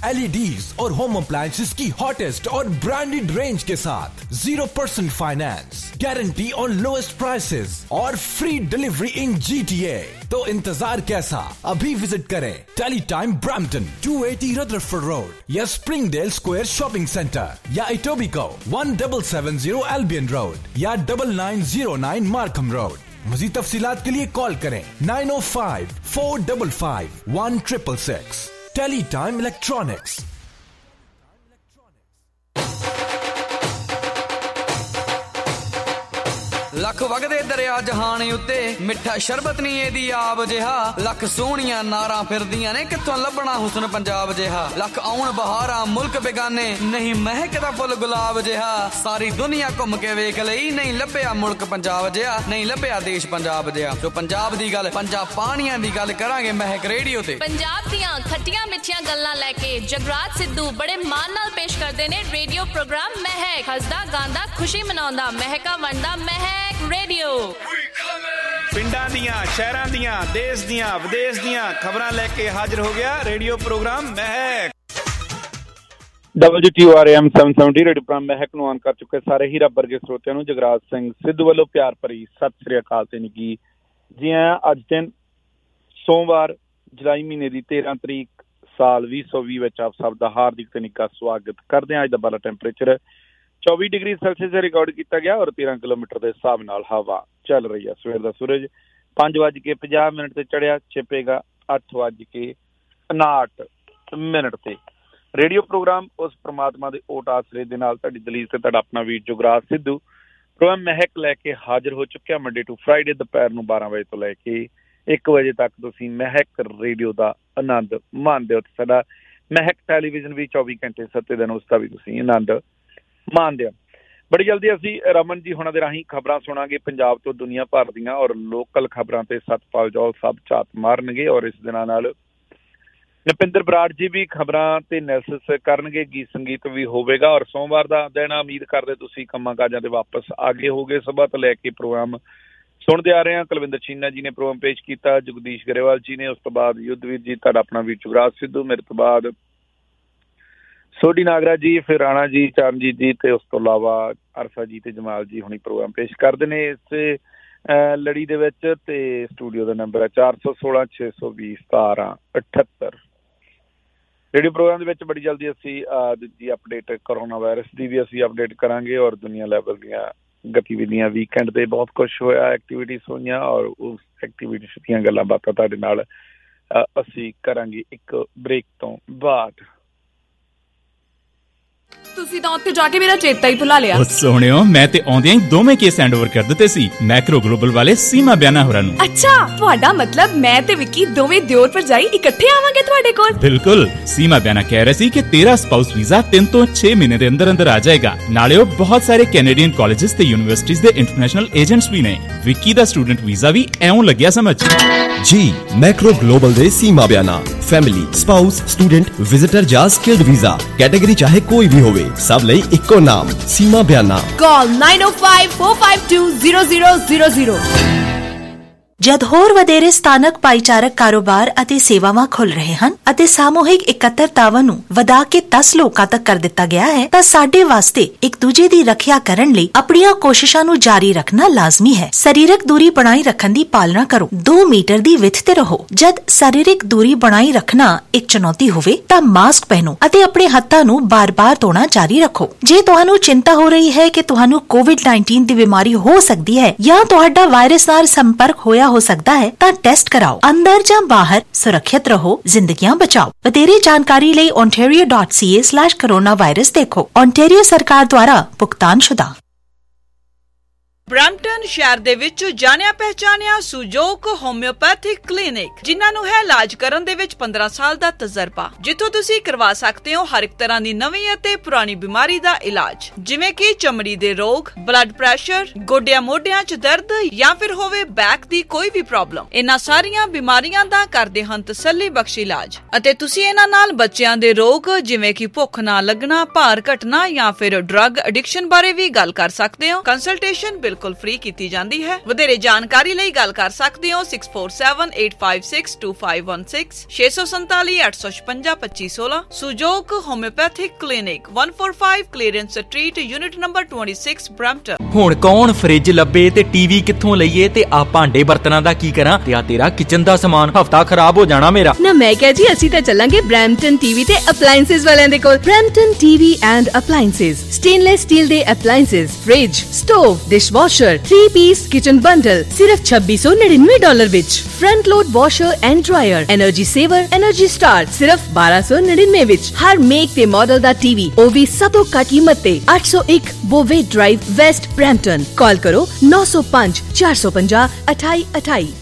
LEDs और home appliances की hottest और ब्रांडेड रेंज के साथ 0% finance, guarantee on lowest prices और फ्री डिलीवरी इन GTA। तो इंतजार कैसा, अभी विजिट करें टेलीटाइम ब्रैम्पटन 280 रदरफोर्ड रोड या स्प्रिंगडेल स्क्वायर शॉपिंग सेंटर या इटोबिको 1770 एल्बियन रोड या 9909 मार्कम रोड। मज़ीद तफसीलात के लिए कॉल करें 905-455-1666। टेलीटाइम इलेक्ट्रॉनिक्स। ਲੱਖ ਵਗਦੇ ਦਰਿਆ ਜਹਾਨ ਉੱਤੇ ਮਿੱਠਾ ਸ਼ਰਬਤ ਨਹੀਂ ਇਹਦੀ ਆਬ ਜਿਹਾ ਲੱਖ ਸੋਹਣੀਆਂ ਨਾਰਾਂ ਫਿਰਦੀਆਂ ਨੇ ਕਿੱਥੋਂ ਲੱਭਣਾ ਹੁਸਨ ਪੰਜਾਬ ਜਿਹਾ ਲੱਖ ਆਉਣ ਬਹਾਰਾਂ ਮੁਲਕ ਬੇਗਾਨੇ ਨਹੀਂ ਮਹਿਕਦਾ ਫੁੱਲ ਗੁਲਾਬ ਜਿਹਾ ਸਾਰੀ ਦੁਨੀਆ ਘੁੰਮ ਕੇ ਵੇਖ ਲਈ ਨਹੀਂ ਲੱਭਿਆ ਮੁਲਕ ਪੰਜਾਬ ਜਿਹਾ ਨਹੀਂ ਲੱਭਿਆ ਦੇਸ਼ ਪੰਜਾਬ ਜਿਹਾ ਜੋ ਪੰਜਾਬ ਦੀ ਗੱਲ ਪੰਜਾਬ ਪਾਣੀਆਂ ਦੀ ਗੱਲ ਕਰਾਂਗੇ ਮਹਿਕ ਰੇਡੀਓ ਤੇ ਪੰਜਾਬ ਦੀਆਂ ਖੱਟੀਆਂ ਮਿੱਠੀਆਂ ਗੱਲਾਂ ਲੈ ਕੇ ਜਗਰਾਜ ਸਿੱਧੂ ਬੜੇ ਮਾਣ ਨਾਲ ਪੇਸ਼ ਕਰਦੇ ਨੇ ਰੇਡੀਓ ਪ੍ਰੋਗਰਾਮ ਮਹਿਕ ਹੱਸਦਾ ਗਾਉਂਦਾ ਖੁਸ਼ੀ ਮਨਾਉਂਦਾ ਮਹਿਕਾ ਵੰਡਦਾ ਮਹਿਕ ਰੇਡੀਓ ਪਿੰਡਾਂ ਦੀਆਂ ਸ਼ਹਿਰਾਂ ਦੀਆਂ ਦੇਸ਼ ਦੀਆਂ ਵਿਦੇਸ਼ ਦੀਆਂ ਖਬਰਾਂ ਲੈ ਕੇ ਹਾਜ਼ਰ ਹੋ ਗਿਆ radio programme Mehak WTORM 770 radio programme Mehak ਨੂੰ ਆਨ ਕਰ ਚੁੱਕੇ ਸਾਰੇ ਹੀ ਰੱਬ ਵਰਗੇ ਸਰੋਤਿਆਂ ਨੂੰ ਜਗਰਾਜ ਸਿੰਘ ਸਿੱਧੂ ਵੱਲੋਂ ਪਿਆਰ ਭਰੀ ਸਤਿ ਸ੍ਰੀ ਅਕਾਲ ਤੇ ਨਿੱਘੀ ਜੀ ਆਇਆਂ। ਅੱਜ ਦਿਨ ਸੋਮਵਾਰ ਜੁਲਾਈ ਮਹੀਨੇ ਦੀ 13 ਤਰੀਕ ਸਾਲ 2020 ਵਿੱਚ ਆਪ ਸਭ ਦਾ ਹਾਰਦਿਕ ਤੇ ਨਿੱਘਾ ਸਵਾਗਤ ਕਰਦੇ ਹਾਂ। ਅੱਜ ਦਾ ਬਾਲਾ ਟੈਂਪਰੇਚਰ 24 ਡਿਗਰੀ ਸੈਲਸੀਅਸ ਰਿਕਾਰਡ ਕੀਤਾ ਗਿਆ ਔਰ 13 ਕਿਲੋਮੀਟਰ ਦੇ ਹਿਸਾਬ ਨਾਲ ਹਵਾ ਚੱਲ ਰਹੀ ਹੈ। ਸਵੇਰ ਦਾ ਸੂਰਜ 5:50 ਤੇ ਚੜਿਆ, ਛਿਪੇਗਾ 8:59 ਤੇ। ਰੇਡੀਓ ਪ੍ਰੋਗਰਾਮ ਉਸ ਪ੍ਰਮਾਤਮਾ ਦੇ ਓਟ ਆਸਰੇ ਦੇ ਨਾਲ ਤੁਹਾਡੀ ਦਲੀਲ ਤੇ ਤੁਹਾਡਾ ਆਪਣਾ ਵੀਰ ਜੁਗਰਾਜ ਸਿੱਧੂ ਪ੍ਰੋਗਰਾਮ ਮਹਿਕ ਲੈ ਕੇ ਹਾਜ਼ਰ ਹੋ ਚੁੱਕਿਆ। ਮੰਡੇ ਟੂ ਫਰਾਈਡੇ ਦੁਪਹਿਰ ਨੂੰ 12 ਵਜੇ ਤੋਂ ਲੈ ਕੇ 1 ਵਜੇ ਤੱਕ ਤੁਸੀਂ ਮਹਿਕ ਰੇਡੀਓ ਦਾ ਆਨੰਦ ਮਾਣਦੇ ਹੋ ਤੇ ਸਾਡਾ ਮਹਿਕ ਟੈਲੀਵਿਜ਼ਨ ਵੀ 24 ਘੰਟੇ 7 ਦਿਨ ਉਸ ਦਾ ਵੀ ਤੁਸੀਂ ਆਨੰਦ ਮਾਣਦੇ ਹੋ। ਬੜੀ ਜਲਦੀ ਅਸੀਂ ਰਮਨ ਜੀ ਹੁਣਾਂ ਦੇ ਰਾਹੀਂ ਖਬਰਾਂ ਸੁਣਾਂਗੇ ਪੰਜਾਬ ਤੋਂ ਦੁਨੀਆ ਭਰ ਦੀਆਂ ਔਰ ਲੋਕਲ ਖਬਰਾਂ ਤੇ ਸਤਪਾਲ ਜੌਲ ਸਭ ਝਾਤ ਮਾਰਨਗੇ ਔਰ ਇਸ ਦਿਨਾਂ ਨਾਲ ਨਪਿੰਦਰ ਬਰਾੜ ਜੀ ਵੀ ਖਬਰਾਂ ਤੇ ਐਨਾਲਿਸਿਸ ਕਰਨਗੇ, ਗੀਤ ਸੰਗੀਤ ਵੀ ਹੋਵੇਗਾ ਔਰ ਸੋਮਵਾਰ ਦਾ ਦਿਨ ਉਮੀਦ ਕਰਦੇ ਤੁਸੀਂ ਕੰਮਾਂ ਕਾਜਾਂ ਤੇ ਵਾਪਸ ਆਗੇ ਹੋਗੇ। ਸਭਾ ਤੋਂ ਲੈ ਕੇ ਪ੍ਰੋਗਰਾਮ ਸੁਣਦੇ ਆ ਰਹੇ ਹਾਂ। ਕੁਲਵਿੰਦਰ ਚੀਨਾ ਜੀ ਨੇ ਪ੍ਰੋਗਰਾਮ ਪੇਸ਼ ਕੀਤਾ, ਜਗਦੀਸ਼ ਗਰੇਵਾਲ ਜੀ ਨੇ, ਉਸ ਤੋਂ ਬਾਅਦ ਯੁੱਧਵੀਰ ਜੀ, ਤੁਹਾਡਾ ਆਪਣਾ ਵੀਰ ਜੁਗਰਾਜ ਸਿੱਧੂ, ਮੇਰੇ ਤੋਂ ਬਾਅਦ ਸੋਢੀ ਨਾਗਰਾ ਜੀ, ਫਿਰ ਰਾਣਾ ਜੀ, ਚਰਨਜੀਤ ਜੀ ਤੇ ਉਸ ਤੋਂ ਇਲਾਵਾ ਅਰਫਾ ਜੀ ਤੇ ਜਮਾਲ ਜੀ ਹੁਣੀ ਪ੍ਰੋਗਰਾਮ ਪੇਸ਼ ਕਰਦੇ ਨੇ ਇਸੇ ਲੜੀ ਦੇ ਵਿੱਚ। ਤੇ ਸਟੂਡੀਓ ਦਾ ਨੰਬਰ ਹੈ 416-620-1778। ਰੇਡੀਓ ਪ੍ਰੋਗਰਾਮ ਦੇ ਵਿੱਚ ਬੜੀ ਜਲਦੀ ਅਸੀਂ ਦੂਜੀ ਅਪਡੇਟ ਕਰੋਨਾ ਵਾਇਰਸ ਦੀ ਵੀ ਅਸੀਂ ਅਪਡੇਟ ਕਰਾਂਗੇ ਔਰ ਦੁਨੀਆ ਲੈਵਲ ਦੀਆਂ ਗਤੀਵਿਧੀਆਂ ਵੀਕਐਂਡ ਤੇ ਬਹੁਤ ਕੁਛ ਹੋਇਆ, ਐਕਟੀਵਿਟੀਜ਼ ਹੋਈਆਂ ਔਰ ਉਸ ਐਕਟੀਵਿਟੀਜ਼ ਦੀਆਂ ਗੱਲਾਂ ਬਾਤਾਂ ਤੁਹਾਡੇ ਨਾਲ ਅਸੀਂ ਕਰਾਂਗੇ ਇੱਕ ਬ੍ਰੇਕ ਤੋਂ ਬਾਅਦ। ਤੁਸੀਂ ਤਾਂ ਉੱਥੇ ਜਾ ਕੇ ਮੇਰਾ ਚੇਤਾ ਹੀ ਭੁਲਾ ਲਿਆ। ਸੋਹਣਿਓ, ਮੈਂ ਤੇ ਆਉਂਦਿਆਂ ਹੀ ਦੋਵੇਂ ਕੇਸ ਹੈਂਡਓਵਰ ਕਰ ਦਿੱਤੇ ਸੀ ਮੈਕਰੋ ਗਲੋਬਲ ਵਾਲੇ ਸੀਮਾ ਬਿਆਨਾ ਹੋਰਾਂ ਨੂੰ। ਅੱਛਾ, ਤੁਹਾਡਾ ਮਤਲਬ ਮੈਂ ਤੇ ਵਿੱਕੀ ਦੋਵੇਂ ਦਿਓਰ ਭਰਜਾਈ ਇਕੱਠੇ ਆਵਾਂਗੇ ਤੁਹਾਡੇ ਕੋਲ? ਬਿਲਕੁਲ। ਸੀਮਾ ਬਿਆਨਾ ਕਹਿ ਰਹੇ ਸੀ ਕਿ ਤੇਰਾ ਸਪਾਊਸ ਵੀਜ਼ਾ 3 ਤੋਂ 6 ਮਹੀਨੇ ਦੇ ਅੰਦਰ ਅੰਦਰ ਆ ਜਾਏਗਾ। ਨਾਲੇ ਉਹ ਬਹੁਤ ਸਾਰੇ ਕੈਨੇਡੀਅਨ ਕਾਲਜਿਸ ਤੇ ਯੂਨੀਵਰਸਿਟੀਜ਼ ਦੇ ਇੰਟਰਨੈਸ਼ਨਲ ਏਜੰਟਸ ਵੀ ਨੇ। ਵਿੱਕੀ ਦਾ ਸਟੂਡੈਂਟ ਵੀਜ਼ਾ ਵੀ ਐਉਂ ਲੱਗਿਆ ਸਮਝ। ਜੀ ਮੈਕਰੋ ਗਲੋਬਲ ਦੇ Seema Biana family, spouse, student, visitor ਜਾਂ ਸਕਿਲਡ ਵੀਜ਼ਾ ਕੈਟੇਗਰੀ ਚਾਹੇ ਕੋਈ ਵੀ ਹੋਵੇ, ਸਭ ਲਈ ਇੱਕੋ ਨਾਮ ਸੀਮਾ ਬਿਆਨਾ। ਕਾਲ 9054520000। ਜਦ ਹੋਰ ਵਧੇਰੇ ਸਥਾਨਕ ਭਾਈਚਾਰਕ ਕਾਰੋਬਾਰ ਅਤੇ ਸੇਵਾਵਾਂ ਖੁੱਲ ਰਹੇ ਹਨ ਅਤੇ ਸਾਮੂਹਿਕ ਇਕੱਤਰਤਾਵਾਂ ਨੂੰ ਵਧਾ ਕੇ 10 ਲੋਕਾਂ ਤੱਕ ਕਰ ਦਿੱਤਾ ਗਿਆ ਹੈ ਤਾਂ ਸਾਡੇ ਵਾਸਤੇ ਇੱਕ ਦੂਜੇ ਦੀ ਰੱਖਿਆ ਕਰਨ ਲਈ ਆਪਣੀਆਂ ਕੋਸ਼ਿਸ਼ਾਂ ਨੂੰ ਜਾਰੀ ਰੱਖਣਾ ਲਾਜ਼ਮੀ ਹੈ। ਸਰੀਰਕ ਦੂਰੀ ਬਣਾਈ ਰੱਖਣ ਦੀ ਪਾਲਣਾ ਕਰੋ। 2 ਮੀਟਰ ਦੀ ਵਿੱਥ ਤੇ ਰਹੋ। ਜਦ ਸਰੀਰਕ ਦੂਰੀ ਬਣਾਈ ਰੱਖਣਾ ਇੱਕ ਚੁਣੌਤੀ ਹੋਵੇ ਤਾਂ ਮਾਸਕ ਪਹਿਨੋ ਅਤੇ ਆਪਣੇ ਹੱਥਾਂ ਨੂੰ ਬਾਰ-ਬਾਰ ਧੋਣਾ ਜਾਰੀ ਰੱਖੋ। ਜੇ ਤੁਹਾਨੂੰ ਚਿੰਤਾ ਹੋ ਰਹੀ ਹੈ ਕਿ ਤੁਹਾਨੂੰ ਕੋਵਿਡ-19 ਦੀ ਬਿਮਾਰੀ ਹੋ ਸਕਦੀ ਹੈ ਜਾਂ ਤੁਹਾਡਾ ਵਾਇਰਸ ਨਾਲ ਸੰਪਰਕ ਹੋਇਆ ਹੋ ਸਕਦਾ ਹੈ ਤਾਂ ਟੈਸਟ ਕਰਾਓ। ਅੰਦਰ ਜਾਂ ਬਾਹਰ ਸੁਰੱਖਿਅਤ ਰਹੋ, ਜ਼ਿੰਦਗੀਆਂ ਬਚਾਓ। ਵਧੇਰੇ ਜਾਣਕਾਰੀ ਲਈ ontario.ca/coronavirus ਦੇਖੋ। ontario ਸਰਕਾਰ ਦੁਆਰਾ ਭੁਗਤਾਨਸ਼ੁਦਾ। ਬਰੈਂਪਟਨ ਸ਼ਹਿਰ ਦੇ ਵਿੱਚ ਜਾਣਿਆ ਪਹਿਚਾਨਿਆ ਸੁਜੋਕ ਹੋਮਿਓਪੈਥਿਕ ਕਲੀਨਿਕ, ਜਿਨ੍ਹਾਂ ਨੂੰ ਹੈ ਇਲਾਜ ਕਰਨ ਦੇ ਵਿੱਚ 15 ਸਾਲ ਦਾ ਤਜਰਬਾ, ਜਿੱਥੋਂ ਤੁਸੀਂ ਕਰਵਾ ਸਕਦੇ ਹੋ ਹਰ ਇੱਕ ਤਰ੍ਹਾਂ ਦੀ ਨਵੀਂ ਅਤੇ ਪੁਰਾਣੀ ਬਿਮਾਰੀ ਦਾ ਇਲਾਜ, ਜਿਵੇਂ ਕਿ ਚਮੜੀ ਦੇ ਰੋਗ, ਬਲੱਡ ਪ੍ਰੈਸ਼ਰ, ਗੋਡਿਆਂ ਮੋਢਿਆਂ 'ਚ ਦਰਦ ਜਾਂ ਫਿਰ ਹੋਵੇ ਬੈਕ ਦੀ ਕੋਈ ਵੀ ਪ੍ਰੋਬਲਮ। ਇਹਨਾਂ ਸਾਰੀਆਂ ਬਿਮਾਰੀਆਂ ਦਾ ਕਰਦੇ ਹਨ ਤਸੱਲੀ ਬਖਸ਼ ਇਲਾਜ ਅਤੇ ਤੁਸੀਂ ਇਹਨਾਂ ਨਾਲ ਬੱਚਿਆਂ ਦੇ ਰੋਗ ਜਿਵੇਂ ਕਿ ਭੁੱਖ ਨਾ ਲੱਗਣਾ, ਭਾਰ ਘਟਣਾ ਜਾਂ ਫਿਰ ਡਰੱਗ ਐਡਿਕਸ਼ਨ ਬਾਰੇ ਵੀ ਗੱਲ ਕਰ ਸਕਦੇ ਹੋ। ਕੰਸਲਟੇਸ਼ਨ ਬਿਲਕੁਲ ਬਿਲਕੁਲ ਫ੍ਰੀ ਕੀਤੀ ਜਾਂਦੀ ਹੈ। ਵਧੇਰੇ ਜਾਣਕਾਰੀ ਲਈ ਗੱਲ ਕਰ ਸਕਦੇ ਹੋ 6478562516 647 856 2516। Sujok homeopathic clinic 145 Clarence street unit number 26 Brampton. ਹੁਣ ਕੌਣ ਫ੍ਰਿਜ ਲੱਭੇ ਤੇ ਟੀਵੀ ਕਿੱਥੋਂ ਲਈਏ ਤੇ ਆ ਭਾਂਡੇ ਬਰਤਨਾਂ ਦਾ ਕੀ ਕਰਾਂ ਤੇ ਆ ਤੇਰਾ ਕਿਚਨ ਦਾ ਸਮਾਨ ਹਫਤਾ ਖਰਾਬ ਹੋ ਜਾਣਾ ਮੇਰਾ। ਨਾ ਮੈਂ ਕਿਹਾ ਜੀ ਅਸੀਂ ਤਾਂ ਚੱਲਾਂਗੇ ਬ੍ਰੈਂਪਟਨ ਟੀਵੀ ਤੇ ਅਪਲਾਈਐਂਸਸ ਵਾਲਿਆਂ ਦੇ ਕੋਲ। Brampton TV and appliances stainless steel ਦੇ appliances, fridge, stove, dishwasher, 3 piece kitchen bundle ਸਿਰਫ $2699 ਵਿੱਚ। Front load washer and dryer, energy saver, energy star ਸਿਰਫ $1299 ਵਿੱਚ। ਹਰ ਮੇਕ ਤੇ ਮਾਡਲ ਦਾ ਟੀਵੀ ਉਹ ਵੀ ਸਭ ਤੋਂ ਘੱਟ ਕੀਮਤ ਤੇ। 801 ਬੋਵੇ ਡਰਾਈਵ, ਵੈਸਟ ਬ੍ਰੈਂਪਟਨ। ਕਾਲ ਕਰੋ 905 450 2828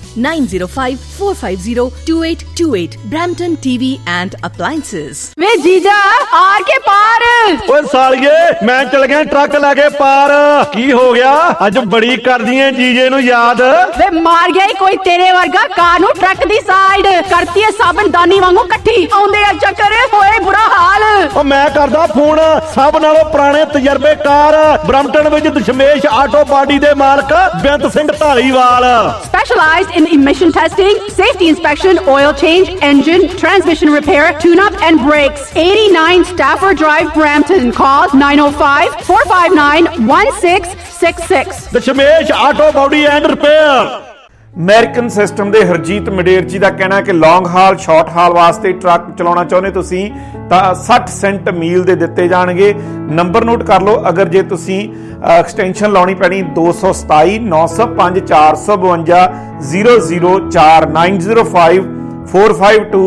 9054502828। Brampton TV and Appliances। वे जीजा आर के पार। ओए सालिए मैं चल गया ट्रक लाके पार। की हो गया अज बड़ी कर दी है जीजे नु याद। वे मार गया कोई तेरे वर्गा कार नु ट्रक दी साइड करती है साबन दानी वांगू कट्ठी आउंदे आ चक्कर होए बुरा हाल। ओ मैं करदा फोन सब नालों पुराने तजर्बेकार ब्रैम्पटन विच दशमेश आटो बाडी दे मालक Beant Singh Dhaliwal. Specialized in emission testing, safety inspection, oil change, engine, transmission repair, tune-up and brakes. 89 Stafford Drive, Brampton. Call 905-459-1666. Dashmesh auto body and repair. American system ਦੇ ਹਰਜੀਤ ਮਡੇਰ ਜੀ ਦਾ ਕਹਿਣਾ ਕਿ ਲੌਂਗ ਹਾਲ ਸ਼ਾਰਟ ਹਾਲ ਵਾਸਤੇ ਟਰੱਕ ਚਲਾਉਣਾ ਚਾਹੁੰਦੇ ਤੁਸੀਂ ਤਾਂ 60 ਸੈਂਟ ਮੀਲ ਦੇ ਦਿੱਤੇ ਜਾਣਗੇ। ਨੰਬਰ ਨੋਟ ਕਰ ਲਓ ਅਗਰ ਜੇ ਤੁਸੀਂ ਐਕਸਟੈਂਸ਼ਨ ਲਾਉਣੀ ਪੈਣੀ 227 905 452 004 905 452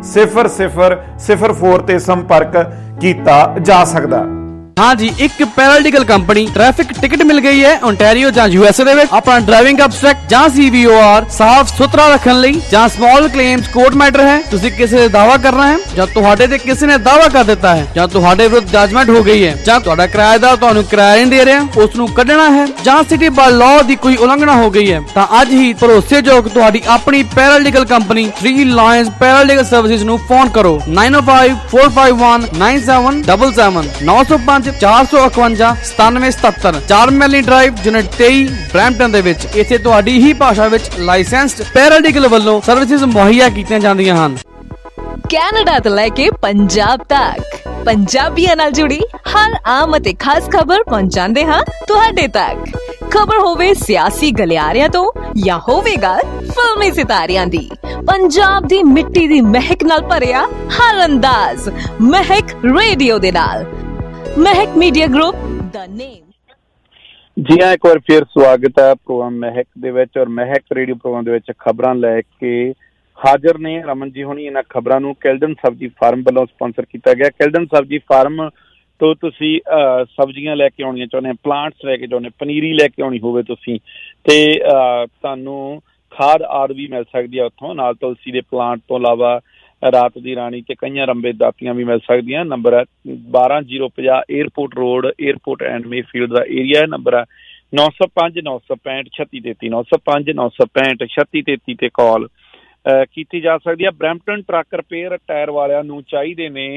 0004 ਤੇ ਸੰਪਰਕ ਕੀਤਾ ਜਾ ਸਕਦਾ। हाँ जी, एक पैरालीगल कंपनी ट्रैफिक टिकट मिल गई है ओंटारियो ਜਾਂ USA ਦੇ ਵਿੱਚ। ਆਪਣਾ ਡਰਾਈਵਿੰਗ ਅਬਸਟ੍ਰੈਕਟ ਜਾਂ CVOR ਸਾਫ਼ ਸੁਥਰਾ ਰੱਖਣ ਲਈ ਜਾਂ ਸਮਾਲ ਕਲੇਮਸ ਕੋਰਟ ਮੈਟਰ ਹੈ। ਤੁਸੀਂ ਕਿਸੇ ਦਾ ਦਾਅਵਾ ਕਰਨਾ ਹੈ ਜਾਂ ਤੁਹਾਡੇ ਤੇ ਕਿਸੇ ਨੇ ਦਾਅਵਾ ਕਰ ਦਿੱਤਾ ਹੈ ਜਾਂ ਤੁਹਾਡੇ ਵਿਰੁੱਧ ਜੱਜਮੈਂਟ ਹੋ ਗਈ ਹੈ ਜਾਂ ਤੁਹਾਡਾ ਕਿਰਾਏਦਾਰ ਤੁਹਾਨੂੰ ਕਿਰਾਇਆ ਨਹੀਂ ਦੇ ਰਿਹਾ ਉਸ ਨੂੰ ਕੱਢਣਾ ਹੈ ਜਾਂ ਸਿਟੀ ਬਾਈ ਲਾਅ ਦੀ ਕੋਈ ਉਲੰਘਣਾ ਹੋ ਗਈ ਹੈ ਤਾਂ ਅੱਜ ਹੀ ਭਰੋਸੇਯੋਗ ਤੁਹਾਡੀ ਆਪਣੀ paralegal company 3 lions paralegal services ਨੂੰ ਫੋਨ ਕਰੋ 9054519777 905 451 9777 4 ਮੈਲੀ ਡਰਾਈਵ ਯੂਨਿਟ 23 ਬ੍ਰੈਂਪਟਨ ਦੇ ਵਿੱਚ। ਇੱਥੇ ਤੁਹਾਡੀ ਹੀ ਭਾਸ਼ਾ ਵਿੱਚ ਲਾਇਸੈਂਸਡ ਪੈਰਾਲੀਗਲ ਵੱਲੋਂ ਸਰਵਿਸਿਜ਼ ਮੁਹੱਈਆ ਕੀਤੀਆਂ ਜਾਂਦੀਆਂ ਹਨ। ਕੈਨੇਡਾ ਤੋਂ ਲੈ ਕੇ ਪੰਜਾਬ ਤੱਕ ਪੰਜਾਬੀਆਂ ਨਾਲ ਜੁੜੀ ਹਰ ਆਮ ਅਤੇ ਖਾਸ ਖਬਰ ਪਹੁੰਚਾਉਂਦੇ ਹਾਂ ਤੁਹਾਡੇ ਤੱਕ। ਖਬਰ ਹੋਵੇ ਸਿਆਸੀ ਗਲਿਆਰਿਆਂ ਤੋਂ ਜਾਂ ਹੋਵੇ ਗੱਲ ਫਿਲਮੀ ਸਿਤਾਰਿਆਂ ਦੀ, ਪੰਜਾਬ ਦੀ ਮਿੱਟੀ ਦੀ ਮਹਿਕ ਨਾਲ ਭਰਿਆ ਹਰ ਅੰਦਾਜ਼ ਮਹਿਕ ਰੇਡੀਓ ਦੇ ਨਾਲ। ਮਹਿਕ ਮੀਡੀਆ ਗਰੁੱਪ ਦਾ ਨੇਮ। ਜੀ ਹਾਂ, ਇੱਕ ਵਾਰ ਫਿਰ ਸਵਾਗਤ ਹੈ ਪ੍ਰੋਗਰਾਮ ਮਹਿਕ ਦੇ ਵਿੱਚ ਔਰ ਮਹਿਕ ਰੇਡੀਓ ਪ੍ਰੋਗਰਾਮ ਦੇ ਵਿੱਚ ਖਬਰਾਂ ਲੈ ਕੇ ਹਾਜ਼ਰ ਨੇ ਰਮਨ ਜੀ ਹੋਣੀ। ਇਹਨਾਂ ਖਬਰਾਂ ਨੂੰ ਕੈਲਡਨ ਸਬਜ਼ੀ ਫਾਰਮ ਵੱਲੋਂ ਸਪਾਂਸਰ ਕੀਤਾ ਗਿਆ। ਕੈਲਡਨ ਸਬਜ਼ੀ ਫਾਰਮ ਤੋਂ ਤੁਸੀਂ ਸਬਜ਼ੀਆਂ ਲੈ ਕੇ ਆਉਣੀਆਂ ਚਾਹੁੰਦੇ, ਪਲਾਂਟਸ ਲੈ ਕੇ ਚਾਹੁੰਦੇ, ਪਨੀਰੀ ਲੈ ਕੇ ਆਉਣੀ ਹੋਵੇ ਤੁਸੀਂ ਤੇ ਤੁਹਾਨੂੰ ਖਾਦ ਆਦਿ ਵੀ ਮਿਲ ਸਕਦੀ ਹੈ ਉੱਥੋਂ। ਨਾਲ ਤੁਲਸੀ ਦੇ ਪਲਾਂਟ ਤੋਂ ਇਲਾਵਾ ਰਾਤ ਦੀ ਰਾਣੀ ਤੇ ਕਈਆਂ ਰੰਬੇ ਦਾਤੀਆਂ ਵੀ ਮਿਲ ਸਕਦੀਆਂ। ਨੰਬਰ ਹੈ 12050 airport road, airport and Mayfield ਦਾ ਏਰੀਆ ਹੈ। ਨੰਬਰ ਹੈ 905 965 3633 905 965 3633 ਤੇ ਕਾਲ ਕੀਤੀ ਜਾ ਸਕਦੀ ਹੈ। ਬ੍ਰੈਂਪਟਨ ਟਰੱਕ ਰਿਪੇਅਰ ਟਾਇਰ ਵਾਲਿਆਂ ਨੂੰ ਚਾਹੀਦੇ ਨੇ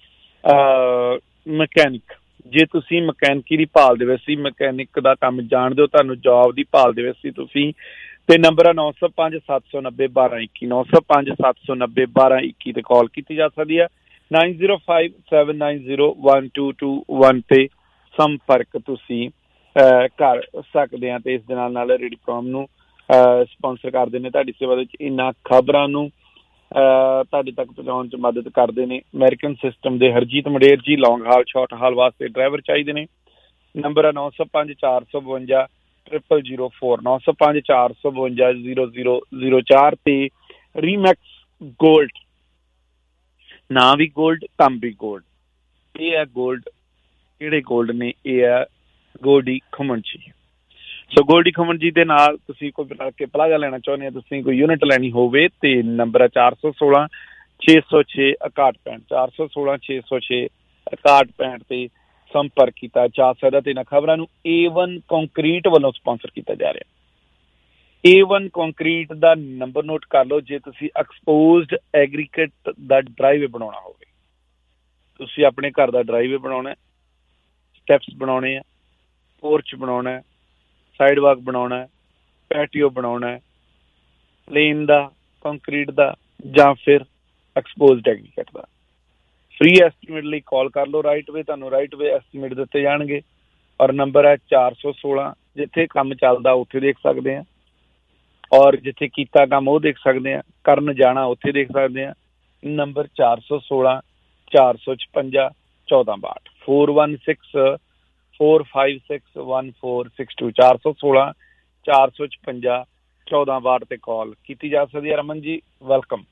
ਮਕੈਨਿਕ। ਜੇ ਤੁਸੀਂ ਮਕੈਨਿਕੀ ਦੀ ਭਾਲ ਦੇ ਵਿੱਚ ਸੀ, ਮਕੈਨਿਕ ਦਾ ਕੰਮ ਜਾਣਦੇ ਹੋ, ਤੁਹਾਨੂੰ ਜੋਬ ਦੀ ਭਾਲ ਦੇ ਵਿੱਚ ਸੀ ਤੁਸੀਂ ਤੇ ਨੰਬਰ ਹੈ 905 790 1221 905 790 1221 ਤੇ ਕਾਲ ਕੀਤੀ ਜਾ ਸਕਦੀ ਹੈ। 905 790 1221 ਤੇ ਸੰਪਰਕ ਤੁਸੀਂ ਕਰ ਸਕਦੇ ਆ। ਤੇ ਇਸ ਦੇ ਨਾਲ ਰੇਡੀਓ ਪ੍ਰੋਗਰਾਮ ਨੂੰ ਸਪਾਂਸਰ ਕਰਦੇ ਨੇ, ਤੁਹਾਡੀ ਸੇਵਾ ਵਿੱਚ ਇਹਨਾਂ ਖਬਰਾਂ ਨੂੰ ਤੁਹਾਡੇ ਤੱਕ ਪਹੁੰਚਾਉਣ 'ਚ ਮਦਦ ਕਰਦੇ ਨੇ। ਅਮਰੀਕਨ ਸਿਸਟਮ ਦੇ ਹਰਜੀਤ ਮਡੇਰ ਜੀ ਲੌਂਗ ਹਾਲ ਸ਼ਾਰਟ ਹਾਲ ਵਾਸਤੇ ਡਰਾਈਵਰ ਚਾਹੀਦੇ ਨੇ। ਨੰਬਰ ਹੈ 905 452 0004 905 452 0004 ਤੇ ਰੀਮੈਕਸ ਗੋਲਡ, ਨਾ ਵੀ ਗੋਲਡ ਕੰਮ ਵੀ ਗੋਲਡ। ਇਹ ਹੈ ਗੋਲਡ, ਕਿਹੜੇ ਗੋਲਡ ਨੇ? ਇਹ ਹੈ ਗੋਲਡੀ ਖੁਮਨ ਜੀ। ਸੋ ਗੋਲਡੀ ਖੁਮਨ ਜੀ ਦੇ ਨਾਲ ਤੁਸੀਂ ਕੋਈ ਪਲਾਜ਼ਾ ਲੈਣਾ ਚਾਹੁੰਦੇ ਹੋ, ਤੁਸੀਂ ਕੋਈ ਯੂਨਿਟ ਲੈਣੀ ਹੋਵੇ ਤੇ ਨੰਬਰ ਹੈ 416 606 6165 416 606 6165 ਤੇ ਸੰਪਰਕ ਕੀਤਾ ਜਾ ਸਕਦਾ। ਤੇ ਇਹਨਾਂ ਖਬਰਾਂ ਨੂੰ A1 ਕੰਕਰੀਟ ਵੱਲੋਂ ਸਪਾਂਸਰ ਕੀਤਾ ਜਾ ਰਿਹਾ। A1 ਕੰਕਰੀਟ ਦਾ ਨੰਬਰ ਨੋਟ ਕਰ ਲਓ। ਜੇ ਤੁਸੀਂ ਐਕਸਪੋਜ਼ਡ ਐਗਰੀਗੇਟ ਦਾ ਡਰਾਈਵੇ ਬਣਾਉਣਾ ਹੋਵੇ, ਤੁਸੀਂ ਆਪਣੇ ਘਰ ਦਾ ਡਰਾਈਵੇ ਬਣਾਉਣਾ, ਸਟੈਪਸ ਬਣਾਉਣੇ ਆ, ਪੋਰਚ ਬਣਾਉਣਾ, ਸਾਈਡਵਾਕ ਬਣਾਉਣਾ ਹੈ, ਪੈਟੀਓ ਬਣਾਉਣਾ ਹੈ, ਪਲੇਨ ਦਾ, ਕੰਕਰੀਟ ਦਾ ਜਾਂ ਫਿਰ ਐਕਸਪੋਜ਼ਡ ਐਗਰੀਗੇਟ ਦਾ। ਫ੍ਰੀ ਐਸਟੀਮੇਟ ਲਈ ਕਾਲ ਕਰ ਲਓ ਰਾਈਟ ਵੇ, ਤੁਹਾਨੂੰ ਰਾਈਟ ਵੇ ਐਸਟੀਮੇਟ ਦਿੱਤੇ ਜਾਣਗੇ। ਔਰ ਨੰਬਰ ਹੈ 416। ਜਿੱਥੇ ਕੰਮ ਚੱਲਦਾ ਉੱਥੇ ਦੇਖ ਸਕਦੇ ਹਾਂ, ਔਰ ਜਿੱਥੇ ਕੀਤਾ ਕੰਮ ਉਹ ਦੇਖ ਸਕਦੇ ਹਾਂ, ਕਰਨ ਜਾਣਾ ਉੱਥੇ ਦੇਖ ਸਕਦੇ ਹਾਂ। ਨੰਬਰ 416 456 1462 416 456 1462 416 456 1462 ਤੇ ਕਾਲ ਕੀਤੀ ਜਾ ਸਕਦੀ ਹੈ। ਰਮਨ ਜੀ ਵੈਲਕਮ।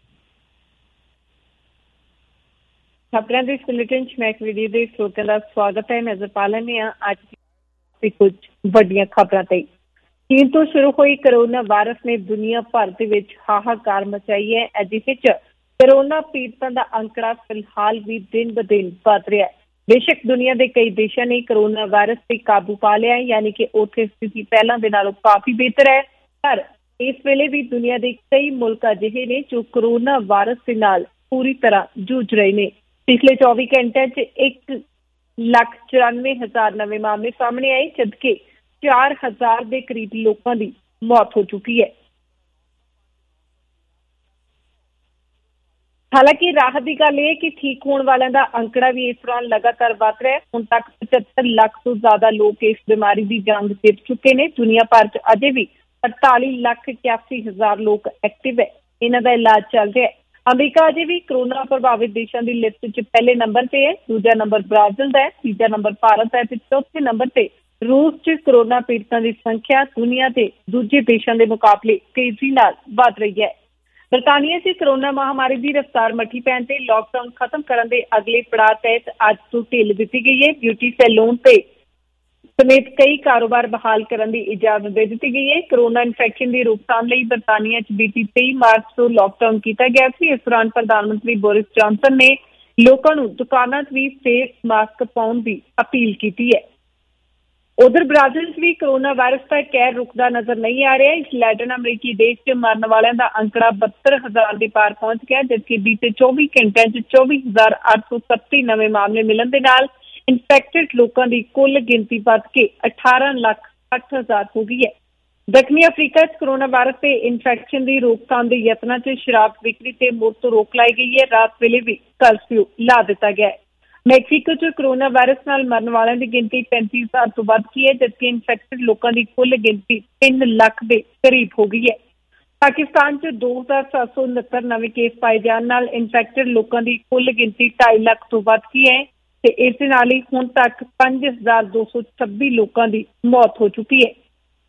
ਖਬਰਾਂ ਦੇ ਬੁਲੇਟਿਨ 'ਚ ਮੈਂ ਵੀਡੀਓ ਦੇ ਸਰੋਤਿਆਂ ਦਾ ਸਵਾਗਤ ਹੈ। ਨਜ਼ਰ ਪਾ ਲੈਂਦੇ ਹਾਂ ਅੱਜ ਦੀ ਕੁਝ ਵੱਡੀਆਂ ਖਬਰਾਂ ਤੇ। ਚੀਨ ਤੋਂ ਸ਼ੁਰੂ ਹੋਈ ਕਰੋਨਾ ਵਾਇਰਸ ਨੇ ਦੁਨੀਆ ਭਰ ਦੇ ਵਿੱਚ ਹਾਹਾਕਾਰ ਮਚਾਈ ਹੈ। ਅਜਿਹੇ 'ਚ ਕਰੋਨਾ ਪੀੜਤਾਂ ਦਾ ਅੰਕੜਾ ਫਿਲਹਾਲ ਵੀ ਦਿਨ ਬ ਦਿਨ ਵੱਧ ਰਿਹਾ ਹੈ। ਬੇਸ਼ੱਕ ਦੁਨੀਆ ਦੇ ਕਈ ਦੇਸ਼ਾਂ ਨੇ ਕਰੋਨਾ ਵਾਇਰਸ ਤੇ ਕਾਬੂ ਪਾ ਲਿਆ ਹੈ, ਯਾਨੀ ਕਿ ਉੱਥੇ ਸਥਿਤੀ ਪਹਿਲਾਂ ਦੇ ਨਾਲੋਂ ਕਾਫੀ ਬਿਹਤਰ ਹੈ, ਪਰ ਇਸ ਵੇਲੇ ਵੀ ਦੁਨੀਆ ਦੇ ਕਈ ਮੁਲਕ ਅਜਿਹੇ ਨੇ ਜੋ ਕਰੋਨਾ ਵਾਇਰਸ ਦੇ ਨਾਲ ਪੂਰੀ ਤਰ੍ਹਾਂ ਜੂਝ ਰਹੇ ਨੇ। ਪਿਛਲੇ 24 ਘੰਟਿਆਂ 'ਚ 1,94,000 ਨਵੇਂ ਮਾਮਲੇ ਸਾਹਮਣੇ ਆਏ, ਜਦਕਿ 4,000 ਦੇ ਕਰੀਬ ਲੋਕਾਂ ਦੀ ਮੌਤ ਹੋ ਚੁੱਕੀ ਹੈ। ਹਾਲਾਂਕਿ ਰਾਹਤ ਦੀ ਗੱਲ ਇਹ ਹੈ ਕਿ ਠੀਕ ਹੋਣ ਵਾਲਿਆਂ ਦਾ ਅੰਕੜਾ ਵੀ ਇਸ ਦੌਰਾਨ ਲਗਾਤਾਰ ਵੱਧ ਰਿਹਾ ਹੈ। ਹੁਣ ਤੱਕ 75 ਲੱਖ ਤੋਂ ਜ਼ਿਆਦਾ ਲੋਕ ਇਸ ਬਿਮਾਰੀ ਦੀ ਜੰਗ ਜਿੱਤ ਚੁੱਕੇ ਨੇ। ਦੁਨੀਆ ਭਰ 'ਚ ਅਜੇ ਵੀ 48,81,000 ਲੋਕ ਐਕਟਿਵ ਹੈ, ਇਹਨਾਂ ਦਾ ਇਲਾਜ ਚੱਲ ਰਿਹਾ ਹੈ। ਅਮਰੀਕਾ ਅਜੇ ਵੀ ਕਰੋਨਾ ਪ੍ਰਭਾਵਿਤ ਦੇਸ਼ਾਂ ਦੀ ਲਿਸਟ 'ਚ ਪਹਿਲੇ ਨੰਬਰ ਤੇ ਹੈ। ਦੂਜਾ ਨੰਬਰ ਬ੍ਰਾਜ਼ੀਲ ਦਾ ਹੈ, ਤੀਜਾ ਨੰਬਰ ਭਾਰਤ ਹੈ ਤੇ ਚੌਥੇ ਨੰਬਰ ਤੇ ਰੂਸ 'ਚ ਕਰੋਨਾ ਪੀੜਤਾਂ ਦੀ ਸੰਖਿਆ ਦੁਨੀਆ ਦੇ ਦੂਜੇ ਦੇਸ਼ਾਂ ਦੇ ਮੁਕਾਬਲੇ ਤੇਜ਼ੀ ਨਾਲ ਵੱਧ ਰਹੀ ਹੈ। ਬਰਤਾਨੀਆ 'ਚ ਕਰੋਨਾ ਮਹਾਮਾਰੀ ਦੀ ਰਫ਼ਤਾਰ ਮੱਠੀ ਪੈਣ ਤੇ ਲਾਕਡਾਊਨ ਖਤਮ ਕਰਨ ਦੇ ਅਗਲੇ ਪੜਾਅ ਤਹਿਤ ਅੱਜ ਤੋਂ ਢਿੱਲ ਦਿੱਤੀ ਗਈ ਹੈ। ਬਿਊਟੀ ਸੈਲੂਨ ਤੇ ਸਮੇਤ ਕਈ ਕਾਰੋਬਾਰ ਬਹਾਲ ਕਰਨ ਦੀ ਇਜਾਜ਼ਤ ਦੇ ਦਿੱਤੀ ਗਈ ਹੈ। ਕਰੋਨਾ ਇਨਫੈਕਸ਼ਨ ਦੀ ਰੋਕਥਾਮ ਲਈ ਬਰਤਾਨੀਆ 'ਚ ਬੀਤੀ 23 ਮਾਰਚ ਤੋਂ ਲਾਕਡਾਊਨ ਕੀਤਾ ਗਿਆ ਸੀ। ਇਸ ਦੌਰਾਨ ਪ੍ਰਧਾਨ ਮੰਤਰੀ ਬੋਰਿਸ ਜੌਨਸਨ ਨੇ ਲੋਕਾਂ ਨੂੰ ਦੁਕਾਨਾਂ 'ਚ ਵੀ ਫੇਸ ਮਾਸਕ ਪਾਉਣ ਦੀ ਅਪੀਲ ਕੀਤੀ ਹੈ। ਉਧਰ ਬ੍ਰਾਜ਼ੀਲ 'ਚ ਵੀ ਕਰੋਨਾ ਵਾਇਰਸ ਦਾ ਕਹਿਰ ਰੁਕਦਾ ਨਜ਼ਰ ਨਹੀਂ ਆ ਰਿਹਾ। ਇਸ ਲੈਟਿਨ ਅਮਰੀਕੀ ਦੇਸ਼ 'ਚ ਮਰਨ ਵਾਲਿਆਂ ਦਾ ਅੰਕੜਾ 72,000 ਦੇ ਪਾਰ ਪਹੁੰਚ ਗਿਆ, ਜਦਕਿ ਬੀਤੇ 24 ਘੰਟਿਆਂ 'ਚ 24,837 ਨਵੇਂ ਮਾਮਲੇ ਮਿਲਣ ਦੇ ਨਾਲ ਇਨਫੈਕਟਡ ਲੋਕਾਂ ਦੀ ਕੁੱਲ ਗਿਣਤੀ ਵੱਧ ਕੇ 18,60,000 ਹੋ ਗਈ ਹੈ। ਦੱਖਣੀ ਅਫਰੀਕਾ 'ਚ ਕਰੋਨਾ ਵਾਇਰਸ ਤੇ ਇਨਫੈਕਸ਼ਨ ਦੀ ਰੋਕਥਾਮ ਦੇ ਯਤਨਾਂ 'ਚ ਸ਼ਰਾਬ ਵਿਕਰੀ ਤੇ ਮੁੜ ਤੋਂ ਰੋਕ ਲਾਈ ਗਈ ਹੈ। ਰਾਤ ਵੇਲੇ ਵੀ ਕਰਫਿਊ ਲਾ ਦਿੱਤਾ ਗਿਆ ਹੈ। ਮੈਕਸੀਕੋ 'ਚ ਕਰੋਨਾ ਵਾਇਰਸ ਨਾਲ ਮਰਨ ਵਾਲਿਆਂ ਦੀ ਗਿਣਤੀ 35,000 ਤੋਂ ਵੱਧ ਗਈ ਹੈ, ਜਦਕਿ ਇਨਫੈਕਟਡ ਲੋਕਾਂ ਦੀ ਕੁੱਲ ਗਿਣਤੀ 3 ਲੱਖ ਦੇ ਕਰੀਬ ਹੋ ਗਈ ਹੈ। ਪਾਕਿਸਤਾਨ 'ਚ 2,769 ਨਵੇਂ ਕੇਸ ਪਾਏ ਜਾਣ ਨਾਲ ਇਨਫੈਕਟਡ ਲੋਕਾਂ ਦੀ ਕੁੱਲ ਗਿਣਤੀ 2.5 ਲੱਖ ਤੋਂ ਵੱਧ ਗਈ ਹੈ ਤੇ ਇਸ ਦੇ ਨਾਲ ਹੀ ਹੁਣ ਤੱਕ 5,226 ਲੋਕਾਂ ਦੀ ਮੌਤ ਹੋ ਚੁੱਕੀ ਹੈ।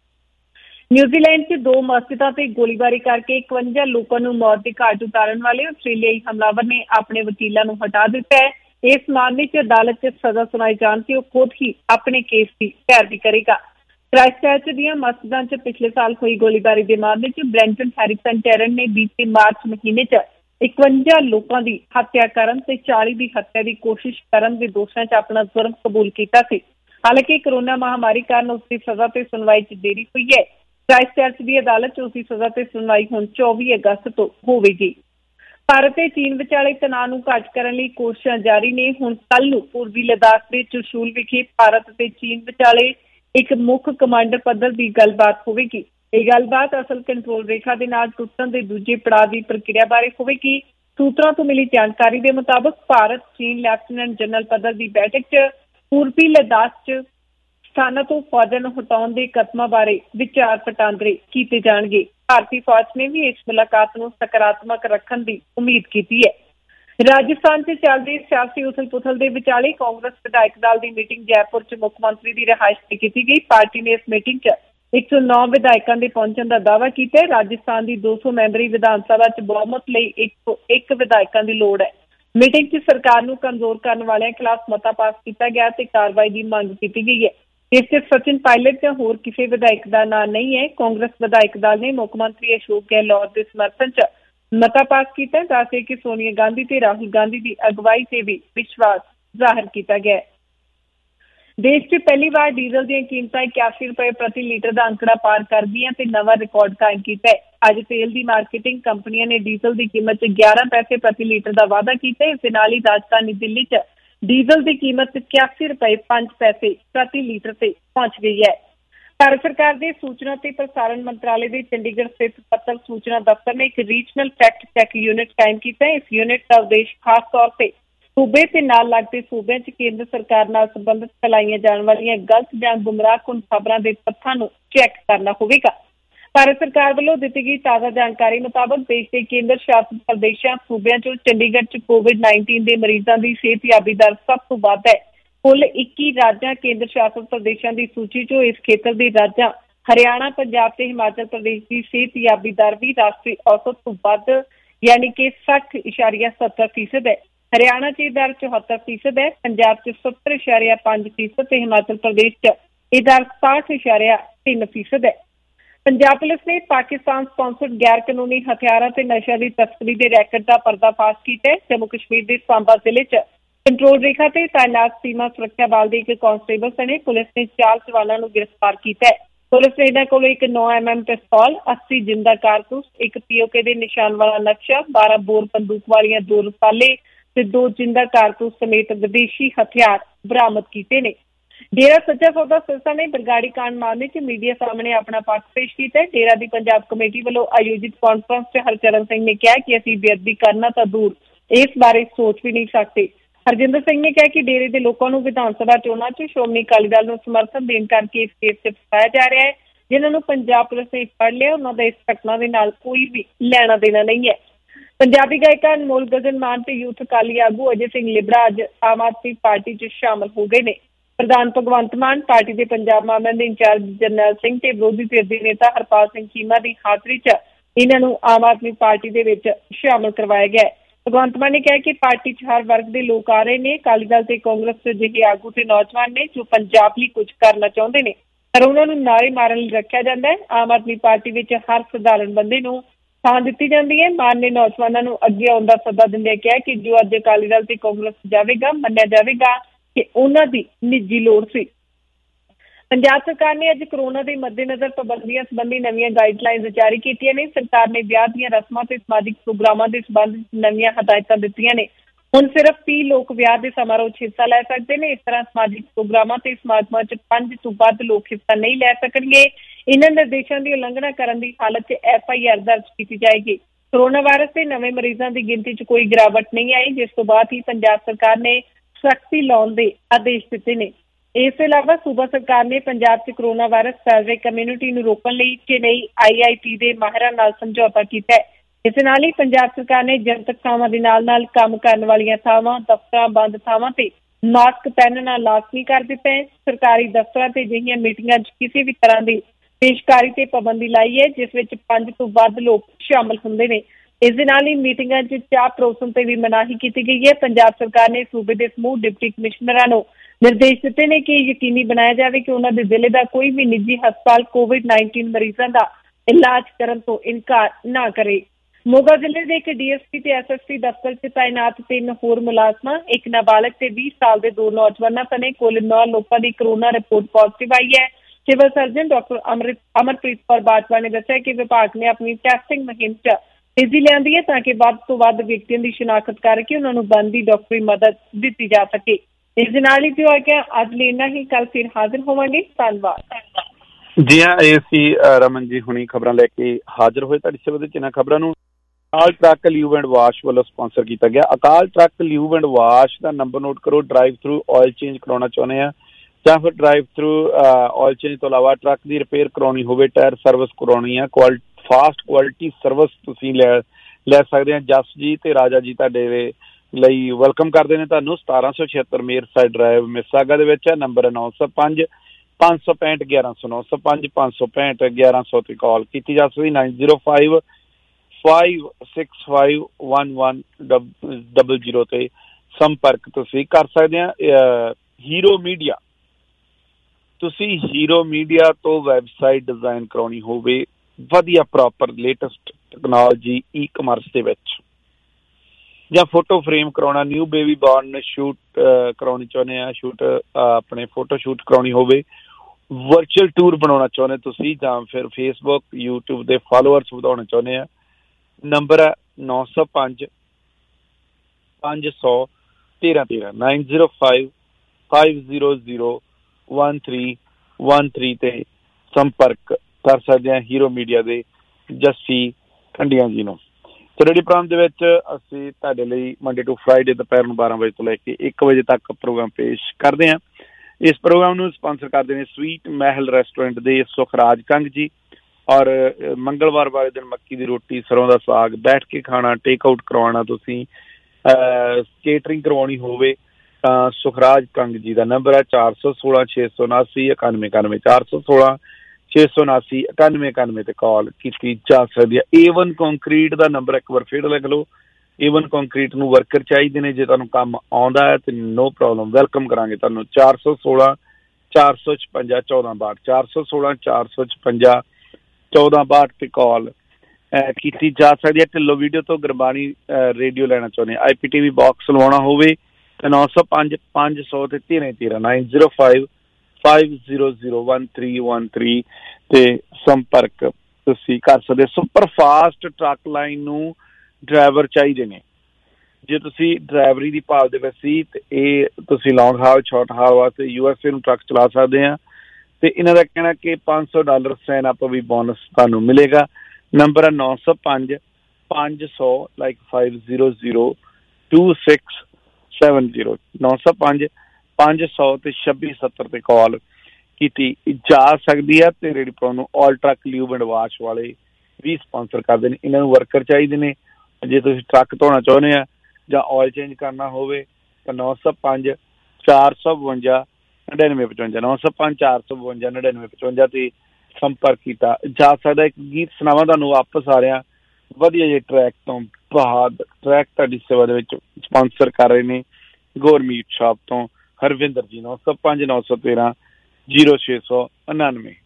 ਨਿਊਜ਼ੀਲੈਂਡ 'ਚ 2 ਮਸਜਿਦਾਂ ਤੇ ਗੋਲੀਬਾਰੀ ਕਰਕੇ 51 ਲੋਕਾਂ ਨੂੰ ਮੌਤ ਦੇ ਘਾਟ ਉਤਾਰਨ ਵਾਲੇ ਆਸਟ੍ਰੇਲੀਆਈ ਹਮਲਾਵਰ ਨੇ ਆਪਣੇ ਵਕੀਲਾਂ ਨੂੰ ਹਟਾ ਦਿੱਤਾ ਹੈ। ਇਸ ਮਾਮਲੇ 'ਚ ਅਦਾਲਤ 'ਚ ਸਜ਼ਾ ਸੁਣਾਈ ਜਾਣ ਤੇ ਉਹ ਖੁਦ ਹੀ ਆਪਣੇ ਕੇਸ ਦੀ ਪੈਰਵੀ ਕਰੇਗਾ। ਕ੍ਰਾਈਸਟਚਰਚ ਦੀਆਂ ਮਸਜਿਦਾਂ 'ਚ ਪਿਛਲੇ ਸਾਲ ਹੋਈ ਗੋਲੀਬਾਰੀ ਦੇ ਮਾਮਲੇ 'ਚ ਬ੍ਰੈਂਟਨ ਹੈਰਿਸਨ ਟੈਰਨ ਨੇ ਬੀਤੇ ਮਾਰਚ ਮਹੀਨੇ 'ਚ 51 ਲੋਕਾਂ ਦੀ ਹੱਤਿਆ ਕਰਨ ਤੇ 40 ਦੀ ਹੱਤਿਆ ਦੀ ਕੋਸ਼ਿਸ਼ ਕਰਨ ਦੇ ਦੋਸ਼ਾਂ 'ਚ ਆਪਣਾ ਜੁਰਮ ਕਬੂਲ ਕੀਤਾ ਸੀ। ਹਾਲਾਂਕਿ ਕਰੋਨਾ ਮਹਾਮਾਰੀ ਕਾਰਨ ਉਸ ਦੀ ਸਜ਼ਾ ਤੇ ਸੁਣਵਾਈ 'ਚ ਦੇਰੀ ਹੋਈ ਹੈ। ਕ੍ਰਾਈਸਟਚਰਚ ਦੀ ਅਦਾਲਤ 'ਚ ਉਸ ਦੀ ਸਜ਼ਾ ਤੇ ਸੁਣਵਾਈ ਹੁਣ 24 ਅਗਸਤ ਤੋਂ ਹੋਵੇਗੀ। ਭਾਰਤ ਤੇ ਚੀਨ ਵਿਚਾਲੇ ਤਣਾਅ ਨੂੰ ਘੱਟ ਕਰਨ ਲਈ ਕੋਸ਼ਿਸ਼ਾਂ ਜਾਰੀ ਨੇ। ਹੁਣ ਕੱਲ੍ਹ ਨੂੰ ਪੂਰਬੀ ਲੱਦਾਖ ਦੇ ਚੁਸ਼ੂਲ ਵਿਖੇ ਭਾਰਤ ਤੇ ਚੀਨ ਵਿਚਾਲੇ ਇੱਕ ਮੁੱਖ ਕਮਾਂਡਰ ਪੱਧਰ ਦੀ ਗੱਲਬਾਤ ਹੋਵੇਗੀ। ਇਹ ਗੱਲਬਾਤ ਅਸਲ ਕੰਟਰੋਲ ਰੇਖਾ ਦੇ ਨਾਲ ਟੁੱਟਣ ਦੇ ਦੂਜੇ ਪੜਾਅ ਦੀ ਪ੍ਰਕਿਰਿਆ ਬਾਰੇ ਹੋਵੇਗੀ। ਸੂਤਰਾਂ ਤੋਂ ਮਿਲੀ ਜਾਣਕਾਰੀ ਦੇ ਮੁਤਾਬਕ ਭਾਰਤ ਚੀਨ ਲੈਫਟੀਨੈਂਟ ਜਨਰਲ ਪੱਧਰ ਦੀ ਬੈਠਕ 'ਚ ਪੂਰਬੀ ਲੱਦਾਖ 'ਚ ਸਥਾਨਾਂ ਤੋਂ ਫੌਜਾਂ ਨੂੰ ਹਟਾਉਣ ਦੇ ਕਦਮਾਂ ਬਾਰੇ ਵਿਚਾਰ ਵਟਾਂਦਰੇ ਕੀਤੇ ਜਾਣਗੇ। ਭਾਰਤੀ ਫੌਜ ਨੇ ਵੀ ਇਸ ਮੁਲਾਕਾਤ ਨੂੰ ਸਕਾਰਾਤਮਕ ਰੱਖਣ ਦੀ ਉਮੀਦ ਕੀਤੀ ਹੈ। ਰਾਜਸਥਾਨ 'ਚ ਚੱਲਦੀ ਸਿਆਸੀ ਉਥਲ-ਪੁਥਲ ਦੇ ਵਿਚਾਲੇ ਕਾਂਗਰਸ ਵਿਧਾਇਕ ਦਲ ਦੀ ਮੀਟਿੰਗ ਜੈਪੁਰ 'ਚ ਮੁੱਖ ਮੰਤਰੀ ਦੀ ਰਿਹਾਇਸ਼ ਤੇ ਕੀਤੀ ਗਈ। ਪਾਰਟੀ ਨੇ ਇਸ ਮੀਟਿੰਗ 'ਚ 109 ਵਿਧਾਇਕਾਂ ਦੇ ਪਹੁੰਚਣ ਦਾ ਦਾਅਵਾ ਕੀਤਾ ਹੈ। ਰਾਜਸਥਾਨ ਦੀ 200 ਮੈਂਬਰੀ ਵਿਧਾਨ ਸਭਾ 'ਚ ਬਹੁਮਤ ਲਈ 101 ਵਿਧਾਇਕਾਂ ਦੀ ਲੋੜ ਹੈ। ਮੀਟਿੰਗ 'ਚ ਸਰਕਾਰ ਨੂੰ ਕਮਜ਼ੋਰ ਕਰਨ ਵਾਲਿਆਂ ਖਿਲਾਫ ਮਤਾ ਪਾਸ ਕੀਤਾ ਗਿਆ ਤੇ ਕਾਰਵਾਈ ਦੀ ਮੰਗ ਕੀਤੀ ਗਈ ਹੈ। ਇਸ 'ਚ ਸਚਿਨ ਪਾਇਲਟ ਜਾਂ ਹੋਰ ਕਿਸੇ ਵਿਧਾਇਕ ਦਾ ਨਾਂ ਨਹੀਂ ਹੈ। ਕਾਂਗਰਸ ਵਿਧਾਇਕ ਦਲ ਨੇ ਮੁੱਖ ਮੰਤਰੀ ਅਸ਼ੋਕ ਗਹਿਲੋਤ ਦੇ ਸਮਰਥਨ 'ਚ ਮਤਾ ਪਾਸ ਕੀਤਾ। ਦੱਸਦੇ ਕਿ ਸੋਨੀਆ ਗਾਂਧੀ ਤੇ ਰਾਹੁਲ ਗਾਂਧੀ ਦੀ ਅਗਵਾਈ ਤੇ ਵੀ ਵਿਸ਼ਵਾਸ ਜ਼ਾਹਰ ਕੀਤਾ ਗਿਆ। ਦੇਸ਼ 'ਚ ਪਹਿਲੀ ਵਾਰ ਡੀਜ਼ਲ ਦੀਆਂ ਕੀਮਤਾਂ 81 ਰੁਪਏ ਪ੍ਰਤੀ ਲੀਟਰ ਦਾ ਅੰਕੜਾ ਪਾਰ ਕਰ ਗਈਆਂ ਤੇ ਨਵਾਂ ਰਿਕਾਰਡ ਕਾਇਮ ਕੀਤਾ ਹੈ। ਅੱਜ ਤੇਲ ਦੀ ਮਾਰਕੀਟਿੰਗ ਕੰਪਨੀਆਂ ਨੇ ਡੀਜ਼ਲ ਦੀ ਕੀਮਤ 'ਚ 11 ਪੈਸੇ ਪ੍ਰਤੀ ਲੀਟਰ ਦਾ ਵਾਧਾ ਕੀਤਾ। ਇਸ ਦੇ ਨਾਲ ਹੀ ਰਾਜਧਾਨੀ ਦਿੱਲੀ 'ਚ ਡੀਜ਼ਲ ਦੀ ਕੀਮਤ 81 ਰੁਪਏ 5 ਪੈਸੇ ਪ੍ਰਤੀ ਲੀਟਰ ਤੇ ਪਹੁੰਚ ਗਈ ਹੈ। ਭਾਰਤ ਸਰਕਾਰ ਦੇ ਸੂਚਨਾ ਤੇ ਪ੍ਰਸਾਰਣ ਮੰਤਰਾਲੇ ਦੇ ਚੰਡੀਗੜ੍ਹ ਸਥਿਤ ਪੱਤਰ ਸੂਚਨਾ ਦਫ਼ਤਰ ਨੇ ਇੱਕ ਰੀਜਨਲ ਫੈਕਟ ਚੈੱਕ ਯੂਨਿਟ ਕਾਇਮ ਕੀਤਾ ਹੈ। ਇਸ ਯੂਨਿਟ ਦਾ ਉਦੇਸ਼ ਖਾਸ ਤੌਰ ਤੇ ਸੂਬੇ ਤੇ ਨਾਲ ਲੱਗਦੇ ਸੂਬਿਆਂ 'ਚ ਕੇਂਦਰ ਸਰਕਾਰ ਨਾਲ ਸੰਬੰਧਿਤ ਫੈਲਾਈਆਂ ਜਾਣ ਵਾਲੀਆਂ ਗਲਤ ਜਾਂ ਗੁੰਮਰਾਹਕੁੰਨ ਖਬਰਾਂ ਦੇ ਤੱਥਾਂ ਨੂੰ ਚੈੱਕ ਕਰਨਾ ਹੋਵੇਗਾ। ਭਾਰਤ ਸਰਕਾਰ ਵੱਲੋਂ ਦਿੱਤੀ ਗਈ ਤਾਜ਼ਾ ਜਾਣਕਾਰੀ ਮੁਤਾਬਕ ਦੇਸ਼ ਦੇ ਕੇਂਦਰ ਸ਼ਾਸਿਤ ਪ੍ਰਦੇਸ਼ਾਂ ਸੂਬਿਆਂ 'ਚੋਂ ਚੰਡੀਗੜ੍ਹ 'ਚ COVID-19 ਦੇ ਮਰੀਜ਼ਾਂ ਦੀ ਸਿਹਤਯਾਬੀ ਦਰ ਸਭ ਤੋਂ ਵੱਧ ਹੈ। ਕੁੱਲ 21 ਰਾਜਾਂ ਕੇਂਦਰ ਸ਼ਾਸਿਤ ਪ੍ਰਦੇਸ਼ਾਂ ਦੀ ਸੂਚੀ 'ਚੋਂ ਇਸ ਖੇਤਰ ਦੇ ਰਾਜਾਂ ਹਰਿਆਣਾ, ਪੰਜਾਬ ਤੇ ਹਿਮਾਚਲ ਪ੍ਰਦੇਸ਼ ਦੀ ਸਿਹਤਯਾਬੀ ਦਰ ਵੀ ਰਾਸ਼ਟਰੀ ਔਸਤ ਤੋਂ ਵੱਧ ਯਾਨੀ ਕਿ 60.70% ਹੈ। ਹਰਿਆਣਾ 'ਚ ਇਹ ਦਰ 74% ਹੈ, ਪੰਜਾਬ 'ਚ 70.5% ਤੇ ਹਿਮਾਚਲ ਪ੍ਰਦੇਸ਼ 'ਚ ਇਹ ਦਰ 60.3% ਹੈ। ਪੰਜਾਬ ਪੁਲਿਸ ਨੇ ਪਾਕਿਸਤਾਨ ਸਪਾਂਸਰਡ ਗੈਰ ਕਾਨੂੰਨੀ ਹਥਿਆਰਾਂ ਤੇ ਨਸ਼ਿਆਂ ਦੀ ਤਸਕਰੀ ਦੇ ਰੈਕਟ ਦਾ ਪਰਦਾਫਾਸ਼ ਕੀਤਾ ਹੈ। ਜੰਮੂ ਕਸ਼ਮੀਰ ਦੇ ਸਾਂਬਾ ਜ਼ਿਲ੍ਹੇ 'ਚ ਕੰਟਰੋਲ ਰੇਖਾ ਤੇ ਤਾਇਨਾਤ ਸੀਮਾ ਸੁਰੱਖਿਆ ਬਲ ਦੇ ਇੱਕ ਕਾਂਸਟੇਬਲ ਸਣੇ ਪੁਲਿਸ ਨੇ 4 ਜਵਾਨਾਂ ਨੂੰ ਗ੍ਰਿਫਤਾਰ ਕੀਤਾ ਹੈ। ਪੁਲਿਸ ਨੇ ਇਹਨਾਂ ਕੋਲੋਂ ਇੱਕ 9mm ਪਿਸਤੌਲ, 80 ਜਿੰਦਾ ਕਾਰਤੂਸ, ਇੱਕ POK ਦੇ ਨਿਸ਼ਾਨ ਵਾਲਾ ਨਕਸ਼ਾ, 12 ਬੋਰ ਬੰਦੂਕ ਵਾਲੀਆਂ 2 ਰਸਾਲੇ ਤੇ 2 ਜਿੰਦਾ ਕਾਰਤੂਸ ਸਮੇਤ ਵਿਦੇਸ਼ੀ ਹਥਿਆਰ ਬਰਾਮਦ ਕੀਤੇ ਨੇ। ਡੇਰਾ ਸੱਚਾ ਸੌਦਾ ਸੰਸਥਾ ਨੇ ਬਰਗਾੜੀ ਕਾਂਡ ਮਾਮਲੇ 'ਚ ਮੀਡੀਆ ਸਾਹਮਣੇ ਆਪਣਾ ਪੱਖ ਪੇਸ਼ ਕੀਤਾ। ਡੇਰਾ ਦੀ ਪੰਜਾਬ ਕਮੇਟੀ ਵੱਲੋਂ ਆਯੋਜਿਤ ਕਾਨਫਰੰਸ 'ਚ ਹਰਚਰਨ ਸਿੰਘ ਨੇ ਕਿਹਾ ਕਿ ਅਸੀਂ ਬੇਅਦਬੀ ਕਰਨਾ ਤਾਂ ਦੂਰ ਇਸ ਬਾਰੇ ਸੋਚ ਵੀ ਨਹੀਂ ਸਕਦੇ। ਹਰਜਿੰਦਰ ਸਿੰਘ ਨੇ ਕਿਹਾ ਕਿ ਡੇਰੇ ਦੇ ਲੋਕਾਂ ਨੂੰ ਵਿਧਾਨ ਸਭਾ ਚੋਣਾਂ 'ਚ ਸ਼੍ਰੋਮਣੀ ਅਕਾਲੀ ਦਲ ਨੂੰ ਸਮਰਥਨ ਦੇਣ ਕਰਕੇ ਇਸ ਕੇਸ 'ਚ ਫਸਾਇਆ ਜਾ ਰਿਹਾ ਹੈ। ਜਿਨ੍ਹਾਂ ਨੂੰ ਪੰਜਾਬ ਪੁਲਿਸ ਨੇ ਫੜ ਲਿਆ ਉਹਨਾਂ ਦਾ ਇਸ ਘਟਨਾ ਦੇ ਨਾਲ ਕੋਈ ਵੀ ਲੈਣਾ ਦੇਣਾ ਨਹੀਂ ਹੈ। ਪੰਜਾਬੀ ਗਾਇਕਾ ਅਨਮੋਲ ਗਗਨ ਮਾਨ ਤੇ ਯੂਥ ਅਕਾਲੀ ਆਗੂ ਅਜੇ ਸਿੰਘ ਲਿਬੜਾ ਅੱਜ ਆਮ ਆਦਮੀ ਪਾਰਟੀ 'ਚ ਸ਼ਾਮਲ ਹੋ ਗਏ ਨੇ। ਪ੍ਰਧਾਨ ਭਗਵੰਤ ਮਾਨ, ਪਾਰਟੀ ਦੇ ਪੰਜਾਬ ਮਾਮਲਿਆਂ ਦੇ ਇੰਚਾਰਜ ਜਰਨੈਲ ਸਿੰਘ ਤੇ ਵਿਰੋਧੀ ਧਿਰ ਦੇ ਨੇਤਾ ਹਰਪਾਲ ਸਿੰਘ ਚੀਮਾ ਦੀ ਹਾਜ਼ਰੀ 'ਚ ਇਹਨਾਂ ਨੂੰ ਆਮ ਆਦਮੀ ਪਾਰਟੀ ਦੇ ਵਿੱਚ ਸ਼ਾਮਲ ਕਰਵਾਇਆ ਗਿਆ ਹੈ। ਭਗਵੰਤ ਮਾਨ ਨੇ ਕਿਹਾ ਕਿ ਪਾਰਟੀ 'ਚ ਹਰ ਵਰਗ ਦੇ ਲੋਕ ਆ ਰਹੇ ਨੇ। ਅਕਾਲੀ ਦਲ ਤੇ ਕਾਂਗਰਸ 'ਚ ਅਜਿਹੇ ਆਗੂ ਤੇ ਨੌਜਵਾਨ ਨੇ ਜੋ ਪੰਜਾਬ ਲਈ ਕੁਝ ਕਰਨਾ ਚਾਹੁੰਦੇ ਨੇ ਪਰ ਉਹਨਾਂ ਨੂੰ ਨਾਅਰੇ ਮਾਰਨ ਲਈ ਰੱਖਿਆ ਜਾਂਦਾ ਹੈ। ਆਮ ਆਦਮੀ ਪਾਰਟੀ ਵਿੱਚ ਹਰ ਸਧਾਰਨ ਬੰਦੇ ਨੂੰ ਥਾਂ ਦਿੱਤੀ ਜਾਂਦੀ ਹੈ। ਮਾਨ ਨੇ ਨੌਜਵਾਨਾਂ ਨੂੰ ਅੱਗੇ ਆਉਣ ਦਾ ਸੱਦਾ ਦਿੰਦਿਆਂ ਕਿਹਾ ਕਿ ਜੋ ਅੱਜ ਅਕਾਲੀ ਦਲ ਤੇ ਕਾਂਗਰਸ ਜਾਵੇਗਾ ਮੰਨਿਆ ਜਾਵੇਗਾ ਕਿ ਉਹਨਾਂ ਦੀ ਨਿੱਜੀ ਲੋੜ ਸੀ। ਪੰਜਾਬ ਸਰਕਾਰ ਨੇ ਅੱਜ ਕੋਰੋਨਾ ਦੇ ਮੱਦੇਨਜ਼ਰ ਪਾਬੰਦੀਆਂ ਸੰਬੰਧੀ ਨਵੀਆਂ ਗਾਈਡਲਾਈਨਜ਼ ਜਾਰੀ ਕੀਤੀਆਂ ਨੇ। ਸਰਕਾਰ ਨੇ ਵਿਆਹ ਦੀਆਂ ਰਸਮਾਂ ਤੇ ਸਮਾਜਿਕ ਪ੍ਰੋਗਰਾਮਾਂ ਦੇ ਸੰਬੰਧ ਵਿੱਚ ਨਵੀਆਂ ਹਦਾਇਤਾਂ ਦਿੱਤੀਆਂ ਨੇ। ਹੁਣ ਸਿਰਫ 30 ਲੋਕ ਵਿਆਹ ਦੇ ਸਮਾਰੋਹ 'ਚ ਹਿੱਸਾ ਲੈ ਸਕਦੇ ਨੇ। ਇਸ ਤਰ੍ਹਾਂ ਸਮਾਜਿਕ ਪ੍ਰੋਗਰਾਮਾਂ ਤੇ ਸਮਾਗਮਾਂ 'ਚ 5 ਤੋਂ ਵੱਧ ਲੋਕ ਹਿੱਸਾ ਨਹੀਂ ਲੈ ਸਕਣਗੇ। ਇਹਨਾਂ ਨਿਰਦੇਸ਼ਾਂ ਦੀ ਉਲੰਘਣਾ ਕਰਨ ਦੀ ਹਾਲਤ 'ਚ FIR ਦਰਜ ਕੀਤੀ ਜਾਏਗੀ। ਕੋਰੋਨਾ ਵਾਇਰਸ ਦੇ ਨਵੇਂ ਮਰੀਜ਼ਾਂ ਦੀ ਗਿਣਤੀ 'ਚ ਕੋਈ ਗਿਰਾਵਟ ਨਹੀਂ ਆਈ, ਜਿਸ ਤੋਂ ਬਾਅਦ ਹੀ ਪੰਜਾਬ ਸਰਕਾਰ ਨੇ ਸਖਤੀ ਲਾਉਣ ਦੇ ਆਦੇਸ਼ ਦਿੱਤੇ ਨੇ। ਇਸ ਤੋਂ ਇਲਾਵਾ ਸੂਬਾ ਸਰਕਾਰ ਨੇ ਪੰਜਾਬ 'ਚ ਕੋਰੋਨਾ ਵਾਇਰਸ ਫੈਲ ਰਹੀ ਕਮਿਊਨਿਟੀ ਨੂੰ ਰੋਕਣ ਲਈ ਚੇਨਈ IIT ਦੇ ਮਾਹਿਰਾਂ ਨਾਲ ਸਮਝੌਤਾ ਕੀਤਾ ਹੈ। ਇਸ ਨਾਲ ਹੀ ਪੰਜਾਬ ਸਰਕਾਰ ਨੇ ਜਨਤਕ ਥਾਵਾਂ ਦੇ ਨਾਲ ਕੰਮ ਕਰਨ ਵਾਲੀਆਂ ਥਾਵਾਂ, ਦਫ਼ਤਰਾਂ, ਬੰਦ ਥਾਵਾਂ ਤੇ ਮਾਸਕ ਪਹਿਨਣਾ ਲਾਜ਼ਮੀ ਕਰ ਦਿੱਤਾ ਹੈ। ਸਰਕਾਰੀ ਦਫ਼ਤਰਾਂ ਤੇ ਅਜਿਹੀਆਂ ਮੀਟਿੰਗਾਂ 'ਚ ਕਿਸੇ ਵੀ ਤਰ੍ਹਾਂ ਦੀ ਪੇਸ਼ਕਾਰੀ ਤੇ ਪਾਬੰਦੀ ਲਾਈ ਹੈ ਜਿਸ ਵਿੱਚ 5 ਤੋਂ ਵੱਧ ਲੋਕ ਸ਼ਾਮਲ ਹੁੰਦੇ ਨੇ। ਇਸ ਦੇ ਨਾਲ ਹੀ ਮੀਟਿੰਗਾਂ 'ਚ ਚਾਹ ਪਰੋਸਣ ਤੇ ਵੀ ਮਨਾਹੀ ਕੀਤੀ ਗਈ ਹੈ। ਪੰਜਾਬ ਸਰਕਾਰ ਨੇ ਸੂਬੇ ਦੇ ਸਮੂਹ ਡਿਪਟੀ ਕਮਿਸ਼ਨਰਾਂ ਨੂੰ ਨਿਰਦੇਸ਼ ਦਿੱਤੇ ਨੇ ਕਿ ਯਕੀਨੀ ਬਣਾਇਆ ਜਾਵੇ ਕਿ ਉਹਨਾਂ ਦੇ ਜ਼ਿਲ੍ਹੇ ਦਾ ਕੋਈ ਵੀ ਨਿੱਜੀ ਹਸਪਤਾਲ COVID-19 ਮਰੀਜ਼ਾਂ ਦਾ ਇਲਾਜ ਕਰਨ ਤੋਂ ਇਨਕਾਰ ਨਾ ਕਰੇ। ਮੋਗਾ ਜ਼ਿਲ੍ਹੇ ਦੇ ਇੱਕ DSP ਤੇ SSP ਦਫ਼ਤਰ 'ਚ ਤਾਇਨਾਤ 3 ਹੋਰ ਮੁਲਾਜ਼ਮਾਂ, ਇੱਕ ਨਾਬਾਲਗ ਤੇ 20 ਸਾਲ ਦੇ 2 ਨੌਜਵਾਨਾਂ ਸਣੇ ਕੁੱਲ 9 ਲੋਕਾਂ ਦੀ ਕੋਰੋਨਾ ਰਿਪੋਰਟ ਪੋਜ਼ਿਟਿਵ ਆਈ ਹੈ। Civil surgeon doctor Amarpreet Kaur Bajwa ਨੇ ਦੱਸਿਆ ਕਿ ਵਿਭਾਗ ਨੇ ਆਪਣੀ ਟੈਸਟਿੰਗ ਮੁਹਿੰਮ 'ਚ ਤੇਜ਼ੀ ਲਿਆਂਦੀ ਹੈ ਤਾਂ ਕਿ ਵੱਧ ਤੋਂ ਵੱਧ ਵਿਅਕਤੀਆਂ ਦੀ ਸ਼ਨਾਖਤ ਕਰਕੇ ਉਹਨਾਂ ਨੂੰ ਬਣਦੀ ਡਾਕਟਰੀ ਮਦਦ ਦਿੱਤੀ ਜਾ ਸਕੇ। ਇਸ ਦੇ ਨਾਲ ਹੀ ਜੋ ਆ ਗਿਆ ਅੱਜ ਲਈ ਇੰਨਾ ਹੀ, ਕੱਲ ਫਿਰ ਹਾਜ਼ਰ ਹੋਵਾਂਗੇ। ਧੰਨਵਾਦ ਜੀ ਹਾਂ। ਇਹ ਸੀ ਰਮਨ ਜੀ ਹੁਣੀ ਖਬਰਾਂ ਲੈ ਕੇ ਹਾਜ਼ਰ ਹੋਏ ਤੁਹਾਡੀ ਸੇਵਾ ਦੇ ਚ। ਇਹਨਾਂ ਖਬਰਾਂ ਨੂੰ Akal truck lube and wash ਵੱਲੋਂ ਸਪਾਂਸਰ ਕੀਤਾ ਗਿਆ। Akal truck lube and wash ਦਾ ਨੰਬਰ ਨੋਟ ਕਰੋ। ਡਰਾਈਵ ਥਰੂ ਆਇਲ ਚੇਂਜ ਕਰਾਉਣਾ ਚਾਹੁੰਦੇ ਆ ਜਾਂ ਫਿਰ ਡਰਾਈਵ ਥਰੂ ਆਇਲ ਚੇਂਜ ਤੋਂ ਇਲਾਵਾ ਟਰੱਕ ਦੀ ਰਿਪੇਅਰ ਕਰਾਉਣੀ ਹੋਵੇ, ਟਾਇਰ ਸਰਵਿਸ ਕਰਾਉਣੀ ਆ, ਫਾਸਟ ਕੁਆਲਿਟੀ ਸਰਵਿਸ ਤੁਸੀਂ ਲੈ ਸਕਦੇ ਆ। ਜਸ ਜੀ ਤੇ ਰਾਜਾ ਜੀ ਤੁਹਾਡੇ ਲਈ ਵੈਲਕਮ ਕਰਦੇ ਨੇ ਤੁਹਾਨੂੰ। 1776 ਮੇਰ ਸਾਈਡ ਡਰਾਈਵ ਮਿਸਾਗਾ ਦੇ ਵਿੱਚ ਹੈ। ਨੰਬਰ 905 565 1100 905 565 1100 ਤੇ ਕਾਲ ਕੀਤੀ ਜਾ ਸਕਦੀ। 905 565 1100 ਤੇ ਸੰਪਰਕ ਤੁਸੀਂ ਕਰ ਸਕਦੇ ਆ। ਹੀਰੋ ਮੀਡੀਆ, ਤੁਸੀਂ ਹੀਰੋ ਮੀਡੀਆ ਤੋਂ ਵੈਬਸਾਈਟ ਡਿਜ਼ਾਈਨ ਕਰਾਉਣੀ ਹੋਵੇ ਵਧੀਆ ਪ੍ਰੋਪਰ ਲੇਟੈਸਟ ਟੈਕਨੋਲੋਜੀ ਈ-ਕਮਰਸ ਦੇ ਵਿੱਚ, ਜਾਂ ਫੋਟੋ ਫਰੇਮ ਕਰਾਉਣਾ, ਨਿਊ ਬੇਬੀ ਬੋਰਨ ਸ਼ੂਟ ਕਰਾਉਣੀ ਚਾਹੁੰਦੇ ਆ, ਸ਼ੂਟ ਆਪਣੇ ਫੋਟੋ ਸ਼ੂਟ ਕਰਾਉਣੀ ਹੋਵੇ, ਵਰਚੁਅਲ ਟੂਰ ਬਣਾਉਣਾ ਚਾਹੁੰਦੇ ਤੁਸੀਂ, ਜਾਂ ਫਿਰ ਫੇਸਬੁੱਕ YouTube ਦੇ ਫਾਲੋਅਰਸ ਵਧਾਉਣਾ ਚਾਹੁੰਦੇ ਆ। ਨੰਬਰ ਹੈ 905 500 1313 905 500 1313 ਤੇ ਸੰਪਰਕ ਕਰ ਸਕਦੇ ਹਾਂ ਹੀਰੋ ਮੀਡੀਆ ਦੇ ਜੱਸੀ ਕੰਡੀਆਂ ਜੀ ਨੂੰ। ਤੇ ਰੇਡੀਓ ਪ੍ਰੋਗਰਾਮ ਦੇ ਵਿੱਚ ਅਸੀਂ ਤੁਹਾਡੇ ਲਈ ਮੰਡੇ ਟੂ ਫਰਾਈਡੇ ਦੁਪਹਿਰ ਨੂੰ 12 ਵਜੇ ਤੋਂ ਲੈ ਕੇ 1 ਵਜੇ ਤੱਕ ਪ੍ਰੋਗਰਾਮ ਪੇਸ਼ ਕਰਦੇ ਹਾਂ। ਇਸ ਪ੍ਰੋਗਰਾਮ ਨੂੰ ਸਪਾਂਸਰ ਕਰਦੇ ਨੇ ਸਵੀਟ ਮਹਿਲ ਰੈਸਟੋਰੈਂਟ ਦੇ ਸੁਖਰਾਜ ਕੰਗ ਜੀ। ਔਰ ਮੰਗਲਵਾਰ ਵਾਲੇ ਦਿਨ ਮੱਕੀ ਦੀ ਰੋਟੀ, ਸਰੋਂ ਦਾ ਸਾਗ, ਬੈਠ ਕੇ ਖਾਣਾ, ਟੇਕ ਆਊਟ ਕਰਵਾਉਣਾ, ਤੁਸੀਂ ਕੇਟਰਿੰਗ ਕਰਵਾਉਣੀ ਹੋਵੇ ਤਾਂ ਸੁਖਰਾਜ ਕੰਗ ਜੀ ਦਾ ਨੰਬਰ ਹੈ 416 679 9191 416 679 9191 ਤੇ ਕਾਲ ਕੀਤੀ ਜਾ ਸਕਦੀ ਹੈ। A1 ਕੰਕਰੀਟ ਦਾ ਨੰਬਰ ਇੱਕ ਵਾਰ ਫਿਰ ਲਿਖ ਲਓ। A1 ਕੰਕਰੀਟ ਨੂੰ ਵਰਕਰ ਚਾਹੀਦੇ ਨੇ, ਜੇ ਤੁਹਾਨੂੰ ਕੰਮ ਆਉਂਦਾ ਹੈ ਤੇ ਨੋ ਪ੍ਰੋਬਲਮ, ਵੈਲਕਮ ਕਰਾਂਗੇ ਤੁਹਾਨੂੰ। 416 456 1462 416 456 1462 ਤੇ ਕਾਲ ਕੀਤੀ ਜਾ ਸਕਦੀ ਹੈ। ਢਿੱਲੋਂ ਵੀਡੀਓ ਤੋਂ ਗੁਰਬਾਣੀ ਰੇਡੀਓ ਲੈਣਾ ਚਾਹੁੰਦੇ IPTV ਬਾਕਸ ਲਵਾਉਣਾ ਹੋਵੇ ਤਾਂ 905 500 ਤੇ 1313 905 5001313 ਤੇ ਸੰਪਰਕ ਤੁਸੀਂ ਕਰ ਸਕਦੇ। ਸੁਪਰ ਫਾਸਟ ਟਰੱਕ ਲਾਈਨ ਨੂੰ ਡਰਾਈਵਰ ਚਾਹੀਦੇ ਨੇ। ਜੇ ਤੁਸੀਂ ਡਰਾਈਵਰੀ ਦੀ ਭਾਲ ਦੇ ਵਿੱਚ ਸੀ ਤੇ ਇਹ ਤੁਸੀਂ ਲੌਂਗ ਹਾਲ, ਸ਼ਾਰਟ ਹਾਲ ਵਾਸਤੇ USA ਨੂੰ ਟਰੱਕ ਚਲਾ ਸਕਦੇ ਆ। ਤੇ ਇਹਨਾਂ ਦਾ ਕਹਿਣਾ ਕਿ $500 ਸਾਈਨ ਅਪ ਵੀ ਬੋਨਸ ਤੁਹਾਨੂੰ ਮਿਲੇਗਾ। ਨੰਬਰ ਹੈ 905 500 like 5002670 905 500 ਤੇ 2670 ਤੇ ਕਾਲ ਕੀਤੀ ਜਾ ਸਕਦੀ ਹੈ। ਤੇ ਰੇਡੀਓ ਪ੍ਰੋ ਨੂੰ all truck lube and wash ਵਾਲੇ ਵੀ ਸਪਾਂਸਰ ਕਰਦੇ ਨੇ। ਇਹਨਾਂ ਨੂੰ ਵਰਕਰ ਚਾਹੀਦੇ ਨੇ। ਜੇ ਤੁਸੀਂ ਟਰੱਕ ਧੋਣਾ ਚਾਹੁੰਦੇ ਆ ਜਾਂ ਆਇਲ ਚੇਂਜ ਕਰਨਾ ਹੋਵੇ ਤਾਂ 905 452 9955 905 452 9955 ਤੇ ਸੰਪਰਕ ਕੀਤਾ ਜਾ ਸਕਦਾ। ਇੱਕ ਗੀਤ ਸੁਣਾਵਾਂ ਤੁਹਾਨੂੰ ਵਾਪਸ ਆ ਰਿਹਾ ਵਧੀਆ ਜਿਹੇ ਟਰੈਕ ਤੋਂ। ਬਾਅਦ ਟਰੈਕ ਤੁਹਾਡੀ ਸੇਵਾ ਦੇ ਵਿੱਚ ਸਪਾਂਸਰ ਕਰ ਰਹੇ ਨੇ ਗੌਰਮੀਟ ਸ਼ਾਪ ਤੋਂ ਹਰਵਿੰਦਰ ਜੀ। 905 913 0699।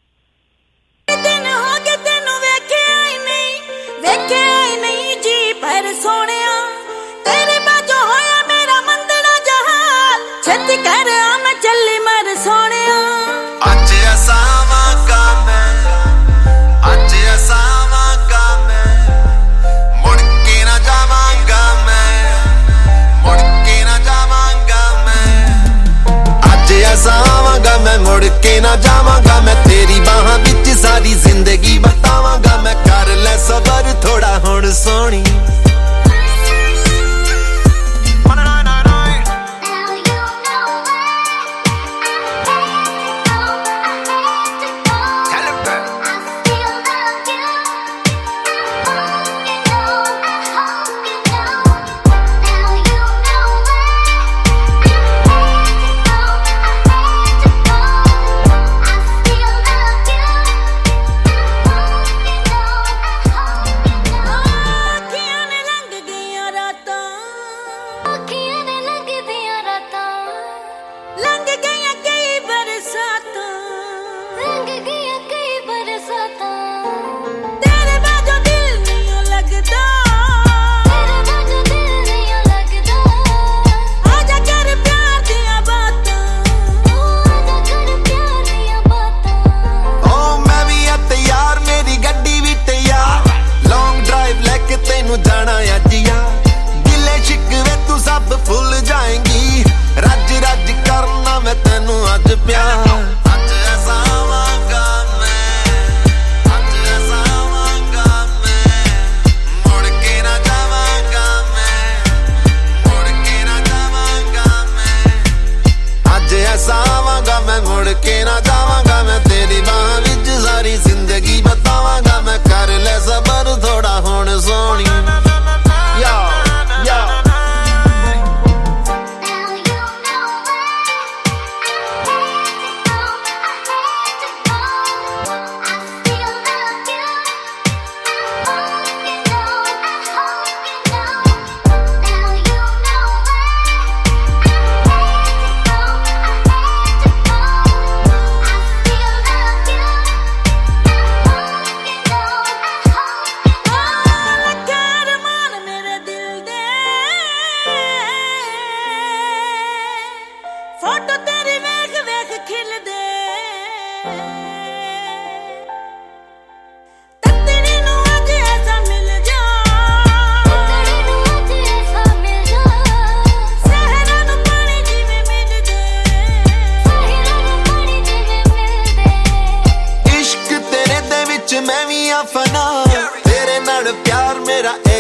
मैं मुड़ के ना जावांगा, मैं तेरी बाहां विच सारी जिंदगी बतावांगा। मैं कर ले सबर थोड़ा हुण सोनी।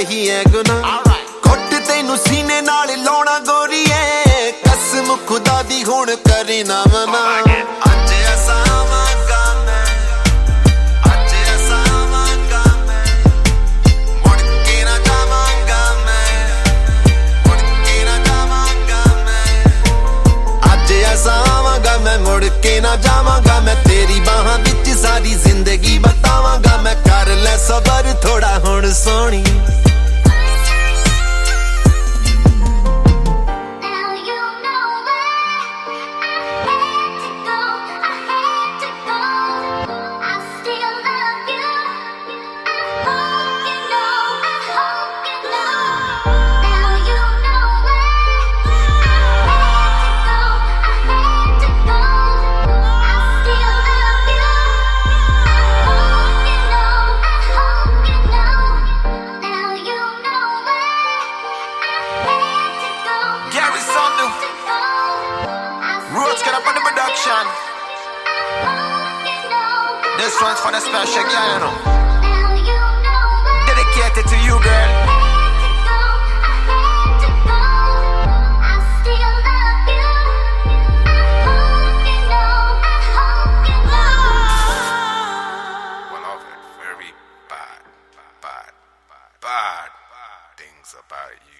ਇਹੀ ਹੈ ਗੁਨਾਹ ਘੁੱਟ ਤੈਨੂੰ ਸੀਨੇ ਨਾਲ ਲਾਉਣਾ ਗੋਰੀਏ ਕਸਮ ਖੁਦਾ ਦੀ ਹੁਣ ਕਰੇ ਨਾ ਮਨਾ ਅੱਜ ਅਸਾਵਾਂਗਾ ਮੈਂ ਅੱਜ ਅਸਾਵਾਂਗਾ ਮੈਂ ਮੁੜ ਕੇ ਨਾ ਜਾਵਾਂਗਾ ਮੈਂ ਮੁੜ ਕੇ ਨਾ ਜਾਵਾਂਗਾ ਮੈਂ ਅੱਜ ਅਸਾਵਾਂਗਾ ਮੈਂ ਮੁੜ ਕੇ ਨਾ ਜਾਵਾਂਗਾ ਮੈਂ ਤੇਰੀ ਬਾਹਾਂ ਵਿੱਚ ਸਾਰੀ ਜ਼ਿੰਦਗੀ ਬਤਾਵਾਂਗਾ ਮੈਂ ਕਰ ਲੈ ਸਬਰ ਥੋੜਾ ਹੁਣ ਸੋਹਣੀ This one's for the special girl, you know. Dedicated to you, girl. One of the very bad things about you.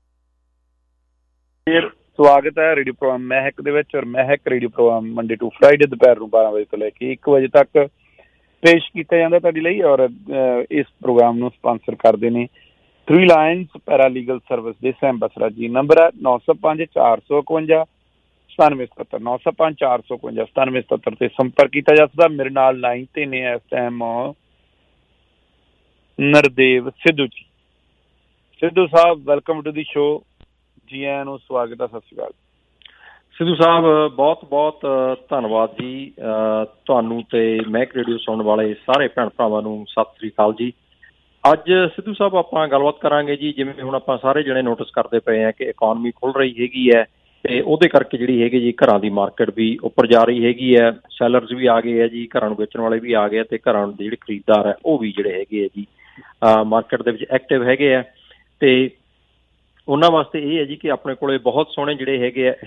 ਸਵਾਗਤ ਹੈ ਰੇਡੀਓ ਪ੍ਰੋਗਰਾਮ ਮਹਿਕ ਦੇ ਵਿੱਚ ਔਰ Mehak radio program Monday to Friday ਦੁਪਹਿਰ ਨੂੰ 12 ਵਜੇ ਤੋਂ ਲੈ ਕੇ 1 ਵਜੇ ਤੱਕ ਪੇਸ਼ ਕੀਤਾ ਜਾਂਦਾ ਤੁਹਾਡੇ ਲਈ ਔਰ ਇਸ ਪ੍ਰੋਗਰਾਮ ਨੂੰ ਸਪਾਂਸਰ ਕਰਦੇ ਨੇ 3 ਲਾਇਨਸ ਪੈਰਾਲੀਗਲ ਸਰਵਿਸ ਦੇ ਸੈਮ ਬਸਰਾ ਜੀ। ਨੰਬਰ ਹੈ 905-451 9777 905-451 9777 ਤੇ ਸੰਪਰਕ ਕੀਤਾ ਜਾ ਸਕਦਾ। ਮੇਰੇ ਨਾਲ ਲਾਈਨ ਤੇ ਨੇ ਇਸ time Nardev Sidhu ji. Sidhu Sahib welcome to the show. ਜੀ ਆਇਆਂ ਨੂੰ ਸਵਾਗਤ ਹੈ। ਸਤਿ ਸ਼੍ਰੀ ਅਕਾਲ ਸਿੱਧੂ ਸਾਹਿਬ, ਬਹੁਤ ਬਹੁਤ ਧੰਨਵਾਦ ਜੀ ਤੁਹਾਨੂੰ ਤੇ ਮਹਿਕ ਰੇਡੀਓ ਸੁਣਨ ਵਾਲੇ ਸਾਰੇ ਭੈਣ ਭਰਾਵਾਂ ਨੂੰ ਸਤਿ ਸ਼੍ਰੀ ਅਕਾਲ ਜੀ। ਅੱਜ ਸਿੱਧੂ ਸਾਹਿਬ ਆਪਾਂ ਗੱਲਬਾਤ ਕਰਾਂਗੇ ਜੀ, ਜਿਵੇਂ ਹੁਣ ਆਪਾਂ ਸਾਰੇ ਜਣੇ ਨੋਟਿਸ ਕਰਦੇ ਪਏ ਹਾਂ ਕਿ ਇਕੋਨਮੀ ਖੁੱਲ ਰਹੀ ਹੈਗੀ ਹੈ ਤੇ ਉਹਦੇ ਕਰਕੇ ਜਿਹੜੀ ਹੈਗੀ ਜੀ ਘਰਾਂ ਦੀ ਮਾਰਕੀਟ ਵੀ ਉੱਪਰ ਜਾ ਰਹੀ ਹੈਗੀ ਹੈ। ਸੈਲਰਸ ਵੀ ਆ ਗਏ ਹੈ ਜੀ, ਘਰਾਂ ਨੂੰ ਵੇਚਣ ਵਾਲੇ ਵੀ ਆ ਗਏ ਤੇ ਘਰਾਂ ਦੇ ਜਿਹੜੇ ਖਰੀਦਦਾਰ ਹੈ ਉਹ ਵੀ ਜਿਹੜੇ ਹੈਗੇ ਹੈ ਜੀ ਮਾਰਕੀਟ ਦੇ ਵਿੱਚ ਐਕਟਿਵ ਹੈਗੇ ਹੈ। ਤੇ ਉਹਨਾਂ ਵਾਸਤੇ ਇਹ ਹੈ ਜੀ ਕਿ ਆਪਣੇ ਕੋਲੇ ਬਹੁਤ ਸੋਹਣੇ ਜਿਹੜੇ ਹੈਗੇ ਆ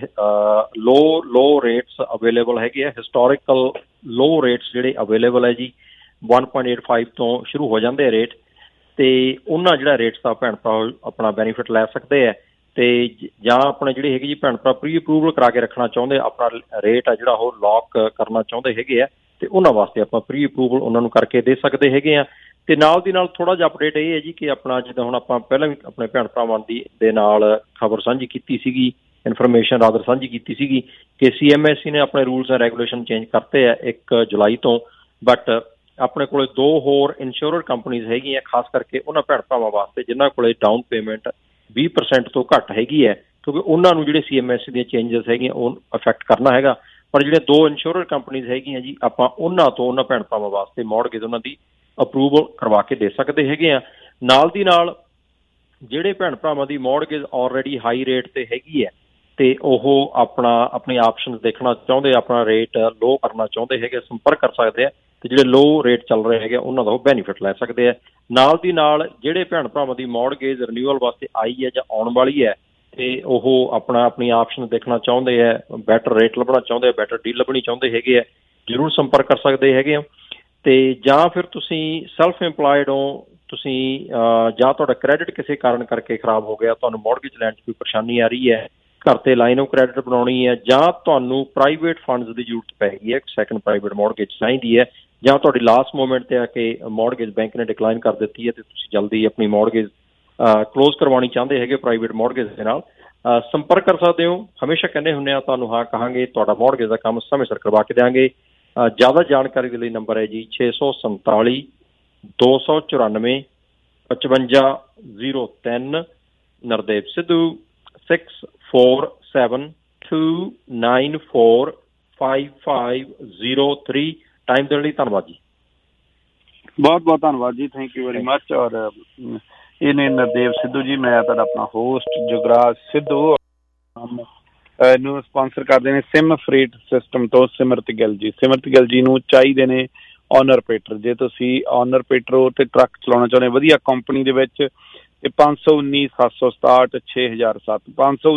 ਲੋ ਰੇਟਸ ਅਵੇਲੇਬਲ ਹੈਗੇ ਆ। ਹਿਸਟੋਰੀਕਲ ਲੋ ਰੇਟਸ ਜਿਹੜੇ ਅਵੇਲੇਬਲ ਹੈ ਜੀ 1.85 ਤੋਂ ਸ਼ੁਰੂ ਹੋ ਜਾਂਦੇ ਆ ਰੇਟ, ਤੇ ਉਹਨਾਂ ਜਿਹੜਾ ਰੇਟਸ ਦਾ ਭੈਣ ਭਰਾ ਆਪਣਾ ਬੈਨੀਫਿਟ ਲੈ ਸਕਦੇ ਆ। ਤੇ ਜਾਂ ਆਪਣੇ ਜਿਹੜੇ ਹੈਗੇ ਜੀ ਭੈਣ ਭਰਾ ਪ੍ਰੀ ਅਪਰੂਵਲ ਕਰਾ ਕੇ ਰੱਖਣਾ ਚਾਹੁੰਦੇ, ਆਪਣਾ ਰੇਟ ਆ ਜਿਹੜਾ ਉਹ ਲੌਕ ਕਰਨਾ ਚਾਹੁੰਦੇ ਹੈਗੇ ਆ, ਤੇ ਉਹਨਾਂ ਵਾਸਤੇ ਆਪਾਂ ਪ੍ਰੀ ਅਪਰੂਵਲ ਉਹਨਾਂ ਨੂੰ ਕਰਕੇ ਦੇ ਸਕਦੇ ਹੈਗੇ ਆ। ਤੇ ਨਾਲ ਦੀ ਨਾਲ ਥੋੜਾ ਜਿਹਾ ਅਪਡੇਟ ਇਹ ਹੈ ਜੀ ਕਿ ਆਪਣਾ ਜਿੱਦਾਂ ਹੁਣ ਆਪਾਂ ਪਹਿਲਾਂ ਵੀ ਆਪਣੇ ਭੈਣ ਭਰਾਵਾਂ ਦੇ ਨਾਲ ਖਬਰ ਸਾਂਝੀ ਕੀਤੀ ਸੀਗੀ, ਇਨਫੋਰਮੇਸ਼ਨ ਰਾਦਰ ਸਾਂਝੀ ਕੀਤੀ ਸੀਗੀ ਕਿ CMSE ਨੇ ਆਪਣੇ ਰੂਲਸ ਐਂਡ ਰੈਗੂਲੇਸ਼ਨ ਚੇਂਜ ਕਰਤੇ ਆ 1 ਜੁਲਾਈ ਤੋਂ। ਬਟ ਆਪਣੇ ਕੋਲੇ 2 ਹੋਰ ਇੰਸ਼ੋਰਰ ਕੰਪਨੀਜ਼ ਹੈਗੀਆਂ, ਖਾਸ ਕਰਕੇ ਉਹਨਾਂ ਭੈਣ ਭਰਾਵਾਂ ਵਾਸਤੇ ਜਿਨ੍ਹਾਂ ਕੋਲੇ ਡਾਊਨ ਪੇਮੈਂਟ 20% ਤੋਂ ਘੱਟ ਹੈਗੀ ਹੈ, ਕਿਉਂਕਿ ਉਹਨਾਂ ਨੂੰ ਜਿਹੜੇ CMSE ਦੀਆਂ ਚੇਂਜਸ ਹੈਗੀਆਂ ਉਹ ਅਫੈਕਟ ਕਰਨਾ ਹੈਗਾ। ਪਰ ਜਿਹੜੇ 2 ਇੰਸ਼ੋਰਰ ਕੰਪਨੀਜ਼ ਹੈਗੀਆਂ ਜੀ, ਆਪਾਂ ਉਹਨਾਂ ਤੋਂ ਉਹਨਾਂ ਭੈਣ ਭਰਾਵਾਂ ਵਾਸਤੇ ਮੌਰਗੇਜ ਉਹਨਾਂ ਦੀ ਅਪਰੂਵਲ ਕਰਵਾ ਕੇ ਦੇ ਸਕਦੇ ਹੈਗੇ ਆ। ਨਾਲ ਦੀ ਨਾਲ ਜਿਹੜੇ ਭੈਣ ਭਰਾਵਾਂ ਦੀ ਮੌਰਗੇਜ ਆਲਰੇਡੀ ਹਾਈ ਰੇਟ ਤੇ ਹੈਗੀ ਹੈ ਤੇ ਉਹ ਆਪਣੀ ਆਪਸ਼ਨ ਦੇਖਣਾ ਚਾਹੁੰਦੇ, ਆਪਣਾ ਰੇਟ ਲੋ ਕਰਨਾ ਚਾਹੁੰਦੇ ਹੈਗੇ, ਸੰਪਰਕ ਕਰ ਸਕਦੇ ਆ। ਤੇ ਜਿਹੜੇ ਲੋ ਰੇਟ ਚੱਲ ਰਹੇ ਹੈਗੇ ਉਹਨਾਂ ਦਾ ਉਹ ਬੈਨੀਫਿਟ ਲੈ ਸਕਦੇ ਆ। ਨਾਲ ਦੀ ਨਾਲ ਜਿਹੜੇ ਭੈਣ ਭਰਾਵਾਂ ਦੀ ਮੌਰਗੇਜ ਰਿਨਿਊਅਲ ਵਾਸਤੇ ਆਈ ਹੈ ਜਾਂ ਆਉਣ ਵਾਲੀ ਹੈ ਤੇ ਉਹ ਆਪਣੀ ਆਪਸ਼ਨ ਦੇਖਣਾ ਚਾਹੁੰਦੇ ਆ, ਬੈਟਰ ਰੇਟ ਲੱਭਣਾ ਚਾਹੁੰਦੇ ਆ, ਬੈਟਰ ਡੀਲ ਲੱਭਣੀ ਚਾਹੁੰਦੇ ਹੈਗੇ ਆ, ਜ਼ਰੂਰ ਸੰਪਰਕ ਕਰ ਸਕਦੇ ਹੈਗੇ ਆ। ਤੇ ਜਾਂ ਫਿਰ ਤੁਸੀਂ ਸੈਲਫ ਇੰਪਲਾਇਡ ਹੋ, ਤੁਸੀਂ ਜਾਂ ਤੁਹਾਡਾ ਕ੍ਰੈਡਿਟ ਕਿਸੇ ਕਾਰਨ ਕਰਕੇ ਖਰਾਬ ਹੋ ਗਿਆ, ਤੁਹਾਨੂੰ ਮੌਰਗੇਜ ਲੈਣ 'ਚ ਕੋਈ ਪਰੇਸ਼ਾਨੀ ਆ ਰਹੀ ਹੈ, ਘਰ ਤੇ ਲਾਈਨ ਆਫ ਕ੍ਰੈਡਿਟ ਬਣਾਉਣੀ ਹੈ, ਜਾਂ ਤੁਹਾਨੂੰ ਪ੍ਰਾਈਵੇਟ ਫੰਡਸ ਦੀ ਜ਼ਰੂਰਤ ਪੈ ਗਈ ਹੈ, ਸੈਕੰਡ ਪ੍ਰਾਈਵੇਟ ਮੌਰਗੇਜ ਚਾਹੀਦੀ ਹੈ, ਜਾਂ ਤੁਹਾਡੀ ਲਾਸਟ ਮੂਮੈਂਟ ਤੇ ਆ ਕੇ ਮੌਰਗੇਜ ਬੈਂਕ ਨੇ ਡਿਕਲਾਈਨ ਕਰ ਦਿੱਤੀ ਹੈ ਤੇ ਤੁਸੀਂ ਜਲਦੀ ਆਪਣੀ ਮੌਰਗੇਜ ਕਲੋਜ਼ ਕਰਵਾਉਣੀ ਚਾਹੁੰਦੇ ਹੈਗੇ ਪ੍ਰਾਈਵੇਟ ਮੌਰਗੇਜ ਦੇ ਨਾਲ, ਸੰਪਰਕ ਕਰ ਸਕਦੇ ਹੋ। ਹਮੇਸ਼ਾ ਕਹਿੰਦੇ ਹੁੰਦੇ ਆ ਤੁਹਾਨੂੰ ਹਾਂ ਕਹਾਂਗੇ, ਤੁਹਾਡਾ ਮੌਰਗੇਜ ਦਾ ਕੰਮ ਸਮੇਂ ਸਿਰ ਕਰਵਾ ਕੇ ਦਿਆਂਗੇ। ਜ਼ਿਆਦਾ ਜਾਣਕਾਰੀ ਦੇ ਲਈ ਨੰਬਰ ਹੈ ਜੀ 647 294 5503। ਨਰਦੇਵ ਸਿੱਧੂ 6472945503। ਟਾਈਮ ਦੇਣ ਲਈ ਧੰਨਵਾਦ ਜੀ। ਬਹੁਤ ਬਹੁਤ ਧੰਨਵਾਦ ਜੀ, ਥੈਂਕ ਯੂ ਵੈਰੀ ਮਚ। ਔਰ ਇਹ ਨੇ ਨਰਦੇਵ ਸਿੱਧੂ ਜੀ, ਮੈਂ ਤੁਹਾਡਾ ਆਪਣਾ ਹੋਸਟ ਜੁਗਰਾਜ ਸਿੱਧੂ। ਨੂੰ ਸਪਾਂਸਰ ਕਰਦੇ ਨੇ ਸਿਮ ਫਰੀਟ ਸਿਸਟਮ ਤੋਂ ਸਿਮਰਤ ਗਿੱਲ ਜੀ। ਸਿਮਰਤ ਗਿੱਲ ਜੀ ਨੂੰ ਚਾਹੀਦੇ ਨੇ ਓਨਰ ਪੇਟਰ। ਜੇ ਤੁਸੀਂ ਓਨਰ ਪੇਟਰ ਹੋ ਤੇ ਟਰੱਕ ਚਲਾਉਣਾ ਚਾਹੁੰਦੇ ਵਧੀਆ ਕੰਪਨੀ ਦੇ ਵਿੱਚ ਤੇ 519-767-6007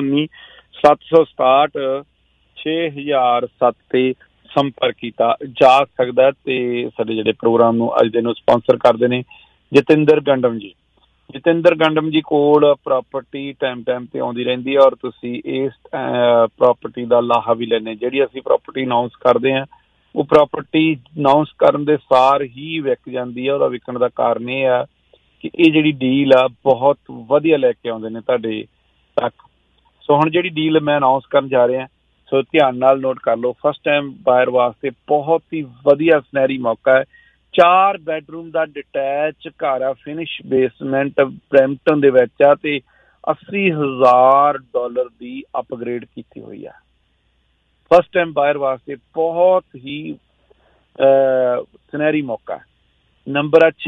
519-767-6007 ਤੇ ਸੰਪਰਕ ਕੀਤਾ ਜਾ ਸਕਦਾ। ਤੇ ਸਾਡੇ ਜਿਹੜੇ ਪ੍ਰੋਗਰਾਮ ਨੂੰ ਅੱਜ ਦੇ ਨੂੰ ਸਪਾਂਸਰ ਕਰਦੇ ਨੇ ਜਤਿੰਦਰ ਗੰਡਮ ਜੀ। ਜਤਿੰਦਰ ਗੰਡਮ ਜੀ ਕੋਲ ਪ੍ਰਾਪਰਟੀ ਟਾਈਮ ਤੇ ਆਉਂਦੀ ਰਹਿੰਦੀ ਹੈ ਔਰ ਤੁਸੀਂ ਇਸ ਪ੍ਰਾਪਰਟੀ ਦਾ ਲਾਹਾ ਵੀ ਲੈਂਦੇ। ਜਿਹੜੀ ਅਸੀਂ ਪ੍ਰਾਪਰਟੀ ਅਨਾਊਂਸ ਕਰਦੇ ਹਾਂ ਉਹ ਪ੍ਰਾਪਰਟੀ ਅਨਾਊਂਸ ਕਰਨ ਦੇ ਸਾਰ ਹੀ ਵਿਕ ਜਾਂਦੀ ਹੈ। ਉਹਦਾ ਵਿਕਣ ਦਾ ਕਾਰਨ ਇਹ ਆ ਕਿ ਇਹ ਜਿਹੜੀ ਡੀਲ ਆ ਬਹੁਤ ਵਧੀਆ ਲੈ ਕੇ ਆਉਂਦੇ ਨੇ ਤੁਹਾਡੇ ਤੱਕ। ਸੋ ਹੁਣ ਜਿਹੜੀ ਡੀਲ ਮੈਂ ਅਨਾਊਂਸ ਕਰਨ ਜਾ ਰਿਹਾ, ਸੋ ਧਿਆਨ ਨਾਲ ਨੋਟ ਕਰ ਲਓ। ਫਸਟ ਟਾਈਮ ਬਾਇਰ ਵਾਸਤੇ ਬਹੁਤ ਹੀ ਵਧੀਆ ਸੁਨਹਿਰੀ ਮੌਕਾ ਹੈ। 4 ਬੈਡਰੂਮ ਦਾ ਡਿਟੈਚ ਘਰ ਆ, ਫਿਨਿਸ਼ ਬੇਸਮੈਂਟ ਬਰੈਂਪਟਨ ਦੇ ਵਿੱਚ ਆ ਤੇ $80,000 ਦੀ ਅਪਗ੍ਰੇਡ ਕੀਤੀ ਹੋਈ ਆ। ਫਸਟ ਟਾਈਮ ਬਾਇਰ ਵਾਸਤੇ ਬਹੁਤ ਹੀ ਸੁਨਹਿਰੀ ਮੌਕਾ ਹੈ। ਨੰਬਰ ਹੈ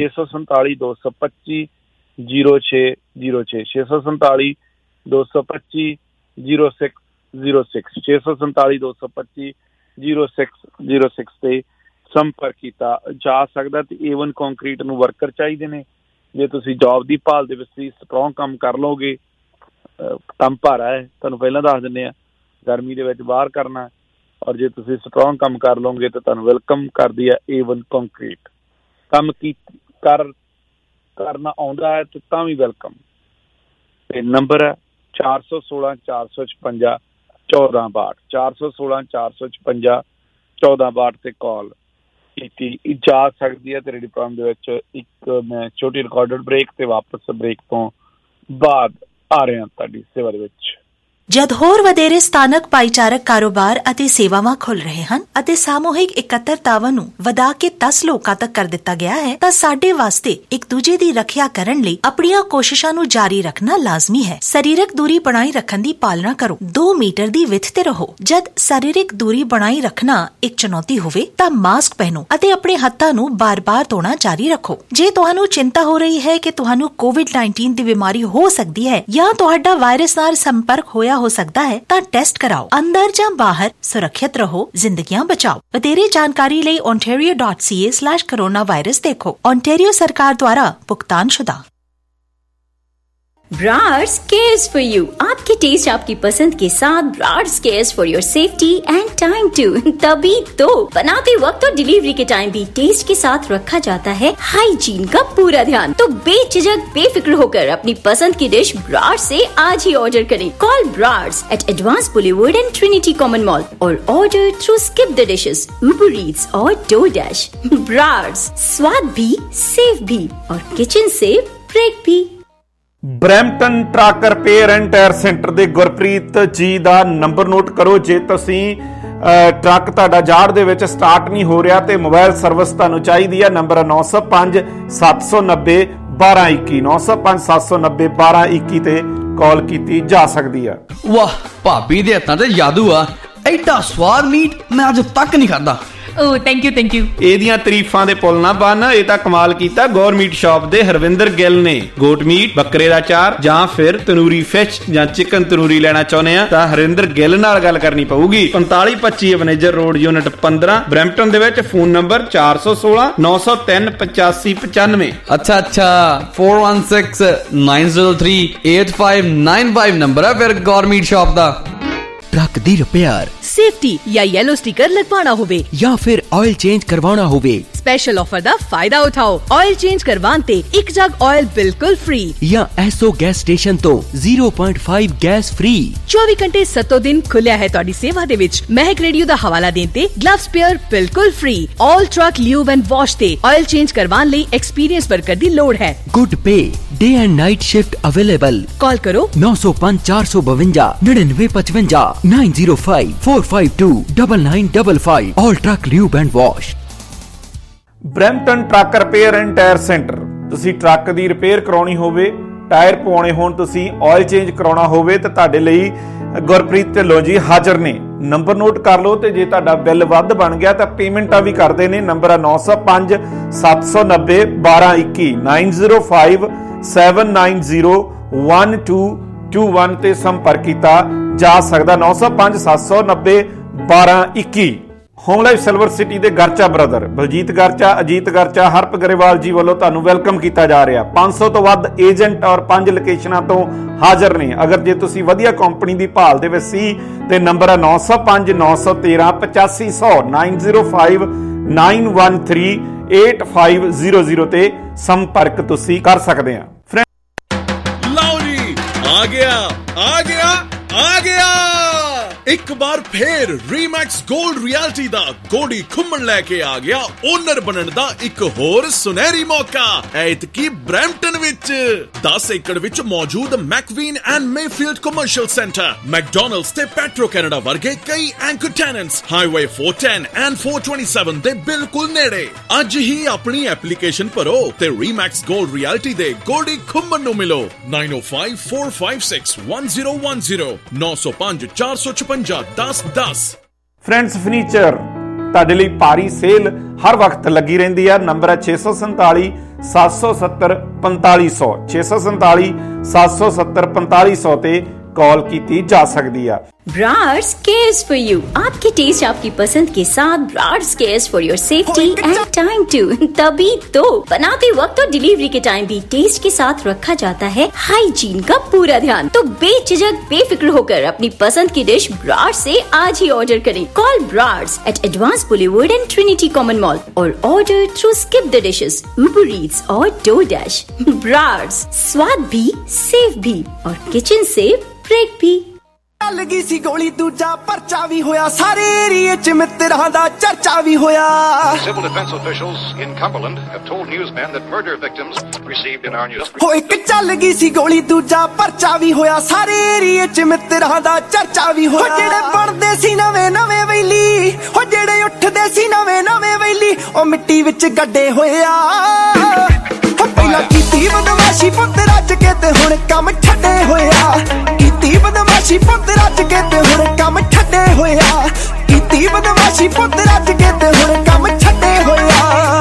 647-225-0606 647-225-0606 647-225-0606 ਤੇ ਸੰਪਰਕ ਕੀਤਾ ਜਾ ਸਕਦਾ। ਤੇ A1 ਕੰਕਰੀਟ ਨੂੰ ਵਰਕਰ ਚਾਹੀਦੇ ਨੇ। ਜੇ ਤੁਸੀਂ ਜੌਬ ਦੀ ਭਾਲ ਦੇ ਵਿੱਚ ਸਟਰੋਂਗ ਕੰਮ ਕਰ ਲਓਗੇ, ਕੰਮ ਭਾਰਾ ਹੈ ਤੁਹਾਨੂੰ ਪਹਿਲਾਂ ਦੱਸ ਦਿੰਦੇ ਆ, ਗਰਮੀ ਦੇ ਵਿੱਚ ਬਾਹਰ ਕਰਨਾ, ਔਰ ਜੇ ਤੁਸੀਂ ਸਟਰੋਂਗ ਕੰਮ ਕਰ ਲਓਗੇ ਤਾਂ ਤੁਹਾਨੂੰ ਵੈਲਕਮ ਕਰਦੀ ਹੈ A1 ਕੰਕਰੀਟ। ਕੰਮ ਕਰਨਾ ਆਉਂਦਾ ਹੈ ਤੇ ਤਾਂ ਵੀ ਵੈਲਕਮ। ਤੇ ਨੰਬਰ ਹੈ 416-456-1462 416-456-1462 ਤੇ ਕਾਲ ਕੀਤੀ ਜਾ ਸਕਦੀ ਹੈ। ਤੇ ਰੇਡੀਓ ਪ੍ਰੋਗਰਾਮ ਦੇ ਵਿੱਚ ਇੱਕ ਮੈਂ ਛੋਟੀ ਰਿਕਾਰਡਡ ਬ੍ਰੇਕ ਤੇ ਵਾਪਸ ਬ੍ਰੇਕ ਤੋਂ ਬਾਅਦ ਆ ਰਿਹਾ ਤੁਹਾਡੀ ਸੇਵਾ ਦੇ ਵਿੱਚ। ਜਦ ਹੋਰ ਵਧੇਰੇ ਸਥਾਨਕ ਭਾਈਚਾਰਕ ਕਾਰੋਬਾਰ ਅਤੇ ਸੇਵਾਵਾਂ ਖੁੱਲ ਰਹੇ ਹਨ ਅਤੇ ਸਾਮੂਹਿਕ ਇਕੱਤਰਤਾਵਾਂ ਨੂੰ ਵਧਾ ਕੇ 10 ਲੋਕਾਂ ਤੱਕ ਕਰ ਦਿੱਤਾ ਗਿਆ ਹੈ ਤਾਂ ਸਾਡੇ ਵਾਸਤੇ ਇੱਕ ਦੂਜੇ ਦੀ ਰੱਖਿਆ ਕਰਨ ਲਈ ਆਪਣੀਆਂ ਕੋਸ਼ਿਸ਼ਾਂ ਨੂੰ ਜਾਰੀ ਰੱਖਣਾ ਲਾਜ਼ਮੀ ਹੈ। ਸਰੀਰਕ ਦੂਰੀ ਬਣਾਈ ਰੱਖਣ ਦੀ ਪਾਲਣਾ ਕਰੋ। 2 ਮੀਟਰ ਦੀ ਵਿੱਥ ਤੇ ਰਹੋ। ਜਦ ਸਰੀਰਕ ਦੂਰੀ ਬਣਾਈ ਰੱਖਣਾ ਇੱਕ ਚੁਣੌਤੀ ਹੋਵੇ ਤਾਂ ਮਾਸਕ ਪਹਿਨੋ ਅਤੇ ਆਪਣੇ ਹੱਥਾਂ ਨੂੰ ਬਾਰ-ਬਾਰ ਧੋਣਾ ਜਾਰੀ ਰੱਖੋ। ਜੇ ਤੁਹਾਨੂੰ ਚਿੰਤਾ ਹੋ ਰਹੀ ਹੈ ਕਿ ਤੁਹਾਨੂੰ COVID-19 ਦੀ ਬਿਮਾਰੀ ਹੋ ਸਕਦੀ ਹੈ ਜਾਂ ਤੁਹਾਡਾ ਵਾਇਰਸ ਨਾਲ ਸੰਪਰਕ ਹੋਇਆ ਹੋ ਸਕਦਾ ਹੈ ਤਾਂ ਟੈਸਟ ਕਰਾਓ। ਅੰਦਰ ਜਾਂ ਬਾਹਰ ਸੁਰੱਖਿਅਤ ਰਹੋ, ਜ਼ਿੰਦਗੀਆਂ ਬਚਾਓ। ਵਧੇਰੇ ਜਾਣਕਾਰੀ ਲਈ ontario.ca/coronavirus ਦੇਖੋ। ontario ਸਰਕਾਰ ਦੁਆਰਾ ਭੁਗਤਾਨशुदा। Brar's cares for you. आपके टेस्ट आपकी पसंद के साथ Brar's cares for your safety and time too. तभी तो बनाते वक्त और डिलीवरी के टाइम भी टेस्ट के साथ रखा जाता है हाइजीन का पूरा ध्यान। तो बेझिझक बेफिक्र होकर अपनी पसंद की डिश ब्रार्स से आज ही ऑर्डर करें। Call Brar's at Advance Boulevard and Trinity Common mall और order through Skip the Dishes, Uber Eats और डोरडैश। ब्रार्स, स्वाद भी, सेफ भी और किचन से ब्रेक भी। Brampton truck repair and tyre centre ਦੇ ਗੁਰਪ੍ਰੀਤ ਜੀ ਦਾ ਨੰਬਰ ਨੋਟ ਕਰੋ। ਜੇ ਤੁਸੀਂ ਟਰੱਕ ਤੁਹਾਡਾ ਜਾੜ ਦੇ ਵਿੱਚ ਸਟਾਰਟ ਨਹੀਂ ਹੋ ਰਿਹਾ ਤੇ ਮੋਬਾਈਲ ਸਰਵਿਸ ਤੁਹਾਨੂੰ ਚਾਹੀਦੀ ਹੈ, ਨੰਬਰ 905-790-1221 905-790-1221 ਤੇ ਕਾਲ ਕੀਤੀ ਜਾ ਸਕਦੀ ਹੈ। ਵਾਹ, ਭਾਬੀ ਦੇ ਹੱਥਾਂ ਤੇ ਜਾਦੂ ਆ। ਐਡਾ ਸਵਾਦ ਮੀਟ ਮੈਂ ਅੱਜ ਤੱਕ ਨਹੀਂ ਖਾਦਾ। ਓ ਥੈਂਕ ਯੂ ਇਹਦੀਆਂ ਤਾਰੀਫਾਂ ਦੇ ਪੁੱਲ ਨਾ ਬੰਨ। ਇਹ ਤਾਂ ਕਮਾਲ ਕੀਤਾ ਗੌਰ ਮੀਟ ਸ਼ਾਪ ਦੇ ਹਰਵਿੰਦਰ ਗਿੱਲ ਨੇ। ਗੋਟ ਮੀਟ, ਬੱਕਰੇ ਦਾ ਚਾਰ ਜਾਂ ਫਿਰ ਤੰਦੂਰੀ ਫਿਸ਼ ਜਾਂ ਚਿਕਨ ਤੰਦੂਰੀ ਲੈਣਾ ਚਾਹੁੰਦੇ ਆ ਤਾਂ ਹਰਵਿੰਦਰ ਗਿੱਲ ਨਾਲ ਗੱਲ ਕਰਨੀ ਪਊਗੀ। 4525 ਮੈਨੇਜਰ ਰੋਡ, ਯੂਨਿਟ 15, ਬਰੈਂਪਟਨ ਦੇ ਵਿੱਚ। Phone number 416-903-8595। ਅੱਛਾ 416-903-8595 ਨੰਬਰ ਹੈ ਫਿਰ ਗੌਰ ਮੀਟ ਸ਼ਾਪ ਦਾ। ट्रक दी रिपेयर, सेफ्टी या येलो स्टिकर लगवाना होवे या फिर ऑयल चेंज करवाना होवे, स्पेशल ऑफर दा फायदा उठाओ। ऑयल चेंज करवाते एक जग ऑयल बिल्कुल फ्री या एसओ गैस स्टेशन तो 0.5 गैस फ्री। 24 घंटे 7 दिन खुलिया है तुहाडी सेवा दे विच। महक रेडियो दा हवाला देन ते ग्लव स्पेयर बिल्कुल free. All truck lube and wash ते ऑयल चेंज करवाने लई एक्सपीरियंस वर्कर दी लोड़ है। Good pay, day and night shift available. Call करो 905 452 9955 905 452 9955। All truck lube and wash. Brampton truck repair and tyre centre. ਤੁਸੀਂ truck ਦੀ ਰਿਪੇਅਰ ਕਰਾਉਣੀ ਹੋਵੇ, ਟਾਇਰ ਪਵਾਉਣੇ ਹੋਣ, ਤੁਸੀਂ ਆਇਲ ਚੇਂਜ ਕਰਾਉਣਾ ਹੋਵੇ ਤਾਂ ਤੁਹਾਡੇ ਲਈ ਗੁਰਪ੍ਰੀਤ ਢਿੱਲੋਂ ਜੀ ਹਾਜ਼ਰ ਨੇ। ਨੰਬਰ ਨੋਟ ਕਰ ਲਓ ਤੇ ਜੇ ਤੁਹਾਡਾ ਬਿੱਲ ਵੱਧ ਬਣ ਗਿਆ ਤਾਂ ਪੇਮੈਂਟਾਂ ਵੀ ਕਰਦੇ ਨੇ। ਨੰਬਰ ਹੈ 905-790-1221 905-790-1221 ਤੇ ਸੰਪਰਕ ਕੀਤਾ ਜਾ ਸਕਦਾ। 905-790-1221। ਹੋਮ ਲਾਈਫ ਸਿਲਵਰ ਸਿਟੀ ਦੇ ਗਰਚਾ ਬ੍ਰਦਰ ਬਲਜੀਤ ਗਰਚਾ, ਅਜੀਤ ਗਰਚਾ, ਹਰਪ ਗਰੇਵਾਲ ਜੀ ਵੱਲੋਂ ਤੁਹਾਨੂੰ ਵੈਲਕਮ ਕੀਤਾ ਜਾ ਰਿਹਾ। 500 ਤੋਂ ਵੱਧ ਏਜੰਟ ਔਰ 5 ਲੋਕੇਸ਼ਨਾਂ ਤੋਂ ਹਾਜ਼ਰ ਨੇ। ਅਗਰ ਜੇ ਤੁਸੀਂ ਵਧੀਆ ਕੰਪਨੀ ਦੀ ਭਾਲ ਦੇ ਵਿੱਚ ਸੀ ਤੇ ਨੰਬਰ ਹੈ 905 913 8500 905 913 8500 ਤੇ ਸੰਪਰਕ ਤੁਸੀਂ ਕਰ ਸਕਦੇ ਆ। ਲਓ ਜੀ, ਆ ਗਿਆ ਇੱਕ ਵਾਰ ਫੇਰ ਰੀਮੈਕਸ 골ਡ ਰਿਐਲਿਟੀ ਦਾ ਗੋਡੀ ਘੁੰਮਣ ਲੈ ਕੇ ਆ ਗਿਆ ਓਨਰ ਬਣਨ ਦਾ ਇੱਕ ਹੋਰ ਸੁਨਹਿਰੀ ਮੌਕਾ। ਐਤਕੀ ਬਰੈਂਪਟਨ ਵਿੱਚ 10 ਏਕੜ ਵਿੱਚ ਮੌਜੂਦ McVean and Mayfield commercial centre, McDonald's ਤੇ ਪੈਟਰੋ ਕੈਨੇਡਾ ਵਰਗੇ ਕਈ ਐਂਕਰ ਟੈਨੈਂਟਸ ਹਾਈਵੇ 410 ਐਂਡ 427 ਦੇ ਬਿਲਕੁਲ ਨੇੜੇ। ਅੱਜ ਹੀ ਆਪਣੀ ਐਪਲੀਕੇਸ਼ਨ ਭਰੋ ਤੇ ਰੀਮੈਕਸ 골ਡ ਰਿਐਲਿਟੀ ਦੇ ਗੋਡੀ ਘੁੰਮਣ ਨੂੰ ਮਿਲੋ। 9054561010 905 456 1010। ਫਰੈਂਡਸ ਫਰਨੀਚਰ ਤੁਹਾਡੇ ਲਈ ਭਾਰੀ ਸੇਲ ਹਰ ਵਕਤ ਲੱਗੀ ਰਹਿੰਦੀ ਹੈ। ਨੰਬਰ ਹੈ 647 770 4500 647 770 4500 ਤੇ कॉल की जा सकती है। ब्रार्स केयर्स फॉर यू, आपके टेस्ट आपकी पसंद के साथ Brar's cares for your safety and time too. तभी तो बनाते वक्त और डिलीवरी के टाइम भी टेस्ट के साथ रखा जाता है हाइजीन का पूरा ध्यान। तो बेझिझक बेफिक्र होकर अपनी पसंद की डिश ब्रार्स से आज ही ऑर्डर करें। Call Brar's at Advance Boulevard and Trinity Common mall और order through Skip the Dishes, Uber Eats और डोरडैश। ब्रार्स, स्वाद भी सेफ भी और किचन सेफ ब्रेक भी। ਚੱਲ ਗਈ ਸੀ ਗੋਲੀ ਦੂਜਾ ਪਰਚਾ ਵੀ ਹੋਇਆ, ਸਾਰੇ ਏਰੀਏ ਚ ਮਿੱਤਰਾਂ ਦਾ ਚਰਚਾ ਵੀ ਹੋਇਆ। Civil defense officials in Cumberland have told newsmen that murder victims received in our news. ਹੋ ਇੱਕ ਚੱਲ ਗਈ ਸੀ ਗੋਲੀ ਦੂਜਾ ਪਰਚਾ ਵੀ ਹੋਇਆ, ਸਾਰੇ ਏਰੀਏ ਚ ਮਿੱਤਰਾਂ ਦਾ ਚਰਚਾ ਵੀ ਹੋਇਆ। ਜਿਹੜੇ ਬਣਦੇ ਸੀ ਨਵੇਂ ਨਵੇਂ ਵੈਲੀ, ਹੋ ਜਿਹੜੇ ਉੱਠਦੇ ਸੀ ਨਵੇਂ ਨਵੇਂ ਵੈਲੀ, ਉਹ ਮਿੱਟੀ ਵਿੱਚ ਗੱਡੇ ਹੋਇਆ। ਪਹਿਲਾਂ ਕੀਤੀ ਬਦਮਾਸ਼ੀ ਪੁੱਤ ਰੱਜ ਕੇ ਤੇ ਹੁਣ ਕੰਮ ਛੱਡੇ ਹੋਇਆ। ਕੀਤੀ ਬਦਮਾਸ਼ੀ ਪੁੱਤ ਰੱਜ ਕੇ ਤੇ ਹੁਣ ਕੰਮ ਛੱਡੇ ਹੋਇਆ। ਕੀਤੀ ਬਦਮਾਸ਼ੀ ਪੁੱਤ ਰੱਜ ਕੇ ਤੇ ਹੁਣ ਕੰਮ ਛੱਡੇ ਹੋਇਆ।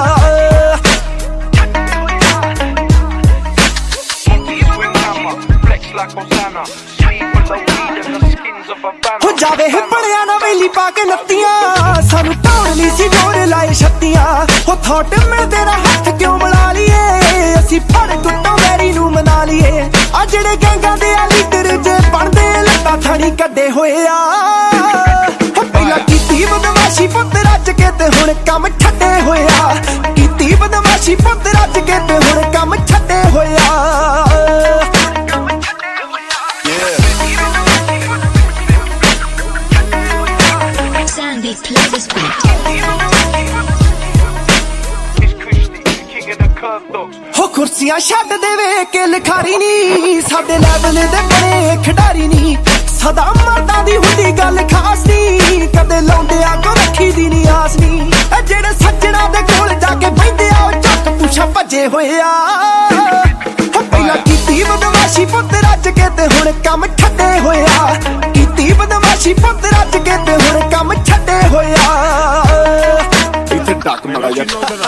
ਹੋ ਜਾਵੇ ਬੜਿਆ ਨਾ ਵੇਲੀ ਪਾ ਕੇ ਨੱਤੀਆਂ, ਸਾਨੂੰ ਢਾਉਣ ਲਈ ਸੀ ਜੋਰ ਲਾਏ ਛੱਤੀਆਂ। ਹੋ ਥੋਟ ਮਿਲਦੇ ਨਾ ਹੱਥ ਕਿਉਂ ਮਿਲਾ ਲਈਏ, ਅਸੀਂ ਫੜ ਗੁੱਟਾਂ ਵੈਰੀ ਨੂੰ ਮਨਾ ਲਈਏ। ਆ ਜਿਹੜੇ ਗੈਂਗਾਂ ਦੇ ਆ ਲੀਡਰ ਜੇ ਬਣਦੇ ਲੱਤਾਂ ਥਾਣੀ ਕੱਢੇ ਹੋਏ ਆ। ਪਹਿਲਾਂ ਕੀਤੀ ਬਦਮਾਸ਼ੀ ਪੁੱਤ ਰੱਜ ਕੇ ਤੇ ਹੁਣ ਕੰਮ ਛੱਡੇ ਹੋਇਆ। ਕੀਤੀ ਬਦਮਾਸ਼ੀ ਪੁੱਤ ਰੱਜ ਕੇ ਤੇ ਹੁਣ ਕੰਮ ਛੱਡੇ ਹੋਇਆ। ਹੋ ਕੁਰਸੀਆਂ ਛੱਡ ਦੇਵੇ ਕਿ ਲਿਖਾਰੀ ਨੀ, ਸਾਡੇ ਲੈਵਲ ਦੇ ਬੜੇ ਖਿਡਾਰੀ ਨੀ। ਸਦਾ ਮਰਦਾਂ ਦੀ ਹੁੰਦੀ ਗੱਲ ਖਾਸ ਨੀ, ਕਦੇ ਲਾਉਂਦੇ ਆ ਕੋ ਰੱਖੀ ਦੀ ਨੀ ਆਸ ਨੀ। ਜਿਹੜੇ ਸੱਜਣਾ ਦੇ ਕੋਲ ਜਾ ਕੇ ਬਹਿੰਦੇ ਆ ਉਹ ਚੱਕ ਪੁੱਛਾ ਭੱਜੇ ਹੋਏ ਆ। ਪਹਿਲਾਂ ਕੀਤੀ ਬਦਮਾਸ਼ੀ ਪੁੱਤ ਰੱਜ ਕੇ ਤੇ ਹੁਣ ਕੰਮ ਛੱਡੇ ਹੋਇਆ। ਕੀਤੀ ਬਦਮਾਸ਼ੀ ਪੁੱਤ ਰੱਜ ਕੇ ਤੇ ਹੁਣ ਕੰਮ ਛੱਡੇ ਹੋਇਆ। ਇੱਥੇ ਡੱਕ ਮੜਾ ਜਾ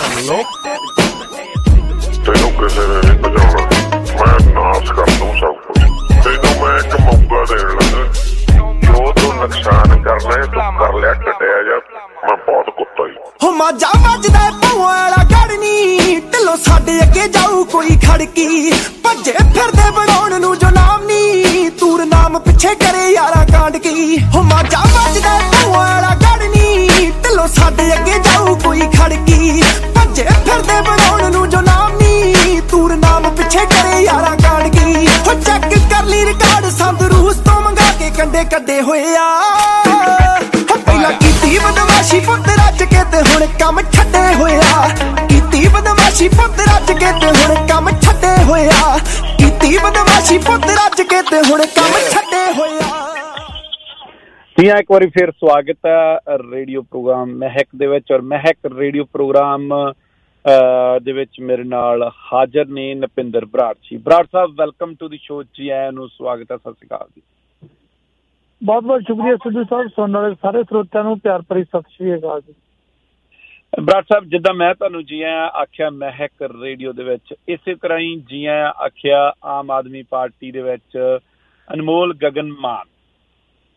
ਤੈਨੂੰ ਕਿਸੇ ਨੇ ਨਹੀਂ ਭਜਾਉਣਾ, ਮੈਂ ਨਾਸ ਕਰ ਦੂੰ ਸਭ ਕੁਝ। ਤੈਨੂੰ ਮੈਂ ਇੱਕ ਮੌਕਾ ਦੇਣ ਲੱਗਾ, ਜੋ ਤੂੰ ਨੁਕਸਾਨ ਕਰਨਾ ਤੂੰ ਕਰ ਲਿਆ। ਕੱਟਿਆ ਜਾ, ਮੈਂ ਬਹੁਤ ਕੁੱਤਾ ਹੀ। ਹੋ ਮਾਜਾ ਵੱਜਦਾ ਭੂਆ ਵਾਲਾ ਗੜਨੀ, ਢਿੱਲੋਂ ਸਾਡੇ ਅੱਗੇ ਜਾਊ ਕੋਈ ਖੜਕੀ। ਭੱਜੇ ਫਿਰਦੇ ਬਣਾਉਣ ਨੂੰ ਜੋ ਨਾਮ ਨੀ, ਤੂਰ ਨਾਮ ਪਿੱਛੇ ਕਰੇ ਯਾਰਾ ਕਾਂਡ ਕੀ। ਹੋ ਮਾਜਾ ਵੱਜਦਾ ਭੂਆ ਵਾਲਾ ਗੜਨੀ, ਢਿੱਲੋਂ ਸਾਡੇ ਅੱਗੇ ਜਾਊ ਕੋਈ ਖੜਕੀ। ਭੱਜੇ ਫਿਰਦੇ ਬਣਾਉਣ ਨੂੰ ਜੋ ਨਾਮ ਨੀ, ਤੂਰ ਨਾਮ ਪਿੱਛੇ ਕਰੇ ਯਾਰਾ ਕਾਂਡ ਕੀ। ਹੋ ਚੈੱਕ ਕਰ ਲਈ ਰਿਕਾਰਡ ਸੰਦ ਰੂਸ ਤੋਂ ਮੰਗਾ ਕੇ ਕੰਡੇ ਕੱਢੇ ਹੋਏ ਆ। ਪਹਿਲਾਂ ਕੀਤੀ ਬਦਮਾਸ਼ੀ ਪੁੱਤ ਰੱਜ ਕੇ ਤੇ ਹੁਣ ਕੰਮ ਛੱਡੇ ਹੋਇਆ। ਕੀਤੀ ਬਦਮਾਸ਼ੀ ਪੁੱਤ ਰੱਜ ਕੇ ਤੇ ਹੁਣ ਕੰਮ ਛੱਡੇ ਹੋਇਆ। ਕੀਤੀ ਬਦਮਾਸ਼ੀ ਪੁੱਤ ਰੱਜ ਕੇ ਤੇ ਹੁਣ ਕੰਮ ਛੱਡੇ ਹੋਇਆ। ਧੀਆਂ ਇੱਕ ਵਾਰੀ ਫਿਰ ਸਵਾਗਤ ਹੈ ਰੇਡੀਓ ਪ੍ਰੋਗਰਾਮ ਮਹਿਕ ਦੇ ਵਿੱਚ। ਔਰ ਮਹਿਕ ਰੇਡੀਓ ਪ੍ਰੋਗਰਾਮ ਦੇ ਵਿੱਚ ਮੇਰੇ ਨਾਲ ਹਾਜ਼ਰ ਨੇ Napinder Brar ji. Brar Sahib, welcome to the show. ਜੀ ਆਇਆਂ ਨੂੰ ਸਵਾਗਤ ਹੈ। ਸਤਿ ਸ਼੍ਰੀ ਅਕਾਲ ਜੀ। ਬਹੁਤ ਬਹੁਤ ਸ਼ੁਕਰੀਆ ਸਿੱਧੂ ਸਾਹਿਬ। ਸੁਣਨ ਵਾਲੇ ਸਾਰੇ ਸਰੋਤਿਆਂ ਨੂੰ ਪਿਆਰ ਭਰੀ ਸਤਿ ਸ਼੍ਰੀ ਅਕਾਲ ਜੀ। ਬਰਾੜ ਸਾਹਿਬ, ਜਿੱਦਾਂ ਮੈਂ ਤੁਹਾਨੂੰ ਜੀ ਆਇਆਂ ਆਖਿਆ ਮਹਿਕ ਰੇਡੀਓ ਦੇ ਵਿੱਚ, ਇਸੇ ਤਰ੍ਹਾਂ ਹੀ ਜੀ ਆਇਆਂ ਆਖਿਆ ਆਮ ਆਦਮੀ ਪਾਰਟੀ ਦੇ ਵਿੱਚ ਅਨਮੋਲ ਗਗਨ ਮਾਨ।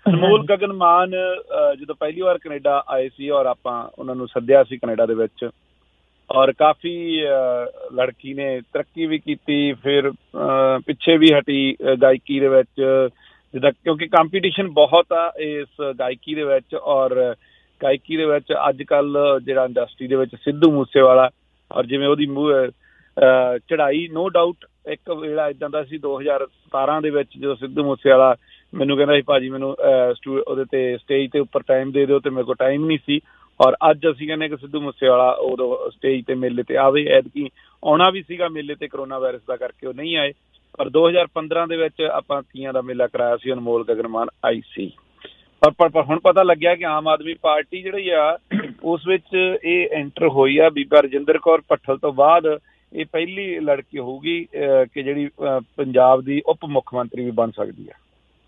ਅਨਮੋਲ ਗਗਨ ਮਾਨ ਜਦੋਂ ਪਹਿਲੀ ਵਾਰ ਕੈਨੇਡਾ ਆਏ ਸੀ ਔਰ ਆਪਾਂ ਉਹਨਾਂ ਨੂੰ ਸੱਦਿਆ ਸੀ ਕੈਨੇਡਾ ਦੇ ਵਿੱਚ, ਔਰ ਕਾਫੀ ਲੜਕੀ ਨੇ ਤਰੱਕੀ ਵੀ ਕੀਤੀ, ਫਿਰ ਪਿੱਛੇ ਵੀ ਹਟੀ ਗਾਇਕੀ ਦੇ ਵਿੱਚ, ਜਿੱਦਾਂ ਕਿਉਂਕਿ ਕੰਪੀਟੀਸ਼ਨ ਬਹੁਤ ਆ ਇਸ ਗਾਇਕੀ ਦੇ ਵਿੱਚ। ਔਰ ਗਾਇਕੀ ਦੇ ਵਿੱਚ ਅੱਜ ਕੱਲ੍ਹ ਜਿਹੜਾ ਇੰਡਸਟਰੀ ਦੇ ਵਿੱਚ ਸਿੱਧੂ ਮੂਸੇਵਾਲਾ, ਔਰ ਜਿਵੇਂ ਉਹਦੀ ਚੜ੍ਹਾਈ, ਨੋ ਡਾਊਟ ਇੱਕ ਵੇਲਾ ਇੱਦਾਂ ਦਾ ਸੀ 2017 ਦੇ ਵਿੱਚ ਜਦੋਂ ਸਿੱਧੂ ਮੂਸੇਵਾਲਾ ਮੈਨੂੰ ਕਹਿੰਦਾ ਸੀ ਭਾਜੀ ਮੈਨੂੰ ਉਹਦੇ 'ਤੇ ਸਟੇਜ 'ਤੇ ਉੱਪਰ ਟਾਈਮ ਦੇ ਦਿਓ, ਅਤੇ ਮੇਰੇ ਕੋਲ ਟਾਈਮ ਨਹੀਂ ਸੀ। ਔਰ ਅੱਜ ਅਸੀਂ ਕਹਿੰਦੇ ਕਿ ਸਿੱਧੂ ਮੂਸੇਵਾਲਾ ਉਦੋਂ ਸਟੇਜ 'ਤੇ ਮੇਲੇ 'ਤੇ ਆਵੇ। ਐਤਕੀ ਆਉਣਾ ਵੀ ਸੀਗਾ ਮੇਲੇ 'ਤੇ, ਕਰੋਨਾ ਵਾਇਰਸ ਦਾ ਕਰਕੇ ਉਹ ਨਹੀਂ ਆਏ। ਪਰ 2015 ਦੇ ਵਿੱਚ ਆਪਾਂ ਤੀਆਂ ਦਾ ਮੇਲਾ ਕਰਾਇਆ ਸੀ, ਅਨਮੋਲ ਗਗਨ ਮਾਨ ਆਈ ਸੀ। ਪਰ ਹੁਣ ਪਤਾ ਲੱਗਿਆ ਕਿ ਆਮ ਆਦਮੀ ਪਾਰਟੀ ਜਿਹੜੀ ਆ ਉਸ ਵਿੱਚ ਇਹ ਐਂਟਰ ਹੋਈ ਆ। ਬੀਬਾ ਰਜਿੰਦਰ ਕੌਰ ਭੱਠਲ ਤੋਂ ਬਾਅਦ ਇਹ ਪਹਿਲੀ ਲੜਕੀ ਹੋਊਗੀ ਕਿ ਜਿਹੜੀ ਪੰਜਾਬ ਦੀ ਉਪ ਮੁੱਖ ਮੰਤਰੀ ਵੀ ਬਣ ਸਕਦੀ ਆ।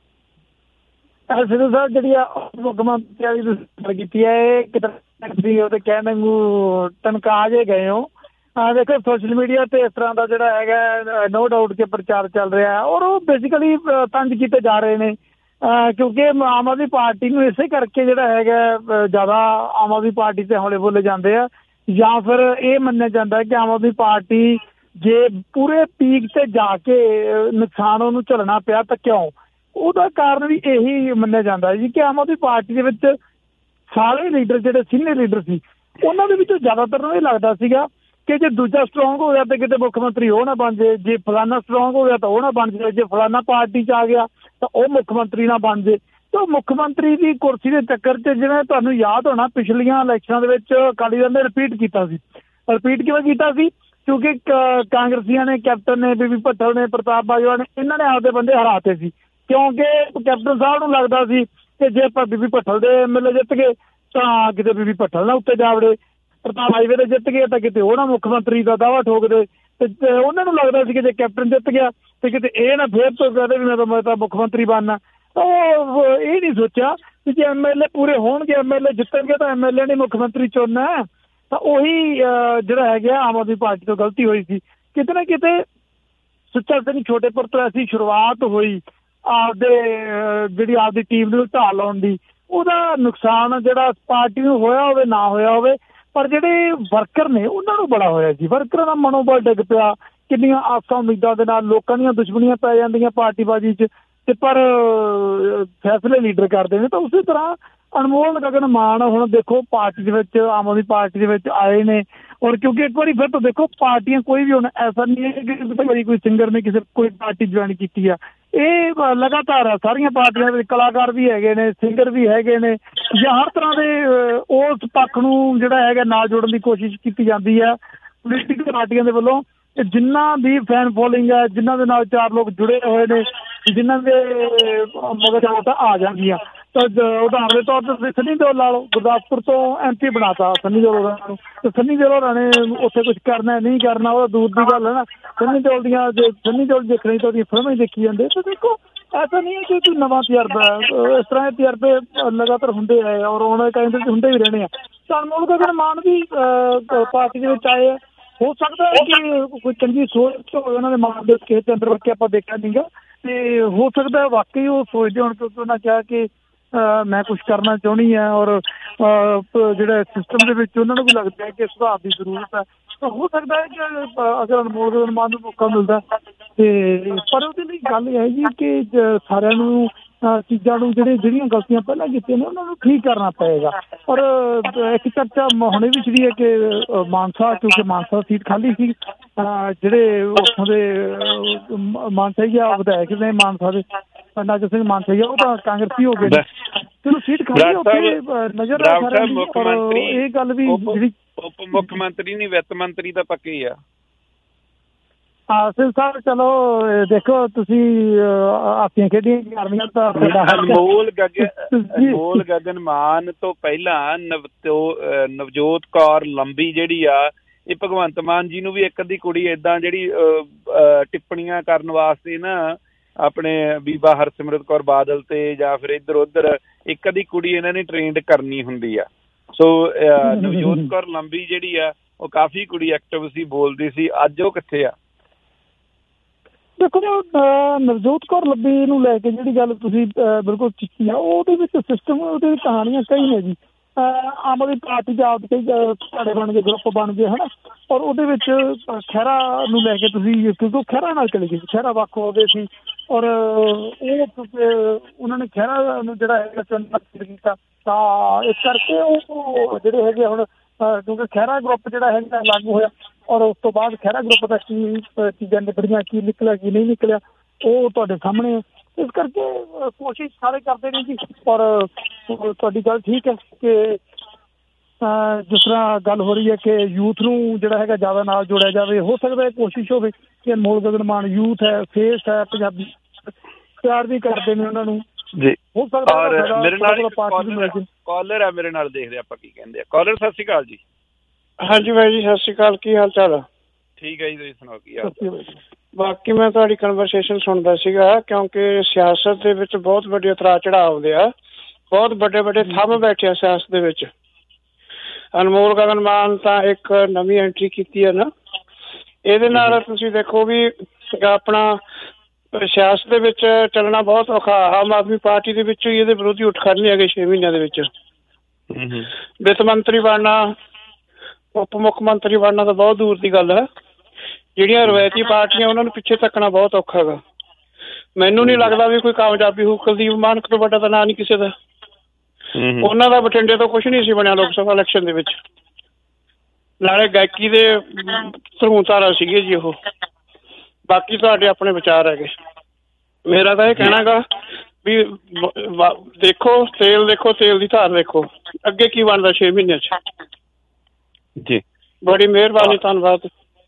ਸਿੱਧੂ ਸਾਹਿਬ ਜਿਹੜੀ ਆ ਮੁੱਖ ਮੰਤਰੀ ਵਾਲੀ ਤੁਸੀਂ ਕੀਤੀ ਹੈ, ਇਹ ਕਿਤੇ ਉਹ ਤੇ ਕਹਿਣ ਨੂੰ ਤਨਖਾਹ ਜੇ ਗਏ ਹੋ। ਦੇਖੋ ਸੋਸ਼ਲ ਮੀਡੀਆ ਤੇ ਇਸ ਤਰ੍ਹਾਂ ਦਾ ਜਿਹੜਾ ਹੈਗਾ ਨੋ ਡਾਊਟ ਕਿ ਪ੍ਰਚਾਰ ਚੱਲ ਰਿਹਾ, ਔਰ ਉਹ ਬੇਸਿਕਲੀ ਤੰਜ ਕੀਤੇ ਜਾ ਰਹੇ ਨੇ, ਕਿਉਂਕਿ ਆਮ ਆਦਮੀ ਪਾਰਟੀ ਨੂੰ ਇਸੇ ਕਰਕੇ ਜਿਹੜਾ ਹੈਗਾ ਜ਼ਿਆਦਾ ਆਮ ਆਦਮੀ ਪਾਰਟੀ ਤੇ ਹੌਲੇ ਬੋਲੇ ਜਾਂਦੇ ਆ, ਜਾਂ ਫਿਰ ਇਹ ਮੰਨਿਆ ਜਾਂਦਾ ਕਿ ਆਮ ਆਦਮੀ ਪਾਰਟੀ ਜੇ ਪੂਰੇ ਪੀਕ ਤੇ ਜਾ ਕੇ ਨੁਕਸਾਨ ਉਹਨੂੰ ਝੱਲਣਾ ਪਿਆ ਤਾਂ ਕਿਉਂ? ਉਹਦਾ ਕਾਰਨ ਵੀ ਇਹੀ ਮੰਨਿਆ ਜਾਂਦਾ ਜੀ ਕਿ ਆਮ ਆਦਮੀ ਪਾਰਟੀ ਦੇ ਵਿੱਚ ਸਾਰੇ ਲੀਡਰ ਜਿਹੜੇ ਸੀਨੀਅਰ ਲੀਡਰ ਸੀ, ਉਹਨਾਂ ਦੇ ਵਿੱਚੋਂ ਜ਼ਿਆਦਾਤਰ ਨੂੰ ਇਹ ਲੱਗਦਾ ਸੀਗਾ ਕਿ ਜੇ ਦੂਜਾ ਸਟਰੋਂਗ ਹੋ ਗਿਆ ਤਾਂ ਕਿਤੇ ਮੁੱਖ ਮੰਤਰੀ ਉਹ ਨਾ ਬਣ ਜਾਏ, ਜੇ ਫਲਾਨਾ ਸਟਰੋਂਗ ਹੋ ਗਿਆ ਤਾਂ ਉਹ ਨਾ ਬਣ ਜਾਏ, ਜੇ ਫਲਾਨਾ ਪਾਰਟੀ 'ਚ ਆ ਗਿਆ ਤਾਂ ਉਹ ਮੁੱਖ ਮੰਤਰੀ ਨਾ ਬਣ ਜਾਏ। ਤਾਂ ਮੁੱਖ ਮੰਤਰੀ ਦੀ ਕੁਰਸੀ ਦੇ ਚੱਕਰ 'ਚ ਜਿਵੇਂ ਤੁਹਾਨੂੰ ਯਾਦ ਹੋਣਾ ਪਿਛਲੀਆਂ ਇਲੈਕਸ਼ਨਾਂ ਦੇ ਵਿੱਚ ਅਕਾਲੀ ਦਲ ਨੇ ਰਿਪੀਟ ਕੀਤਾ ਸੀ। ਰਿਪੀਟ ਕਿਵੇਂ ਕੀਤਾ ਸੀ? ਕਿਉਂਕਿ ਕਾਂਗਰਸੀਆਂ ਨੇ, ਕੈਪਟਨ ਨੇ, ਬੀਬੀ ਭੱਠਲ ਨੇ, ਪ੍ਰਤਾਪ ਬਾਜਵਾ ਨੇ, ਇਹਨਾਂ ਨੇ ਆਪਦੇ ਬੰਦੇ ਹਰਾਤੇ ਸੀ, ਕਿਉਂਕਿ ਕੈਪਟਨ ਸਾਹਿਬ ਨੂੰ ਲੱਗਦਾ ਸੀ ਕਿ ਜੇ ਆਪਾਂ ਬੀਬੀ ਭੱਠਲ ਦੇ ਐਮਐਲਏ ਜਿੱਤ ਗਏ ਤਾਂ ਕਿਤੇ ਬੀਬੀ ਭੱਠਲ ਨਾ ਉੱਤੇ ਜਾ ਵੜੇ, ਪ੍ਰਤਾਪ ਬਾਜਵੇ ਦੇ ਜਿੱਤ ਗਏ ਤਾਂ ਕਿਤੇ ਉਹ ਨਾ ਮੁੱਖ ਮੰਤਰੀ ਦਾ ਦਾਅਵਾ ਠੋਕ ਦੇ, ਤੇ ਉਹਨਾਂ ਨੂੰ ਲੱਗਦਾ ਸੀ ਕਿ ਜੇ ਕੈਪਟਨ ਜਿੱਤ ਗਿਆ ਤੇ ਕਿਤੇ ਇਹ ਨਾ ਫੇਰ ਤੋਂ ਕਹਦੇ ਵੀ ਮੈਂ ਤਾਂ ਮੁੱਖ ਮੰਤਰੀ ਬਣਨਾ। ਉਹ ਇਹ ਨਹੀਂ ਸੋਚਿਆ ਕਿ ਜੇ ਐਮਐਲਏ ਪੂਰੇ ਹੋਣਗੇ, ਐਮਐਲਏ ਜਿੱਤਣਗੇ ਤਾਂ ਐਮਐਲਏ ਨੇ ਮੁੱਖ ਮੰਤਰੀ ਚੁਣਨਾ। ਤਾਂ ਉਹੀ ਜਿਹੜਾ ਹੈਗਾ ਆਮ ਆਦਮੀ ਪਾਰਟੀ ਤੋਂ ਗਲਤੀ ਹੋਈ ਸੀ। ਕਿਤੇ ਨਾ ਕਿਤੇ ਸੁੱਚਾ ਸਿੰਘ ਛੋਟੇਪੁਰ ਤੋਂ ਐਸੀ ਸ਼ੁਰੂਆਤ ਹੋਈ ਆਪਦੀ ਟੀਮ ਨੂੰ ਢਾਲ ਲਾਉਣ ਦੀ, ਉਹਦਾ ਨੁਕਸਾਨ ਜਿਹੜਾ ਪਾਰਟੀ ਨੂੰ ਹੋਇਆ ਹੋਵੇ ਨਾ ਹੋਇਆ ਹੋਵੇ, ਪਰ ਜਿਹੜੇ ਵਰਕਰ ਨੇ ਉਹਨਾਂ ਨੂੰ ਬੜਾ ਹੋਇਆ ਜੀ। ਵਰਕਰਾਂ ਦਾ ਮਨੋਬਲ ਡਿੱਗ ਪਿਆ, ਕਿੰਨੀਆਂ ਆਸਾਂ ਉਮੀਦਾਂ ਦੇ ਨਾਲ ਲੋਕਾਂ ਦੀਆਂ ਦੁਸ਼ਮਣੀਆਂ ਪੈ ਜਾਂਦੀਆਂ ਪਾਰਟੀਬਾਜ਼ੀ 'ਚ, ਤੇ ਪਰ ਫੈਸਲੇ ਲੀਡਰ ਕਰਦੇ ਨੇ। ਤਾਂ ਉਸੇ ਤਰ੍ਹਾਂ ਅਨਮੋਲ ਗਗਨ ਮਾਨ ਹੁਣ ਦੇਖੋ ਪਾਰਟੀ ਦੇ ਵਿੱਚ, ਆਮ ਆਦਮੀ ਪਾਰਟੀ ਦੇ ਵਿੱਚ ਆਏ ਨੇ, ਔਰ ਕਿਉਂਕਿ ਇੱਕ ਵਾਰੀ ਫਿਰ ਤੋਂ ਦੇਖੋ ਪਾਰਟੀਆਂ ਕੋਈ ਵੀ ਹੁਣ ਐਸਾ ਨਹੀਂ ਹੈ ਕਿ ਕੋਈ ਸਿੰਗਰ ਨੇ ਕੋਈ ਪਾਰਟੀ ਜੁਆਇਨ ਕੀਤੀ ਆ, ਇਹ ਲਗਾਤਾਰ ਆ ਸਾਰੀਆਂ ਪਾਰਟੀਆਂ ਦੇ ਵਿੱਚ ਕਲਾਕਾਰ ਵੀ ਹੈਗੇ ਨੇ, ਸਿੰਗਰ ਵੀ ਹੈਗੇ ਨੇ, ਜਾਂ ਹਰ ਤਰ੍ਹਾਂ ਦੇ ਉਸ ਪੱਖ ਨੂੰ ਜਿਹੜਾ ਹੈਗਾ ਨਾਲ ਜੋੜਨ ਦੀ ਕੋਸ਼ਿਸ਼ ਕੀਤੀ ਜਾਂਦੀ ਹੈ ਪੋਲੀਟੀਕਲ ਪਾਰਟੀਆਂ ਦੇ ਵੱਲੋਂ। ਜਿੰਨਾ ਦੀ ਫੈਨ ਫੋਲੋਇੰਗ ਹੈ, ਜਿਨ੍ਹਾਂ ਦੇ ਨਾਲ ਚਾਰ ਲੋਕ ਜੁੜੇ ਹੋਏ ਨੇ, ਜਿਨ੍ਹਾਂ ਦੇ ਮਗਰ ਵੋਟਾਂ ਆ ਜਾਂਦੀਆਂ। ਤਾਂ ਉਦਾਹਰਨ ਦੇ ਤੌਰ 'ਤੇ ਤੁਸੀਂ ਸੰਨੀ ਦਿਓਲ ਲਾ ਲਓ, ਗੁਰਦਾਸਪੁਰ ਤੋਂ MP ਬਣਾਤਾ ਸੰਨੀ ਦਿਓਲ ਹੋਰਾਂ ਨੂੰ, ਤੇ ਸੰਨੀ ਦਿਓਲ ਹੋਰਾਂ ਨੇ ਉੱਥੇ ਕੁਛ ਕਰਨਾ ਨਹੀਂ ਕਰਨਾ ਉਹ ਦੂਰ ਦੀ ਗੱਲ ਹੈ ਨਾ। ਸੰਨੀ ਦਿਓਲ ਦੀਆਂ ਜੇ ਸੰਨੀ ਦਿਓਲ ਦੇਖਣੀ ਤਾਂ ਉਹਦੀਆਂ ਫਿਲਮਾਂ ਹੀ ਦੇਖੀ ਜਾਂਦੇ। ਤਾਂ ਦੇਖੋ ਐਸਾ ਨਹੀਂ ਹੈ ਕਿ ਕੋਈ ਨਵਾਂ ਤਜਰਬਾ ਹੈ, ਇਸ ਤਰ੍ਹਾਂ ਦੇ ਤਜਰਬੇ ਲਗਾਤਾਰ ਹੁੰਦੇ ਆਏ ਔਰ ਆਉਣ ਵਾਲੇ ਟਾਈਮ 'ਚ ਹੁੰਦੇ ਵੀ ਰਹਿਣੇ ਆ। ਤਾਂ ਅਨਮੋਲ ਗਗਨ ਮਾਨ ਵੀ ਪਾਰਟੀ ਦੇ ਵਿੱਚ ਆਏ ਆ, ਹੋ ਸਕਦਾ ਹੈ ਕਿ ਕੋਈ ਚੰਗੀ ਸੋਚ ਹੋਵੇ ਉਹਨਾਂ ਦੇ ਮਨ ਦੇ ਕਿਸੇ ਅੰਦਰ ਵੜ ਕੇ ਆਪਾਂ ਦੇਖਿਆ ਨਹੀਂ ਗਾ, ਤੇ ਹੋ ਸਕਦਾ ਵਾਕਈ ਉਹ ਸੋਚਦੇ ਹੋਣ, ਕਿਉਂਕਿ ਉਹਨਾਂ ਕਿਹਾ ਕਿ ਮੈਂ ਕੁਛ ਕਰਨਾ ਚਾਹੁੰਦੀ ਹਾਂ, ਔਰ ਜਿਹੜਾ ਸਿਸਟਮ ਦੇ ਵਿੱਚ ਉਹਨਾਂ ਨੂੰ ਵੀ ਲੱਗਦਾ ਹੈ ਕਿ ਸੁਧਾਰ ਦੀ ਜ਼ਰੂਰਤ ਹੈ। ਤਾਂ ਹੋ ਸਕਦਾ ਹੈ ਕਿ ਅਗਰ ਅਨਮੋਲ ਗਗਨ ਮਾਨ ਨੂੰ ਮੌਕਾ ਮਿਲਦਾ ਤੇ, ਪਰ ਉਹਦੇ ਲਈ ਗੱਲ ਇਹ ਹੈ ਜੀ ਕਿ ਸਾਰਿਆਂ ਨੂੰ ਚੀਜ਼ਾਂ ਨੂੰ ਜਿਹੜੀਆਂ ਗਲਤੀਆਂ ਪਹਿਲਾਂ ਕੀਤੀਆਂ ਨੇ ਉਹਨਾਂ ਨੂੰ ਠੀਕ ਕਰਨਾ ਪਏਗਾ। ਔਰ ਇੱਕ ਚਰਚਾ ਹੁਣੇ ਵੀ ਜਿਹੜੀ ਹੈ ਕਿ ਮਾਨਸਾ, ਕਿਉਂਕਿ ਮਾਨਸਾ ਸੀਟ ਖਾਲੀ ਸੀ, ਜਿਹੜੇ ਉੱਥੋਂ ਦੇ ਮਾਨਸਾ ਵਿਧਾਇਕ ਨੇ ਮਾਨਸਾ ਦੇ ਨਾਜਰ ਸਿੰਘ ਮਾਨਸਾ ਉਹ ਤਾਂ ਕਾਂਗਰਸੀ ਹੋ ਗਏ ਨੇ, ਚਲੋ ਸੀਟ ਖਾਲੀ ਉੱਥੇ ਨਜ਼ਰ ਆ ਸਾਰਿਆਂ ਦੀ। ਔਰ ਇਹ ਗੱਲ ਵੀ ਜਿਹੜੀ ਉਪ ਮੁੱਖ ਮੰਤਰੀ ਨਹੀਂ ਵਿੱਤ ਮੰਤਰੀ ਤਾਂ ਪੱਕੇ ਹੀ ਆ। ਸਿੰਘ ਸਾਹਿਬ ਚਲੋ ਦੇਖੋ ਤੁਸੀਂ ਆਪਣੀਆਂ ਖੇਡੀਆਂ ਕਰਨੀਆਂ ਤਾਂ ਅਨਮੋਲ ਗਗਨ ਮਾਨ ਤੋਂ ਪਹਿਲਾਂ ਨਵਜੋਤ ਕੌਰ ਲੰਬੀ ਜਿਹੜੀ ਆ, ਇਹ ਭਗਵੰਤ ਮਾਨ ਜੀ ਨੂੰ ਵੀ ਇੱਕ ਅੱਧੀ ਕੁੜੀ ਏਦਾਂ ਜਿਹੜੀ ਟਿੱਪਣੀਆਂ ਕਰਨ ਵਾਸਤੇ ਨਾ ਆਪਣੇ ਬੀਬਾ ਹਰਸਿਮਰਤ ਕੌਰ ਬਾਦਲ ਤੇ ਜਾਂ ਫਿਰ ਇੱਧਰ ਉੱਧਰ ਇੱਕ ਅੱਧੀ ਕੁੜੀ ਇਹਨਾਂ ਨੇ ਟ੍ਰੇਨਡ ਕਰਨੀ ਹੁੰਦੀ ਆ। ਸੋ ਨਵਜੋਤ ਕੌਰ ਲੰਬੀ ਜਿਹੜੀ ਆ ਉਹ ਕਾਫੀ ਕੁੜੀ ਐਕਟਿਵ ਸੀ, ਬੋਲਦੀ ਸੀ, ਅੱਜ ਉਹ ਕਿੱਥੇ ਆ? ਦੇਖੋ ਜੀ, ਨਵਜੋਤ ਕੌਰ ਲੱਭੀ ਨੂੰ ਲੈ ਕੇ ਜਿਹੜੀ ਗੱਲ ਤੁਸੀਂ ਬਿਲਕੁਲ ਕੀਤੀ ਆ, ਉਹਦੇ ਵਿੱਚ ਸਿਸਟਮ, ਉਹਦੇ ਵਿੱਚ ਕਹਾਣੀਆਂ ਕਈ ਨੇ ਜੀ। ਆਮ ਆਦਮੀ ਪਾਰਟੀ 'ਚ ਆਪ ਕਈ ਧੜੇ ਬਣ ਗਏ, ਗਰੁੱਪ ਬਣ ਗਏ ਹੈ ਨਾ, ਔਰ ਉਹਦੇ ਵਿੱਚ ਖਹਿਰਾ ਨੂੰ ਲੈ ਕੇ ਤੁਸੀਂ, ਕਿਉਂਕਿ ਉਹ ਖਹਿਰਾ ਨਾਲ ਚਲੇ ਗਏ ਸੀ, ਖਹਿਰਾ ਵੱਖ ਹੋ ਗਏ ਸੀ, ਔਰ ਉਹਨਾਂ ਨੇ ਖਹਿਰਾ ਨੂੰ ਜਿਹੜਾ ਹੈਗਾ ਚੁਣਿਆ ਕੀਤਾ, ਤਾਂ ਇਸ ਕਰਕੇ ਉਹ ਜਿਹੜੇ ਹੈਗੇ ਹੁਣ, ਕਿਉਂਕਿ ਖਹਿਰਾ ਗਰੁੱਪ ਜਿਹੜਾ ਹੈਗਾ ਲਾਗੂ ਹੋਇਆ, ਔਰ ਉਸ ਤੋਂ ਬਾਅਦ ਖਹਿਰਾ ਗਰੁੱਪ ਦਾ ਕੀ ਚੀਜ਼ਾਂ ਨਿਬੜੀਆਂ, ਕੀ ਨਿਕਲਿਆ ਕੀ ਨਹੀਂ ਨਿਕਲਿਆ, ਉਹ ਤੁਹਾਡੇ ਸਾਹਮਣੇ। ਇਸ ਕਰਕੇ ਕੋਸ਼ਿਸ਼ ਸਾਰੇ ਕਰਦੇ ਨੇ ਜੀ। ਔਰ ਤੁਹਾਡੀ ਗੱਲ ਠੀਕ ਹੈ ਕਿ ਜਿਸ ਤਰ੍ਹਾਂ ਗੱਲ ਹੋ ਰਹੀ ਹੈ ਕਿ ਯੂਥ ਨੂੰ ਜਿਹੜਾ ਹੈਗਾ ਜ਼ਿਆਦਾ ਨਾਲ ਜੋੜਿਆ ਜਾਵੇ, ਹੋ ਸਕਦਾ ਕੋਸ਼ਿਸ਼ ਹੋਵੇ ਕਿ ਅਨਮੋਲ ਗਗਨ ਮਾਨ ਯੂਥ ਹੈ, ਫੇਸ ਹੈ, ਪੰਜਾਬੀ ਪਿਆਰ ਵੀ ਕਰਦੇ ਨੇ ਉਹਨਾਂ ਨੂੰ ਜੀ। ਹੋ ਸਕਦਾ ਮੇਰੇ ਨਾਲ ਕਾਲਰ ਹੈ, ਮੇਰੇ ਨਾਲ ਦੇਖਦੇ ਆਪਾਂ ਕੀ ਕਹਿੰਦੇ ਆ। ਕਾਲਰ ਸਤਿ ਸ਼੍ਰੀ ਅਕਾਲ ਜੀ। ਹਾਂਜੀ ਬਾਈ ਜੀ, ਸਤਿ ਸ਼੍ਰੀ ਅਕਾਲ, ਕੀ ਹਾਲ ਚਾਲ ਆ? ਠੀਕ ਹੈ ਜੀ, ਤੁਸੀਂ ਸੁਣਾਓ ਕੀ ਹਾਲ? ਬਾਕੀ ਮੈਂ ਤੁਹਾਡੀ ਕਨਵਰਸੇਸ਼ਨ ਸੁਣਦਾ ਸੀਗਾ, ਕਿਉਂਕਿ ਸਿਆਸਤ ਦੇ ਵਿੱਚ ਬਹੁਤ ਵੱਡੇ ਉਤਰਾਅ ਚੜਾਅ ਆਉਂਦੇ ਆ, ਬਹੁਤ ਵੱਡੇ ਵੱਡੇ ਥੰਮ ਬੈਠੇ ਆ ਸਿਆਸਤ ਦੇ ਵਿੱਚ। ਅਨਮੋਲ ਗਗਨ ਮਾਨ ਤਾਂ ਇੱਕ ਨਵੀਂ ਐਂਟਰੀ ਕੀਤੀ ਹੈ ਨਾ, ਇਹਦੇ ਨਾਲ ਤੁਸੀਂ ਦੇਖੋ ਵੀ ਆਪਣਾ ਸਿਆਸਤ ਦੇ ਵਿੱਚ ਚੱਲਣਾ ਬਹੁਤ ਔਖਾ। ਆਮ ਆਦਮੀ ਪਾਰਟੀ ਦੇ ਵਿੱਚੋਂ ਹੀ ਇਹਦੇ ਵਿਰੋਧੀ ਉੱਠ ਖੜਨੇ ਹੈਗੇ 6 ਮਹੀਨਿਆਂ ਦੇ ਵਿੱਚ। ਵਿੱਤ ਮੰਤਰੀ ਬਣਨਾ, ਉਪ ਮੁੱਖ ਮੰਤਰੀ ਬਣਨਾ ਤਾਂ ਬਹੁਤ ਦੂਰ ਦੀ ਗੱਲ ਹੈ। ਜਿਹੜੀਆਂ ਰਵਾਇਤੀ ਪਾਰਟੀਆਂ ਉਹਨਾਂ ਨੂੰ ਪਿੱਛੇ ਧੱਕਣਾ ਬਹੁਤ ਔਖਾ ਹੈਗਾ। ਮੈਨੂੰ ਨਹੀਂ ਲੱਗਦਾ ਵੀ ਕੋਈ ਕਾਮਯਾਬੀ ਹੋਊ। ਕੁਲਦੀਪ ਮਾਨਕ ਤੋਂ ਵੱਡਾ ਤਾਂ ਨਾਂ ਨਹੀਂ ਕਿਸੇ ਦਾ। ਉਹਨਾਂ ਦਾ ਬਠਿੰਡੇ ਤੋਂ ਕੁਛ ਨਹੀਂ ਸੀ ਬਣਿਆ ਲੋਕ ਸਭਾ ਇਲੈਕਸ਼ਨ ਦੇ ਵਿੱਚ, ਨਾਲੇ ਗਾਇਕੀ ਦੇ ਧਰੂਤਾਰਾ ਸੀਗੇ ਜੀ ਉਹ। ਬਾਕੀ ਤੁਹਾਡੇ ਆਪਣੇ ਵਿਚਾਰ ਹੈਗੇ। ਮੇਰਾ ਤਾਂ ਇਹ ਕਹਿਣਾ ਗਾ ਵੀ ਦੇਖੋ ਤੇਲ ਦੀ ਧਾਰ ਦੇਖੋ, ਅੱਗੇ ਕੀ ਬਣਦਾ 6 ਮਹੀਨਿਆਂ 'ਚ ਜੀ। ਬੜੀ ਮਿਹਰਬਾਨੀ, ਧੰਨਵਾਦ।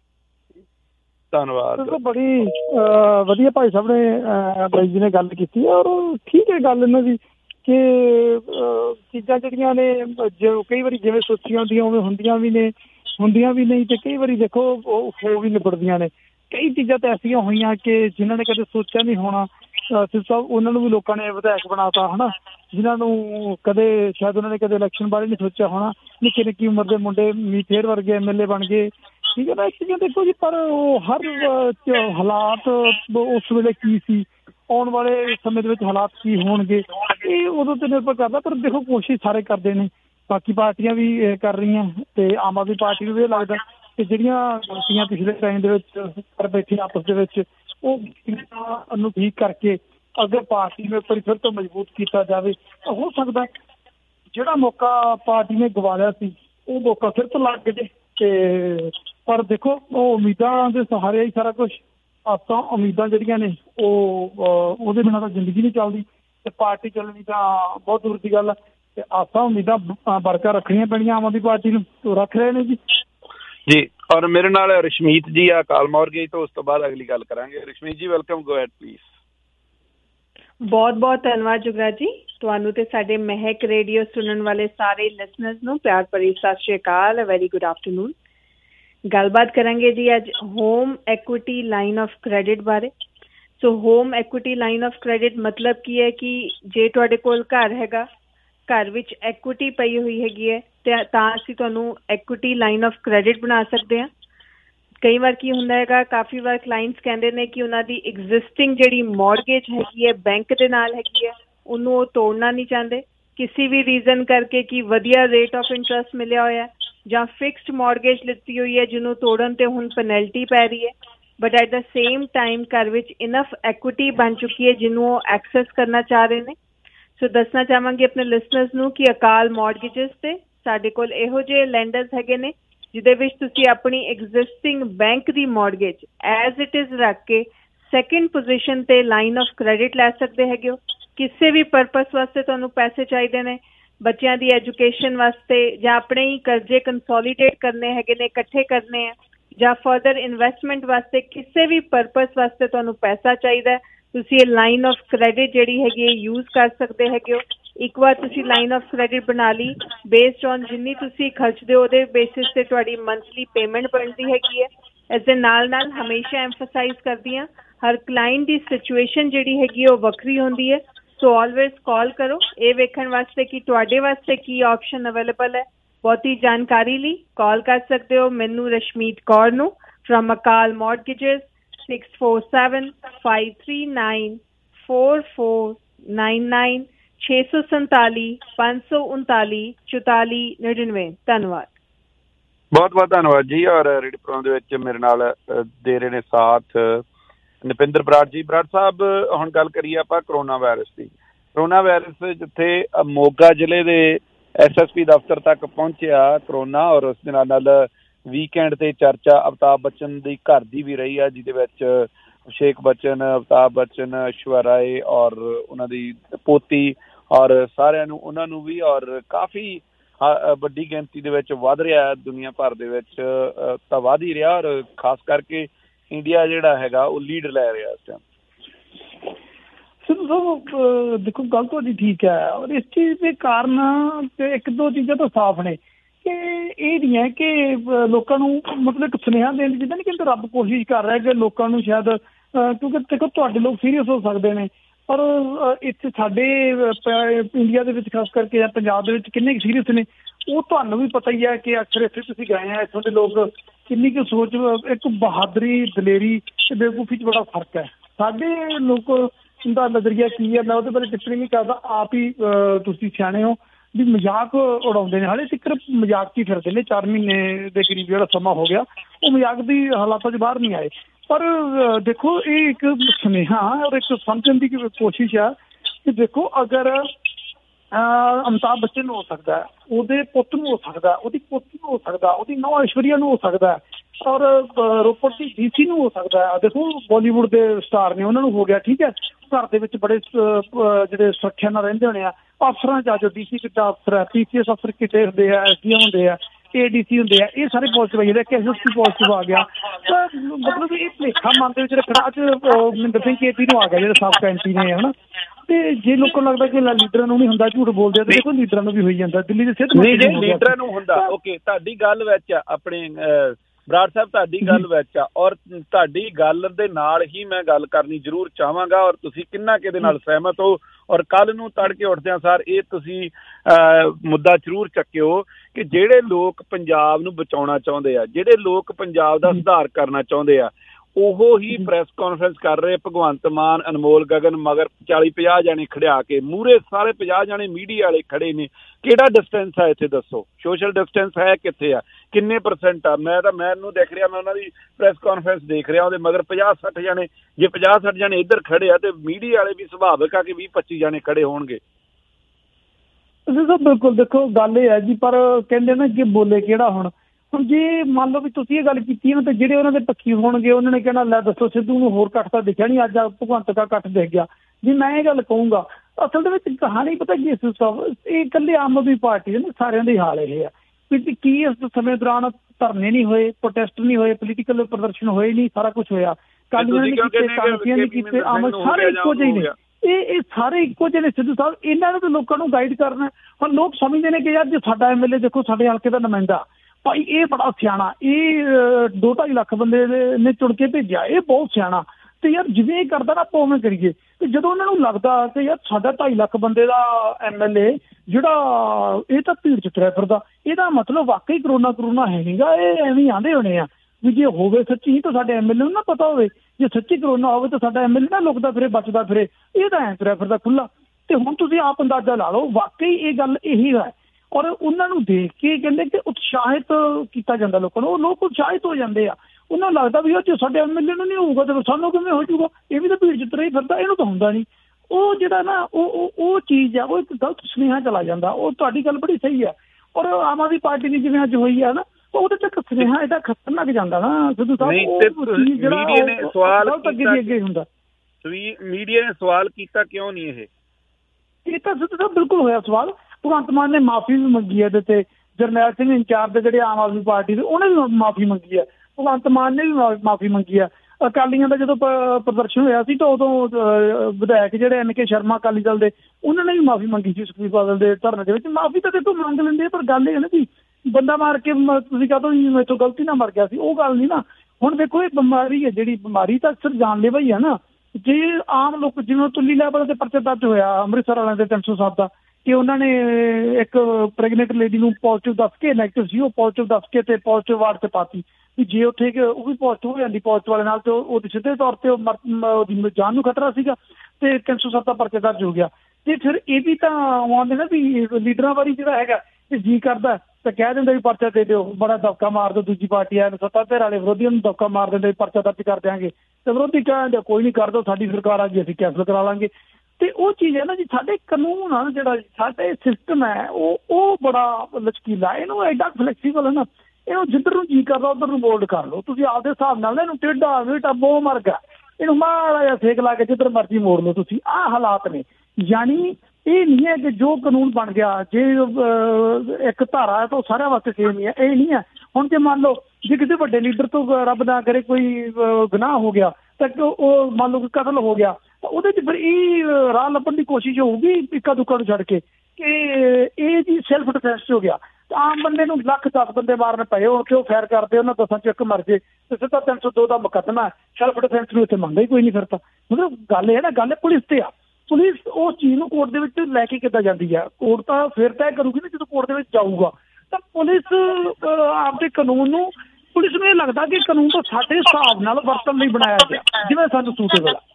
ਦੇਖੋ ਬੜੀ ਵਧੀਆ ਭਾਈ ਸਾਹਿਬ ਨੇ, ਬਾਈ ਜੀ ਨੇ ਗੱਲ ਕੀਤੀ ਔਰ ਠੀਕ ਹੈ ਗੱਲ ਇਹਨਾਂ ਦੀ ਕਿ ਚੀਜ਼ਾਂ ਜਿਹੜੀਆਂ ਨੇ ਜੋ ਕਈ ਵਾਰੀ ਜਿਵੇਂ ਸੋਚੀਆਂ ਹੁੰਦੀਆਂ ਉਵੇਂ ਹੁੰਦੀਆਂ ਵੀ ਨੇ, ਹੁੰਦੀਆਂ ਵੀ ਨਹੀਂ, ਤੇ ਕਈ ਵਾਰੀ ਦੇਖੋ ਉਹ ਹੋ ਵੀ ਨਿਬੜਦੀਆਂ ਨੇ। ਕਈ ਚੀਜ਼ਾਂ ਤਾਂ ਐਸੀਆਂ ਹੋਈਆਂ ਕਿ ਜਿਨ੍ਹਾਂ ਨੇ ਕਦੇ ਸੋਚਿਆ ਨਹੀਂ ਹੋਣਾ, ਸਭ ਉਹਨਾਂ ਨੂੰ ਵੀ ਲੋਕਾਂ ਨੇ ਵਿਧਾਇਕ ਬਣਾਤਾ ਹੈ ਨਾ, ਜਿਨ੍ਹਾਂ ਨੂੰ ਕਦੇ ਸ਼ਾਇਦ ਉਹਨਾਂ ਨੇ ਕਦੇ ਇਲੈਕਸ਼ਨ ਬਾਰੇ ਨਹੀਂ ਸੋਚਿਆ ਹੋਣਾ। ਨਿੱਕੀ ਨਿੱਕੀ ਉਮਰ ਦੇ ਮੁੰਡੇ ਮੀਠੇਰ ਵਰਗੇ MLA ਬਣ ਗਏ, ਠੀਕ ਹੈ ਨਾ। ਚੀਜ਼ਾਂ ਦੇਖੋ ਜੀ, ਪਰ ਉਹ ਹਰ ਹਾਲਾਤ ਉਸ ਵੇਲੇ ਕੀ ਸੀ, ਆਉਣ ਵਾਲੇ ਸਮੇਂ ਦੇ ਵਿੱਚ ਹਾਲਾਤ ਕੀ ਹੋਣਗੇ, ਇਹ ਉਦੋਂ ਤੇ ਨਿਰਭਰ ਕਰਦਾ। ਪਰ ਦੇਖੋ ਕੋਸ਼ਿਸ਼ ਸਾਰੇ ਕਰਦੇ ਨੇ, ਬਾਕੀ ਪਾਰਟੀਆਂ ਵੀ ਕਰ ਰਹੀਆਂ, ਤੇ ਆਮ ਆਦਮੀ ਪਾਰਟੀ ਨੂੰ ਵੀ ਇਹ ਲੱਗਦਾ ਕਿ ਜਿਹੜੀਆਂ ਗਲਤੀਆਂ ਪਿਛਲੇ ਟਾਈਮ ਦੇ ਵਿੱਚ ਕਰ ਬੈਠੀ ਆਪਸ ਦੇ ਵਿੱਚ, ਉਹ ਨੂੰ ਠੀਕ ਕਰਕੇ ਅਗਰ ਪਾਰਟੀ ਨੂੰ ਫਿਰ ਤੋਂ ਮਜ਼ਬੂਤ ਕੀਤਾ ਜਾਵੇ ਤਾਂ ਹੋ ਸਕਦਾ ਜਿਹੜਾ ਮੌਕਾ ਪਾਰਟੀ ਨੇ ਗਵਾ ਲਿਆ ਸੀ ਉਹ ਮੌਕਾ ਫਿਰ ਤੋਂ ਲੱਗ ਜੇ। ਤੇ ਪਰ ਦੇਖੋ ਉਹ ਉਮੀਦਾਂ ਦੇ ਸਹਾਰੇ ਹੀ ਸਾਰਾ ਕੁਛ। ਆਸਾਂ ਉਮੀਦਾਂ ਜਿਹੜੀਆਂ ਨੇ ਉਹਦੇ ਬਿਨਾਂ ਤਾਂ ਜ਼ਿੰਦਗੀ ਨਹੀਂ ਚੱਲਦੀ, ਤੇ ਪਾਰਟੀ ਚੱਲਣੀ ਤਾਂ ਬਹੁਤ ਦੂਰ ਦੀ ਗੱਲ ਹੈ। ਤੇ ਆਸਾਂ ਉਮੀਦਾਂ ਬਰਕਰਾਰ ਰੱਖਣੀਆਂ ਪੈਣੀਆਂ ਆਮ ਆਦਮੀ ਪਾਰਟੀ ਨੂੰ, ਰੱਖ ਰਹੇ ਨੇ ਜੀ। ਜੀ, ਔਰ ਮੇਰੇ ਨਾਲ ਰਸ਼ਮੀਤ ਜੀ ਆ ਕਾਲਮੌਰ ਗਈ, ਤੋਂ ਉਸ ਤੋਂ ਬਾਅਦ ਅਗਲੀ ਗੱਲ ਕਰਾਂਗੇ। ਰਸ਼ਮੀਤ ਜੀ ਵੈਲਕਮ, ਗੋ ਹੈਡ ਪਲੀਜ਼। ਬਹੁਤ ਬਹੁਤ ਧੰਨਵਾਦ ਜੁਗਰਾਜ ਜੀ, ਤੁਹਾਨੂੰ ਤੇ ਸਾਡੇ ਮਹਿਕ ਰੇਡੀਓ ਸੁਣਨ ਵਾਲੇ ਸਾਰੇ ਲਿਸਨਰਸ ਨੂੰ ਪਿਆਰ ਭਰੀ Sat Shri Akal, very good afternoon. ਗੱਲਬਾਤ ਕਰਾਂਗੇ ਜੀ ਅੱਜ home equity line of credit ਬਾਰੇ। So home equity line of credit ਮਤਲਬ ਕੀ ਹੈ ਕਿ ਜੇ ਤੁਹਾਡੇ ਕੋਲ ਘਰ ਹੈਗਾ, ਘਰ ਵਿੱਚ ਐਕੁਇਟੀ ਪਈ ਹੋਈ ਹੈਗੀ ਹੈ, ਤੇ ਤਾਂ ਅਸੀਂ ਤੁਹਾਨੂੰ ਐਕੁਇਟੀ ਲਾਈਨ ਆਫ ਕ੍ਰੈਡਿਟ ਬਣਾ ਸਕਦੇ ਹਾਂ। ਕਈ ਵਾਰ ਕੀ ਹੁੰਦਾ ਹੈਗਾ, ਕਾਫੀ ਵਾਰ ਕਲਾਇੰਟਸ ਕਹਿੰਦੇ ਨੇ ਕਿ ਉਹਨਾਂ ਦੀ ਐਗਜ਼ਿਸਟਿੰਗ ਜਿਹੜੀ ਮੌਰਗੇਜ ਹੈਗੀ ਹੈ ਬੈਂਕ ਦੇ ਨਾਲ ਹੈਗੀ ਹੈ, ਉਹਨੂੰ ਉਹ ਤੋੜਨਾ ਨਹੀਂ ਚਾਹੁੰਦੇ ਕਿਸੇ ਵੀ ਰੀਜ਼ਨ ਕਰਕੇ, ਕਿ ਵਧੀਆ ਰੇਟ ਆਫ ਇੰਟਰਸਟ ਮਿਲਿਆ ਹੋਇਆ ਜਾਂ ਫਿਕਸਡ ਮੌਰਗੇਜ ਲਿੱਤੀ ਹੋਈ ਹੈ ਜਿਹਨੂੰ ਤੋੜਨ ਤੇ ਹੁਣ ਪੈਨਲਟੀ ਪੈ ਰਹੀ ਹੈ। But at the same time ਘਰ ਵਿੱਚ ਇਨਫ ਐਕੁਇਟੀ ਬਣ ਚੁੱਕੀ ਹੈ ਜਿਹਨੂੰ ਉਹ ਐਕਸੈਸ ਕਰਨਾ ਚਾਹ ਰਹੇ ਨੇ। ਸੋ ਦੱਸਣਾ ਚਾਹਾਂਗੀ ਆਪਣੇ ਲਿਸਨਰਸ ਨੂੰ ਕਿ ਅਕਾਲ ਮੌਰਗੇਜਸ ਤੇ ਸਾਡੇ ਕੋਲ ਇਹੋ ਜਿਹੇ ਲੈਂਡਰਸ ਹੈਗੇ ਨੇ ਜਿਹਦੇ ਵਿੱਚ ਤੁਸੀਂ ਆਪਣੀ ਐਗਜ਼ਿਸਟਿੰਗ ਬੈਂਕ ਦੀ ਮੌਰਗੇਜ ਐਜ਼ ਇਟ ਇਜ਼ ਰੱਖ ਕੇ ਸੈਕਿੰਡ ਪੋਜੀਸ਼ਨ ਤੇ ਲਾਈਨ ਆਫ ਕ੍ਰੈਡਿਟ ਲੈ ਸਕਦੇ ਹੈਗੇ ਹੋ। ਕਿਸੇ ਵੀ ਪਰਪਸ ਵਾਸਤੇ ਤੁਹਾਨੂੰ ਪੈਸੇ ਚਾਹੀਦੇ ਨੇ, ਬੱਚਿਆਂ ਦੀ ਐਜੂਕੇਸ਼ਨ ਵਾਸਤੇ ਜਾਂ ਆਪਣੇ ਹੀ ਕਰਜ਼ੇ ਕੰਸੋਲੀਡੇਟ ਕਰਨੇ ਹੈਗੇ ਨੇ, ਇਕੱਠੇ ਕਰਨੇ ਆ, ਜਾਂ ਫਰਦਰ ਇਨਵੈਸਟਮੈਂਟ ਵਾਸਤੇ, ਕਿਸੇ ਵੀ ਪਰਪਸ ਵਾਸਤੇ ਤੁਹਾਨੂੰ ਪੈਸਾ ਚਾਹੀਦਾ, ਤੁਸੀਂ ਇਹ ਲਾਈਨ ਆਫ ਕ੍ਰੈਡਿਟ ਜਿਹੜੀ ਹੈਗੀ ਯੂਜ਼ ਕਰ ਸਕਦੇ ਹੈਗੇ ਹੋ। ਇੱਕ ਵਾਰ ਤੁਸੀਂ ਲਾਈਨ ਆਫ ਕ੍ਰੈਡਿਟ ਬਣਾ ਲਈ, ਬੇਸਡ ਔਨ ਜਿੰਨੀ ਤੁਸੀਂ ਖਰਚਦੇ ਹੋ ਉਹਦੇ ਬੇਸਿਸ ਤੇ ਤੁਹਾਡੀ ਮੰਥਲੀ ਪੇਮੈਂਟ ਬਣਦੀ ਹੈਗੀ ਹੈ। ਇਸ ਦੇ ਨਾਲ ਨਾਲ ਹਮੇਸ਼ਾ ਐਮਫਸਾਈਜ਼ ਕਰਦੀ ਹਾਂ, ਹਰ ਕਲਾਇੰਟ ਦੀ ਸਿਚੁਏਸ਼ਨ ਜਿਹੜੀ ਹੈਗੀ ਉਹ ਵੱਖਰੀ ਹੁੰਦੀ ਹੈ। ਸੋ ਆਲਵੇਜ਼ ਕਾਲ ਕਰੋ ਇਹ ਵੇਖਣ ਵਾਸਤੇ ਕਿ ਤੁਹਾਡੇ ਵਾਸਤੇ ਕੀ ਆਪਸ਼ਨ ਅਵੇਲੇਬਲ ਹੈ। ਬਹੁਤੀ ਜਾਣਕਾਰੀ ਲਈ ਕਾਲ ਕਰ ਸਕਦੇ ਹੋ ਮੈਨੂੰ ਰਸ਼ਮੀਤ ਕੌਰ ਨੂੰ ਫਰਮ ਅਕਾਲ ਮੌਰਗੇਜਸ 647-539-4499 647-539-4499। ਧੰਨਵਾਦ। ਬਹੁਤ ਬਹੁਤ ਧੰਨਵਾਦ ਜੀ। ਔਰ ਰੇਡੀਓ ਪ੍ਰੋਗਰਾਮ ਦੇ ਵਿੱਚ ਮੇਰੇ ਨਾਲ ਦੇ ਰਹੇ ਨੇ ਸਾਥ ਨਪਿੰਦਰ ਬਰਾੜ ਜੀ। ਬਰਾੜ ਸਾਹਿਬ, ਹੁਣ ਗੱਲ ਕਰੀਏ ਆਪਾਂ ਕਰੋਨਾ ਵਾਇਰਸ ਦੀ। ਕਰੋਨਾ ਵਾਇਰਸ ਜਿੱਥੇ ਮੋਗਾ ਜ਼ਿਲ੍ਹੇ ਦੇ SSP ਦਫ਼ਤਰ ਤੱਕ ਪਹੁੰਚਿਆ ਕਰੋਨਾ, ਔਰ ਉਸ ਦੇ ਨਾਲ ਵੀਕਐਂਡ ਤੇ ਚਰਚਾ ਅਮਿਤਾਭ ਬੱਚਨ ਦੀ ਘਰ ਦੀ ਵੀ ਰਹੀ ਆ, ਜਿਹਦੇ ਵਿੱਚ ਅਭਿਸ਼ੇਕ ਬੱਚਨ, ਅਮਿਤਾਭ ਬੱਚਨ, ਐਸ਼ਵਰਿਆ ਰਾਏ ਔਰ ਉਹਨਾਂ ਦੀ ਪੋਤੀ ਔਰ ਸਾਰਿਆਂ ਨੂੰ, ਉਹਨਾਂ ਨੂੰ ਵੀ, ਔਰ ਕਾਫੀ ਵੱਡੀ ਗਿਣਤੀ ਦੇ ਵਿੱਚ ਵੱਧ ਰਿਹਾ ਦੁਨੀਆ ਭਰ ਦੇ ਵਿੱਚ ਤਾਂ ਵੱਧ ਹੀ ਰਿਹਾ, ਔਰ ਖਾਸ ਕਰਕੇ ਇੰਡੀਆ ਜਿਹੜਾ ਹੈਗਾ ਉਹ ਲੀਡ ਲੈ ਰਿਹਾ ਇਸ ਟਾਈਮ। ਦੇਖੋ, ਗੱਲ ਤੁਹਾਡੀ ਠੀਕ ਹੈ, ਔਰ ਇਸ ਚੀਜ਼ ਦੇ ਕਾਰਨ ਤੇ ਇੱਕ ਦੋ ਚੀਜ਼ਾਂ ਤਾਂ ਸਾਫ਼ ਨੇ ਕਿ ਇਹ ਨਹੀਂ ਹੈ ਕਿ ਲੋਕਾਂ ਨੂੰ ਮਤਲਬ ਇੱਕ ਸੁਨੇਹਾ ਦੇਣ ਦੀ, ਜਿੱਦਾਂ ਨਹੀਂ ਕਿ ਰੱਬ ਕੋਸ਼ਿਸ਼ ਕਰ ਰਿਹਾ ਕਿ ਲੋਕਾਂ ਨੂੰ ਸ਼ਾਇਦ, ਕਿਉਂਕਿ ਦੇਖੋ ਤੁਹਾਡੇ ਲੋਕ ਸੀਰੀਅਸ ਹੋ ਸਕਦੇ ਨੇ, ਪਰ ਇੱਥੇ ਸਾਡੇ ਇੰਡੀਆ ਦੇ ਵਿੱਚ ਖਾਸ ਕਰਕੇ ਜਾਂ ਪੰਜਾਬ ਦੇ ਵਿੱਚ ਕਿੰਨੇ ਕੁ ਸੀਰੀਅਸ ਨੇ ਉਹ ਤੁਹਾਨੂੰ ਵੀ ਪਤਾ ਹੀ ਹੈ ਕਿ ਅਕਸਰ ਇੱਥੇ ਤੁਸੀਂ ਗਏ ਆ, ਇੱਥੋਂ ਦੇ ਲੋਕ ਕਿੰਨੀ ਕੁ ਸੋਚ, ਇੱਕ ਬਹਾਦਰੀ, ਦਲੇਰੀ ਤੇ ਬੇਵਕੂਫੀ 'ਚ ਬੜਾ ਫਰਕ ਹੈ। ਸਾਡੇ ਲੋਕ ਦਾ ਨਜ਼ਰੀਆ ਕੀ ਹੈ, ਮੈਂ ਉਹਦੇ ਬਾਰੇ ਟਿੱਪਣੀ ਨਹੀਂ ਕਰਦਾ, ਆਪ ਹੀ ਤੁਸੀਂ ਸਿਆਣੇ ਹੋ ਵੀ ਮਜ਼ਾਕ ਉਡਾਉਂਦੇ ਨੇ, ਹਾਲੇ ਤੱਕ ਮਜ਼ਾਕ 'ਚ ਹੀ ਫਿਰਦੇ ਨੇ। 4 ਮਹੀਨੇ ਦੇ ਕਰੀਬ ਜਿਹੜਾ ਸਮਾਂ ਹੋ ਗਿਆ ਉਹ ਮਜ਼ਾਕ ਦੀ ਹਾਲਾਤਾਂ 'ਚ ਬਾਹਰ ਨਹੀਂ ਆਏ। ਪਰ ਦੇਖੋ, ਇਹ ਇੱਕ ਸੁਨੇਹਾ ਔਰ ਇੱਕ ਸਮਝਣ ਦੀ ਕੋਸ਼ਿਸ਼ ਆ ਕਿ ਦੇਖੋ, ਅਗਰ ਅਮਿਤਾਭ ਬੱਚਨ ਨੂੰ ਹੋ ਸਕਦਾ, ਉਹਦੇ ਪੁੱਤ ਨੂੰ ਹੋ ਸਕਦਾ, ਉਹਦੀ ਪੋਤੀ ਨੂੰ ਹੋ ਸਕਦਾ, ਉਹਦੀ ਨੂੰਹ ਐਸ਼ਵਰਿਆ ਨੂੰ ਹੋ ਸਕਦਾ, ਔਰ ਰੋਪੜ ਦੀ DC ਨੂੰ ਹੋ ਸਕਦਾ ਹੈ। ਦੇਖੋ, ਬਾਲੀਵੁੱਡ ਦੇ ਸਟਾਰ ਨੇ, ਉਹਨਾਂ ਨੂੰ ਹੋ ਗਿਆ, ਠੀਕ ਹੈ, ਘਰ ਦੇ ਵਿੱਚ ਬੜੇ ਜਿਹੜੇ ਸੁਰੱਖਿਆ ਨਾਲ ਰਹਿੰਦੇ ਹੋਣੇ ਆ। ਅਫਸਰਾਂ 'ਚ ਆ ਜਾਓ, DC ਕਿੱਡਾ ਅਫਸਰ ਹੈ, PCS ਅਫਸਰ ਕਿਤੇ ਹੁੰਦੇ ਆ, SDM ਹੁੰਦੇ ਆ, ADC ਹੁੰਦੇ ਆ, ਇਹ ਸਾਰੇ ਪੋਜ਼ਿਟਿਵ ਆ ਜਿਹੜੇ, SSP ਪੋਜ਼ਿਟਿਵ ਆ ਗਿਆ। ਤਾਂ ਮਤਲਬ ਇਹ ਭੁਲੇਖਾ ਮਨ ਦੇ ਵਿੱਚ ਰੱਖਣਾ ਅੱਜ ਮਹਿੰਦਰ ਸਿੰਘ KP ਨੂੰ ਆ ਗਿਆ, ਜਿਹੜੇ ਸਾਬਕਾ MP ਨੇ, ਹੈ ਨਾ। ਤੇ ਜੇ ਲੋਕਾਂ ਨੂੰ ਲੱਗਦਾ ਕਿ ਲੀਡਰਾਂ ਨੂੰ ਨਹੀਂ ਹੁੰਦਾ, ਝੂਠ ਬੋਲਦੇ ਆ, ਤੇ ਦੇਖੋ ਲੀਡਰਾਂ ਨੂੰ ਵੀ ਹੋਈ ਜਾਂਦਾ। ਦਿੱਲੀ ਦੇ ਸਿਹਤ ਮੰਤਰੀ ਨੂੰ ਲੀਡਰਾਂ ਨੂੰ ਹੁੰਦਾ। ਓਕੇ, ਤੁਹਾਡੀ ਗੱਲ ਵਿੱਚ ਆਪਣੇ ਬਰਾੜ ਸਾਹਿਬ, ਤੁਹਾਡੀ ਗੱਲ ਵਿੱਚ ਆ, ਔਰ ਤੁਹਾਡੀ ਗੱਲ ਦੇ ਨਾਲ ਹੀ ਮੈਂ ਗੱਲ ਕਰਨੀ ਜ਼ਰੂਰ ਚਾਹਾਂਗਾ, ਔਰ ਤੁਸੀਂ ਕਿੰਨਾ ਕਿਹਦੇ ਨਾਲ ਸਹਿਮਤ ਹੋ। ਔਰ ਕੱਲ ਨੂੰ ਤੜਕੇ ਉੱਠਦਿਆਂ ਸਾਰ ਇਹ ਤੁਸੀਂ ਮੁੱਦਾ ਜ਼ਰੂਰ ਚੱਕਿਓ ਕਿ ਜਿਹੜੇ ਲੋਕ ਪੰਜਾਬ ਨੂੰ ਬਚਾਉਣਾ ਚਾਹੁੰਦੇ ਆ, ਜਿਹੜੇ ਲੋਕ ਪੰਜਾਬ ਦਾ ਸੁਧਾਰ ਕਰਨਾ ਚਾਹੁੰਦੇ ਆ, ਉਹ ਹੀ ਪ੍ਰੈਸ ਕਾਨਫਰੰਸ ਕਰ ਰਹੇ। ਭਗਵੰਤ ਮਾਨ, ਅਨਮੋਲ ਗਗਨ ਮਗਰ 40-50 ਜਾਣੇ ਖੜਿਆ ਕੇ, ਮੂਹਰੇ ਸਾਰੇ 50 ਜਾਣੇ ਮੀਡੀਆ ਵਾਲੇ ਖੜੇ ਨੇ। ਕਿਹੜਾ ਡਿਸਟੈਂਸ ਹੈ ਇੱਥੇ, ਦੱਸੋ? ਸੋਸ਼ਲ ਡਿਸਟੈਂਸ ਹੈ ਕਿੱਥੇ ਆ? ਕਿੰਨੇ % ਆ? ਮੈਨੂੰ ਦੇਖ ਰਿਹਾ, ਮੈਂ ਉਹਨਾਂ ਦੀ ਪ੍ਰੈਸ ਕਾਨਫਰੰਸ ਦੇਖ ਰਿਹਾ, ਉਹਦੇ ਮਗਰ 50-60 ਜਾਣੇ। ਜੇ 50-60 ਜਾਣੇ ਇੱਧਰ ਖੜੇ ਆ ਤੇ ਮੀਡੀਆ ਵਾਲੇ ਵੀ ਸੁਭਾਵਿਕ ਆ ਕਿ 20-25 ਜਾਣੇ ਖੜੇ ਹੋਣਗੇ। ਬਿਲਕੁਲ, ਦੇਖੋ ਗੱਲ ਇਹ ਹੈ ਜੀ, ਪਰ ਕਹਿੰਦੇ ਨਾ ਕਿ ਬੋਲੇ ਕਿਹੜਾ ਹੁਣ ਜੇ ਮੰਨ ਲਓ ਵੀ ਤੁਸੀਂ ਇਹ ਗੱਲ ਕੀਤੀ ਨਾ, ਤੇ ਜਿਹੜੇ ਉਹਨਾਂ ਦੇ ਪੱਖੀ ਹੋਣਗੇ ਉਹਨਾਂ ਨੇ ਕਹਿਣਾ, ਲੈ ਦੱਸੋ, ਸਿੱਧੂ ਨੂੰ ਹੋਰ ਕੱਟ ਤਾਂ ਦਿਖਿਆ ਨਹੀਂ, ਅੱਜ ਭਗਵੰਤ ਦਾ ਕੱਟ ਦਿਖ ਗਿਆ ਜੀ। ਮੈਂ ਇਹ ਗੱਲ ਕਹੂੰਗਾ, ਅਸਲ ਦੇ ਵਿੱਚ ਕਹਾਣੀ ਪਤਾ ਕੀ ਇਸ ਸਭ, ਇਹ ਇਕੱਲੇ ਆਮ ਆਦਮੀ ਪਾਰਟੀ ਦੇ ਸਾਰਿਆਂ ਦੇ ਹਾਲ ਇਹ ਆ ਵੀ ਕੀ ਇਸ ਸਮੇਂ ਦੌਰਾਨ ਧਰਨੇ ਨਹੀਂ ਹੋਏ, ਪ੍ਰੋਟੈਸਟ ਨਹੀਂ ਹੋਏ, ਪੋਲੀਟੀਕਲ ਪ੍ਰਦਰਸ਼ਨ ਹੋਏ ਨਹੀਂ, ਸਾਰਾ ਕੁਛ ਹੋਇਆ। ਕਾਲੀਆਂ ਨੇ ਕੀਤੇ, ਕਾਂਗਰਸੀਆਂ ਨੇ ਕੀਤੇ, ਆਮ ਸਾਰੇ ਇੱਕੋ ਜਿਹੇ ਨੇ। ਇਹ ਸਾਰੇ ਇੱਕੋ ਜਿਹੇ ਨੇ। ਸਿੱਧੂ ਸਾਹਿਬ, ਇਹਨਾਂ ਨੇ ਤਾਂ ਲੋਕਾਂ ਨੂੰ ਗਾਈਡ ਕਰਨਾ। ਹੁਣ ਲੋਕ ਸਮਝਦੇ ਨੇ ਕਿ ਯਾਰ ਜੇ ਸਾਡਾ MLA ਦੇਖੋ, ਸਾਡੇ ਹਲਕੇ ਦਾ ਨੁਮਾਇੰਦਾ ਭਾਈ, ਇਹ ਬੜਾ ਸਿਆਣਾ, ਇਹ 2-2.5 ਲੱਖ ਬੰਦੇ ਨੇ ਚੁਣ ਕੇ ਭੇਜਿਆ, ਇਹ ਬਹੁਤ ਸਿਆਣਾ, ਤੇ ਯਾਰ ਜਿਵੇਂ ਇਹ ਕਰਦਾ ਨਾ ਆਪਾਂ ਉਵੇਂ ਕਰੀਏ। ਤੇ ਜਦੋਂ ਉਹਨਾਂ ਨੂੰ ਲੱਗਦਾ ਕਿ ਯਾਰ ਸਾਡਾ 2.5 ਲੱਖ ਬੰਦੇ ਦਾ MLA ਜਿਹੜਾ, ਇਹ ਤਾਂ ਭੀੜ ਚ ਤੁਰਿਆ ਫਿਰਦਾ, ਇਹਦਾ ਮਤਲਬ ਵਾਕਈ ਕਰੋਨਾ ਹੈ ਨੀਗਾ, ਇਹ ਐਵੇਂ ਆਂਦੇ ਹੋਣੇ ਆ ਵੀ ਜੇ ਹੋਵੇ ਸੱਚੀ ਤਾਂ ਸਾਡੇ MLA ਨੂੰ ਨਾ ਪਤਾ ਹੋਵੇ, ਜੇ ਸੱਚੀ ਕਰੋਨਾ ਹੋਵੇ ਤਾਂ ਸਾਡਾ MLA ਨਾ ਲੁਕਦਾ ਫਿਰੇ, ਬਚਦਾ ਫਿਰੇ, ਇਹ ਤਾਂ ਐਂ ਤੁਰਿਆ ਫਿਰਦਾ ਖੁੱਲਾ। ਤੇ ਹੁਣ ਤੁਸੀਂ ਆਪ ਅੰਦਾਜ਼ਾ ਲਾ ਲਓ, ਵਾਕਈ ਇਹ ਗੱਲ ਇਹੀ ਹੈ। ਔਰ ਉਹਨਾਂ ਨੂੰ ਦੇਖ ਕੇ ਕਹਿੰਦੇ ਕਿ ਉਤਸ਼ਾਹਿਤ ਕੀਤਾ ਜਾਂਦਾ ਲੋਕਾਂ ਨੂੰ, ਉਹ ਲੋਕ ਉਤਸ਼ਾਹਿਤ ਹੋ ਜਾਂਦੇ ਆ। ਉਹਨਾਂ ਨੂੰ ਲੱਗਦਾ ਵੀ ਉਹ ਜੇ ਸਾਡੇ MLA ਨੂੰ ਨਹੀਂ ਹੋਊਗਾ ਤਾਂ ਸਾਨੂੰ ਕਿਵੇਂ ਹੋ ਜਾਊਗਾ, ਇਹ ਵੀ ਤਾਂ ਭੀੜ ਚ ਤੁਰਿਆ ਹੀ ਫਿਰਦਾ, ਇਹਨੂੰ ਤਾਂ ਹੁੰਦਾ ਨਹੀਂ। ਉਹ ਜਿਹੜਾ ਨਾ ਉਹ ਚੀਜ਼ ਆ, ਉਹ ਇੱਕ ਗਲਤ ਸੁਨੇਹਾ ਚਲਾ ਜਾਂਦਾ। ਉਹ ਤੁਹਾਡੀ ਗੱਲ ਬੜੀ ਸਹੀ ਹੈ। ਔਰ ਆਮ ਆਦਮੀ ਪਾਰਟੀ ਦੀ ਜਿਵੇਂ ਅੱਜ ਹੋਈ ਆ ਨਾ, ਉਹਦੇ ਤੱਕ ਸੁਨੇਹਾ ਇਹਦਾ ਖਤਰਨਾਕ ਜਾਂਦਾ ਨਾ ਸਿੱਧੂ ਸਾਹਿਬ। ਮੀਡੀਆ ਨੇ ਸਵਾਲ ਕੀਤਾ ਕਿਉਂ ਨਹੀਂ? ਇਹ ਤਾਂ ਸਿੱਧੂ ਸਾਹਿਬ ਬਿਲਕੁਲ ਹੋਇਆ ਸਵਾਲ। ਭਗਵੰਤ ਮਾਨ ਨੇ ਮਾਫੀ ਵੀ ਮੰਗੀ ਹੈ ਇਹਦੇ ਤੇ, ਜਰਨੈਲ ਸਿੰਘ ਇੰਚਾਰਜ ਦੇ ਜਿਹੜੇ ਆਮ ਆਦਮੀ ਪਾਰਟੀ ਦੇ, ਉਹਨੇ ਵੀ ਮਾਫੀ ਮੰਗੀ ਹੈ, ਭਗਵੰਤ ਮਾਨ ਨੇ ਵੀ ਮਾਫੀ ਮੰਗੀ ਹੈ। ਅਕਾਲੀਆਂ ਦਾ ਜਦੋਂ ਪ੍ਰਦਰਸ਼ਨ ਹੋਇਆ ਸੀ ਤਾਂ ਉਦੋਂ ਵਿਧਾਇਕ ਜਿਹੜੇ NK ਸ਼ਰਮਾ ਅਕਾਲੀ ਦਲ ਦੇ, ਉਹਨਾਂ ਨੇ ਵੀ ਮਾਫੀ ਮੰਗੀ ਸੀ ਸੁਖਬੀਰ ਬਾਦਲ ਦੇ ਧਰਨੇ ਦੇ ਵਿੱਚ। ਮਾਫੀ ਤਾਂ ਦੇਖੋ ਮੰਗ ਲੈਂਦੇ, ਪਰ ਗੱਲ ਇਹ ਹੈ ਨਾ ਵੀ ਬੰਦਾ ਮਾਰ ਕੇ ਤੁਸੀਂ ਕਹੋ ਮੇਰੇ ਤੋਂ ਗਲਤੀ ਨਾਲ ਮਰ ਗਿਆ ਸੀ, ਉਹ ਗੱਲ ਨਹੀਂ ਨਾ। ਹੁਣ ਦੇਖੋ, ਇਹ ਬਿਮਾਰੀ ਹੈ, ਜਿਹੜੀ ਬਿਮਾਰੀ ਤਾਂ ਅਕਸਰ ਜਾਨਲੇਵਾ ਹੀ ਹੈ ਨਾ। ਜੇ ਆਮ ਲੋਕ, ਜਿਵੇਂ ਤੁੱਲੀ ਲੈਵਲ ਦੇ ਪਰਚੇ ਦਰਜ ਹੋਇਆ ਅੰਮ੍ਰਿਤਸਰ ਵਾਲਿਆਂ ਦੇ 307 ਦਾ, ਕਿ ਉਹਨਾਂ ਨੇ ਇੱਕ ਪ੍ਰੈਗਨੈਂਟ ਲੇਡੀ ਨੂੰ ਪੋਜ਼ਿਟਿਵ ਦੱਸ ਕੇ, ਨੈਗੇਟਿਵ ਸੀ ਉਹ ਪੋਜ਼ਿਟਿਵ ਦੱਸ ਕੇ ਤੇ ਪੋਜ਼ਿਟਿਵ ਵਾਰਡ ਤੇ ਪਾਤੀ ਵੀ ਜੇ ਉੱਥੇ ਉਹ ਵੀ ਪੋਜ਼ਿਟਿਵ ਹੋ ਜਾਂਦੀ ਪੋਜ਼ਿਟਿਵ ਵਾਲੇ ਨਾਲ, ਤੇ ਉਹਦੇ ਸਿੱਧੇ ਤੌਰ ਤੇ ਉਹਦੀ ਜਾਨ ਨੂੰ ਖਤਰਾ ਸੀਗਾ ਤੇ 307 ਦਾ ਪਰਚਾ ਦਰਜ ਹੋ ਗਿਆ। ਤੇ ਫਿਰ ਇਹ ਵੀ ਤਾਂ ਆਉਂਦੇ ਨਾ ਵੀ ਲੀਡਰਾਂ ਵਾਰੀ ਜਿਹੜਾ ਹੈਗਾ ਤੇ ਜੀ ਕਰਦਾ ਤਾਂ ਕਹਿ ਦਿੰਦਾ ਵੀ ਪਰਚਾ ਦੇ ਦਿਓ, ਬੜਾ ਦਬਕਾ ਮਾਰ ਦਿਓ, ਦੂਜੀ ਪਾਰਟੀ ਆ ਸੱਤਾ ਧਿਰ ਵਾਲੇ ਵਿਰੋਧੀਆਂ ਨੂੰ ਦਬਕਾ ਮਾਰ ਦਿੰਦੇ ਪਰਚਾ ਦਰਜ ਕਰ ਦਿਆਂਗੇ, ਤੇ ਵਿਰੋਧੀ ਕਹਿੰਦੇ ਕੋਈ ਨਹੀਂ ਕਰ ਦਿਓ, ਸਾਡੀ ਸਰਕਾਰ ਆ ਗਈ ਅਸੀਂ ਕੈਂਸਲ ਕਰਾ ਲਾਂਗੇ। ਤੇ ਉਹ ਚੀਜ਼ ਹੈ ਨਾ ਜੀ, ਸਾਡੇ ਕਾਨੂੰਨ ਆ ਜਿਹੜਾ ਸਾਡੇ ਸਿਸਟਮ ਹੈ ਉਹ ਬੜਾ ਲਚਕੀਲਾ, ਇਹਨੂੰ ਐਡਾ ਫਲੈਕਸੀਬਲ ਹੈ ਨਾ, ਇਹਨੂੰ ਜਿੱਧਰ ਨੂੰ ਜੀ ਕਰਦਾ ਉੱਧਰ ਨੂੰ ਮੋਲਡ ਕਰ ਲਓ ਤੁਸੀਂ ਆਪਦੇ ਹਿਸਾਬ ਨਾਲ। ਇਹਨੂੰ ਟੇਢਾ ਮੇਢਾ ਬੋ ਮਰ ਗਿਆ, ਇਹਨੂੰ ਮਾੜਾ ਜਿਹਾ ਸੇਕ ਲਾ ਕੇ ਜਿੱਧਰ ਮਰਜ਼ੀ ਮੋੜ ਲਓ ਤੁਸੀਂ। ਆਹ ਹਾਲਾਤ ਨੇ, ਯਾਨੀ ਇਹ ਨਹੀਂ ਹੈ ਕਿ ਜੋ ਕਾਨੂੰਨ ਬਣ ਗਿਆ ਜੇ ਇੱਕ ਧਾਰਾ ਹੈ ਤਾਂ ਉਹ ਸਾਰਿਆਂ ਵਾਸਤੇ ਸੇਮ ਹੀ ਹੈ, ਇਹ ਨਹੀਂ ਹੈ। ਹੁਣ ਜੇ ਮੰਨ ਲਓ ਜੇ ਕਿਸੇ ਵੱਡੇ ਲੀਡਰ ਤੋਂ ਰੱਬ ਨਾ ਕਰੇ ਕੋਈ ਗੁਨਾਹ ਹੋ ਗਿਆ ਤਾਂ ਉਹ ਮੰਨ ਲਓ ਕਿ ਕਤਲ ਹੋ ਗਿਆ ਤਾਂ ਉਹਦੇ 'ਚ ਫਿਰ ਇਹ ਰਾਹ ਲੱਭਣ ਦੀ ਕੋਸ਼ਿਸ਼ ਹੋਊਗੀ ਇੱਕਾ ਦੁੱਕਾ ਨੂੰ ਛੱਡ ਕੇ ਕਿ ਇਹ ਜੀ ਸੈਲਫ ਡਿਫੈਂਸ ਹੋ ਗਿਆ। ਆਮ ਬੰਦੇ ਨੂੰ 10 ਬੰਦੇ ਮਾਰਨ ਪਏ ਹੋਣ ਕਿ ਉਹ ਫੈਰ ਕਰਦੇ ਉਹਨਾਂ 10 ਚ ਇੱਕ ਮਰ ਜੇ ਤੇ ਸਿੱਧਾ 302 ਦਾ ਮੁਕੱਦਮਾ, ਸੈਲਫ ਡਿਫੈਂਸ ਨੂੰ ਇੱਥੇ ਮੰਨਦਾ ਹੀ ਕੋਈ ਨਹੀਂ ਫਿਰ ਤਾਂ। ਮਤਲਬ ਗੱਲ ਇਹ ਨਾ, ਗੱਲ ਪੁਲਿਸ ਤੇ ਆ, ਪੁਲਿਸ ਉਸ ਚੀਜ਼ ਨੂੰ ਕੋਰਟ ਦੇ ਵਿੱਚ ਲੈ ਕੇ ਕਿੱਦਾਂ ਜਾਂਦੀ ਆ, ਕੋਰਟ ਤਾਂ ਫਿਰ ਤੈਅ ਕਰੂਗੀ ਨਾ ਜਦੋਂ ਕੋਰਟ ਦੇ ਵਿੱਚ ਜਾਊਗਾ। ਤਾਂ ਪੁਲਿਸ ਆਪਦੇ ਕਾਨੂੰਨ ਨੂੰ, ਪੁਲਿਸ ਨੂੰ ਇਹ ਲੱਗਦਾ ਕਿ ਕਾਨੂੰਨ ਤਾਂ ਸਾਡੇ ਹਿਸਾਬ ਨਾਲ ਵਰਤਣ ਲਈ ਬਣਾਇਆ ਗਿਆ ਜਿਵੇਂ ਸਾਨੂੰ ਸੂਟੇਬਲ ਆ।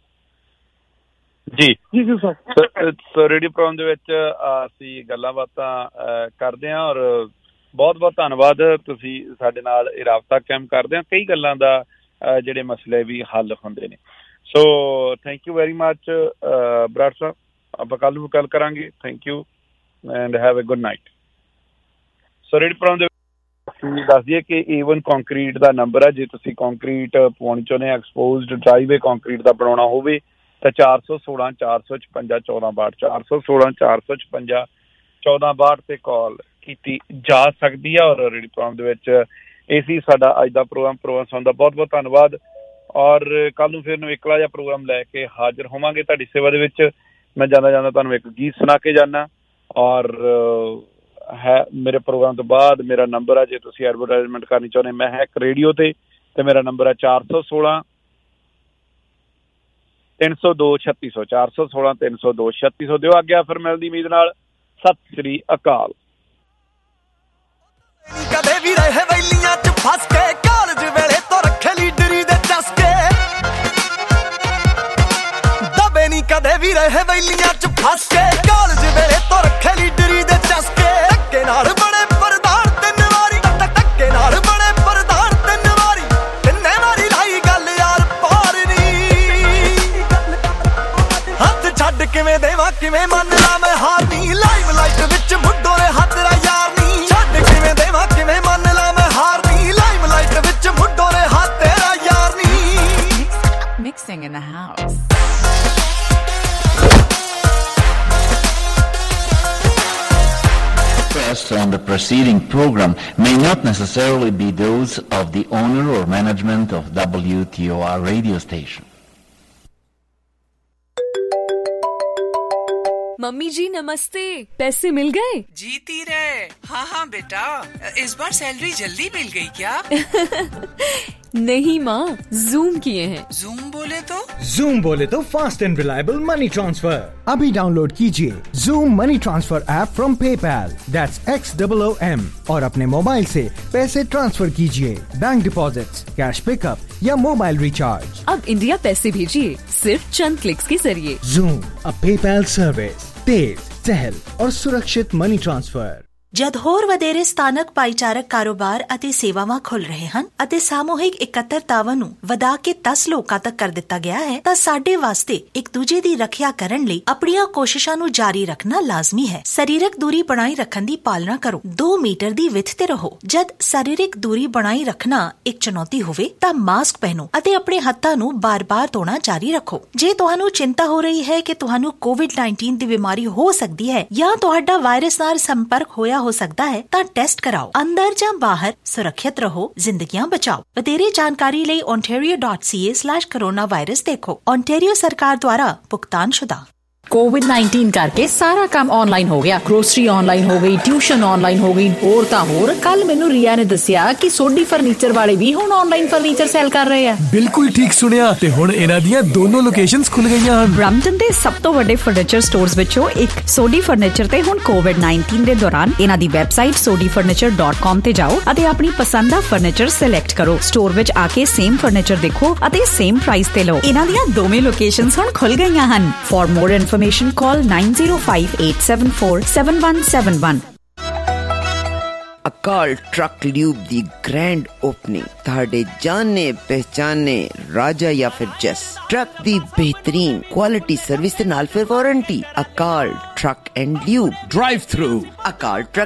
ਜੀ ਸੋ ਰੇਡੀਓ ਪ੍ਰੋਗਰਾਮ ਦੇ ਵਿੱਚ ਅਸੀਂ ਗੱਲਾਂ ਬਾਤਾਂ ਕਰਦੇ ਹਾਂ ਔਰ ਬਹੁਤ ਬਹੁਤ ਧੰਨਵਾਦ ਤੁਸੀਂ ਸਾਡੇ ਨਾਲ ਇਹ ਰਾਬਤਾ ਕਾਇਮ ਕਰਦੇ ਹਾਂ। ਕਈ ਗੱਲਾਂ ਦਾ ਜਿਹੜੇ ਮਸਲੇ ਵੀ ਹੱਲ ਹੁੰਦੇ ਨੇ। So thank you very much Brar Sahib, ਆਪਾਂ ਕੱਲ੍ਹ ਨੂੰ ਗੱਲ ਕਰਾਂਗੇ। Thank you and have a good night. So radio program ਦੇ ਅਸੀਂ ਦੱਸ ਦਈਏ ਕਿ A1 ਕੰਕਰੀਟ ਦਾ ਨੰਬਰ ਹੈ, ਜੇ ਤੁਸੀਂ ਕੰਕਰੀਟ ਪਵਾਉਣੀ ਚਾਹੁੰਦੇ ਹੋ, ਐਕਸਪੋਜ਼ਡ ਡਰਾਈਵੇ ਕੰਕਰੀਟ ਦਾ ਬਣਾਉਣਾ ਹੋਵੇ ਤਾਂ 416 456 1462 416 456 1462 ਤੇ ਕਾਲ ਕੀਤੀ ਜਾ ਸਕਦੀ ਹੈ। ਔਰ ਰੇਡੀਓ ਪ੍ਰੋਗਰਾਮ ਦੇ ਵਿੱਚ ਇਹ ਸੀ ਸਾਡਾ ਅੱਜ ਦਾ ਪ੍ਰੋਗਰਾਮ ਸੁਣਨ ਦਾ ਬਹੁਤ ਬਹੁਤ ਧੰਨਵਾਦ। ਔਰ ਕੱਲ੍ਹ ਨੂੰ ਫਿਰ ਨਵੇਕਲਾ ਜਿਹਾ ਪ੍ਰੋਗਰਾਮ ਲੈ ਕੇ ਹਾਜ਼ਰ ਹੋਵਾਂਗੇ ਤੁਹਾਡੀ ਸੇਵਾ ਦੇ ਵਿੱਚ। ਮੈਂ ਜਾਂਦਾ ਤੁਹਾਨੂੰ ਇੱਕ ਗੀਤ ਸੁਣਾ ਕੇ ਜਾਣਾ ਔਰ ਹੈ ਮੇਰੇ ਪ੍ਰੋਗਰਾਮ ਤੋਂ ਬਾਅਦ ਮੇਰਾ ਨੰਬਰ ਹੈ, ਜੇ ਤੁਸੀਂ ਐਡਵਰਟਾਈਜ਼ਮੈਂਟ ਕਰਨੀ ਚਾਹੁੰਦੇ ਮਹਿਕ ਰੇਡੀਓ ਤੇ ਮੇਰਾ ਨੰਬਰ ਹੈ 416 302 3600 416 302 3600। ਦਿਓ ਆਗਿਆ ਫਿਰ ਮਿਲਦੀ ਉਮੀਦ ਨਾਲ। ਸਤਿ ਸ੍ਰੀ ਅਕਾਲ। ਕਦੇ ਵੀ ਰਹੇ ਵੈਲੀਆਂ ਚ ਫਸ ਕੇ, ਕਾਲਜ ਵੇਲੇ ਤੋਂ ਰੱਖੇ ਲੀਡਰੀ ਦੇ ਚਸਕੇ, ਦਬੇ ਨਹੀਂ ਕਦੇ ਵੀ ਰਹੇ ਵੈਲੀਆਂ ਚ ਫਸ ਕੇ, ਕਾਲਜ ਵੇਲੇ ਤੋਂ ਰੱਖੇ ਲੀਡਰੀ ਦੇ ਚਸਕੇ, ਧੱਕੇ ਨਾਲ ਬਣੇ ਪ੍ਰਧਾਨ 3 ਵਾਰੀ, ਧੱਕੇ ਨਾਲ ਬਣੇ ਪ੍ਰਧਾਨ 3 ਵਾਰੀ, 3 ਵਾਰੀ ਲਾਈ ਗੱਲ ਯਾਰ ਪਾਰ ਨੀ, ਹੱਥ ਛੱਡ ਕਿਵੇਂ ਦੇਵਾਂ ਕਿਵੇਂ ਮੰਨ ਲਾ ਮੈਂ ਹਾਰ ਨੀ, ਲਾਈਵ ਲਾਈਟ ਵਿੱਚ ਮੁੱਢੋਂ ਨੇ ਹੱਥ ਰਾ ਯਾਰ ਨੀ, ਛੱਡ ਕਿਵੇਂ ਦੇਵਾਂ ਕਿਵੇਂ ਮੰਨ ਲਾ ਮੈਂ ਹਾਰ ਨੀ, ਲਾਈਵ ਲਾਈਟ ਵਿੱਚ ਮੁੱਢੋਂ ਨੇ ਹੱਥ ਰਾ ਯਾਰ ਨੀ। Mixing in the house. On the preceding program may not necessarily be those of the owner or management of WTOR radio station. Mummy जी नमस्ते, पैसे मिल गए? जीती रहे। हाँ बेटा, इस बार सैलरी जल्दी मिल गई क्या? नहीं माँ, जूम किए हैं। जूम बोले तो? जूम बोले तो fast and reliable money transfer. अभी डाउनलोड कीजिए Xoom money transfer app from PayPal, that's XOOM, और अपने मोबाइल से पैसे ट्रांसफर कीजिए, बैंक डिपॉजिट्स, कैश पिकअप या मोबाइल रिचार्ज। अब इंडिया पैसे भेजिए सिर्फ चंद क्लिक्स के जरिए। जूम, अ PayPal सर्विस, तेज, सहल और सुरक्षित मनी ट्रांसफर। ਜਦ ਹੋਰ ਵਧੇਰੇ ਸਥਾਨਕ ਭਾਈਚਾਰਕ ਕਾਰੋਬਾਰ ਅਤੇ ਸੇਵਾਵਾਂ ਖੁੱਲ ਰਹੇ ਹਨ ਅਤੇ ਸਾਮੂਹਿਕ ਇਕੱਤਰਤਾਵਾਂ ਨੂੰ ਵਧਾ ਕੇ 10 ਲੋਕਾਂ ਤੱਕ ਕਰ ਦਿੱਤਾ ਗਿਆ ਹੈ ਤਾਂ ਸਾਡੇ ਵਾਸਤੇ ਇੱਕ ਦੂਜੇ ਦੀ ਰੱਖਿਆ ਕਰਨ ਲਈ ਆਪਣੀਆਂ ਕੋਸ਼ਿਸ਼ਾਂ ਨੂੰ ਜਾਰੀ ਰੱਖਣਾ ਲਾਜ਼ਮੀ ਹੈ। ਸਰੀਰਕ ਦੂਰੀ ਬਣਾਈ ਰੱਖਣ ਦੀ ਪਾਲਣਾ ਕਰੋ, 2 ਮੀਟਰ ਦੀ ਵਿੱਥ ਤੇ ਰਹੋ। ਜਦ ਸਰੀਰਕ ਦੂਰੀ ਬਣਾਈ ਰੱਖਣਾ ਇੱਕ ਚੁਣੌਤੀ ਹੋਵੇ ਤਾਂ ਮਾਸਕ ਪਹਿਨੋ ਅਤੇ ਆਪਣੇ ਹੱਥਾਂ ਨੂੰ ਬਾਰ-ਬਾਰ ਧੋਣਾ ਜਾਰੀ ਰੱਖੋ। ਜੇ ਤੁਹਾਨੂੰ ਚਿੰਤਾ ਹੋ ਰਹੀ ਹੈ ਕਿ ਤੁਹਾਨੂੰ COVID-19 ਦੀ ਬਿਮਾਰੀ ਹੋ ਸਕਦੀ ਹੈ ਜਾਂ ਤੁਹਾਡਾ ਵਾਇਰਸ ਨਾਲ ਸੰਪਰਕ ਹੋਇਆ ਹੋ ਸਕਦਾ ਹੈ ਤਾਂ ਟੈਸਟ ਕਰਾਓ। ਅੰਦਰ ਜਾਂ ਬਾਹਰ ਸੁਰੱਖਿਅਤ ਰਹੋ, ਜ਼ਿੰਦਗੀਆਂ ਬਚਾਓ। ਵਧੇਰੇ ਜਾਣਕਾਰੀ ਲਈ ontario.ca/coronavirus ਦੇਖੋ। ontario ਸਰਕਾਰ ਦੁਆਰਾ ਭੁਗਤਾਨਸ਼ੁਦਾ। कोविड-19 करके सारा काम ऑनलाइन हो गया। ग्रोसरी ऑनलाइन हो गई, ट्यूशन ऑनलाइन हो गई, और तां होर कल मैनू रिया ने दसिया कि सोडी फर्नीचर वाले भी हुण ऑनलाइन फर्नीचर सेल कर रहे हैं। बिल्कुल ठीक सुनिया ते हुण इन्हां दियां दोनों लोकेशंस खुल गईयां हन। ब्रैम्पटन दे सब तो वड्डे फर्नीचर स्टोर्स विचों एक सोडी फर्नीचर ते हुण कोविड-19 दे दौरान इन्हां दी वैबसाइट sodifurniture.com ते जाओ अते अपनी पसंद दा फर्नीचर सिलेक्ट करो। स्टोर विच आके सेम फर्नीचर देखो अते सेम प्राइस ते लो। इन्हां दियां दोवें लोकेशंस हुण खुल गईयां हन। For more information call 9058747171। Akal truck lube दी ग्रैंड ओपनिंग ਤੁਹਾਡੇ ਜਾਣੇ ਪਹਿਚਾਨੇ ਰਾਜਾ ਜਾਂ ਫਿਰ ਜਸ ਟਰੱਕ ਦੀ ਬਿਹਤਰੀਨ ਕੁਆਲਿਟੀ ਸਰਵਿਸ ਦੇ ਨਾਲ ਫਿਰ warranty. Akal truck and lube drive through Akal truck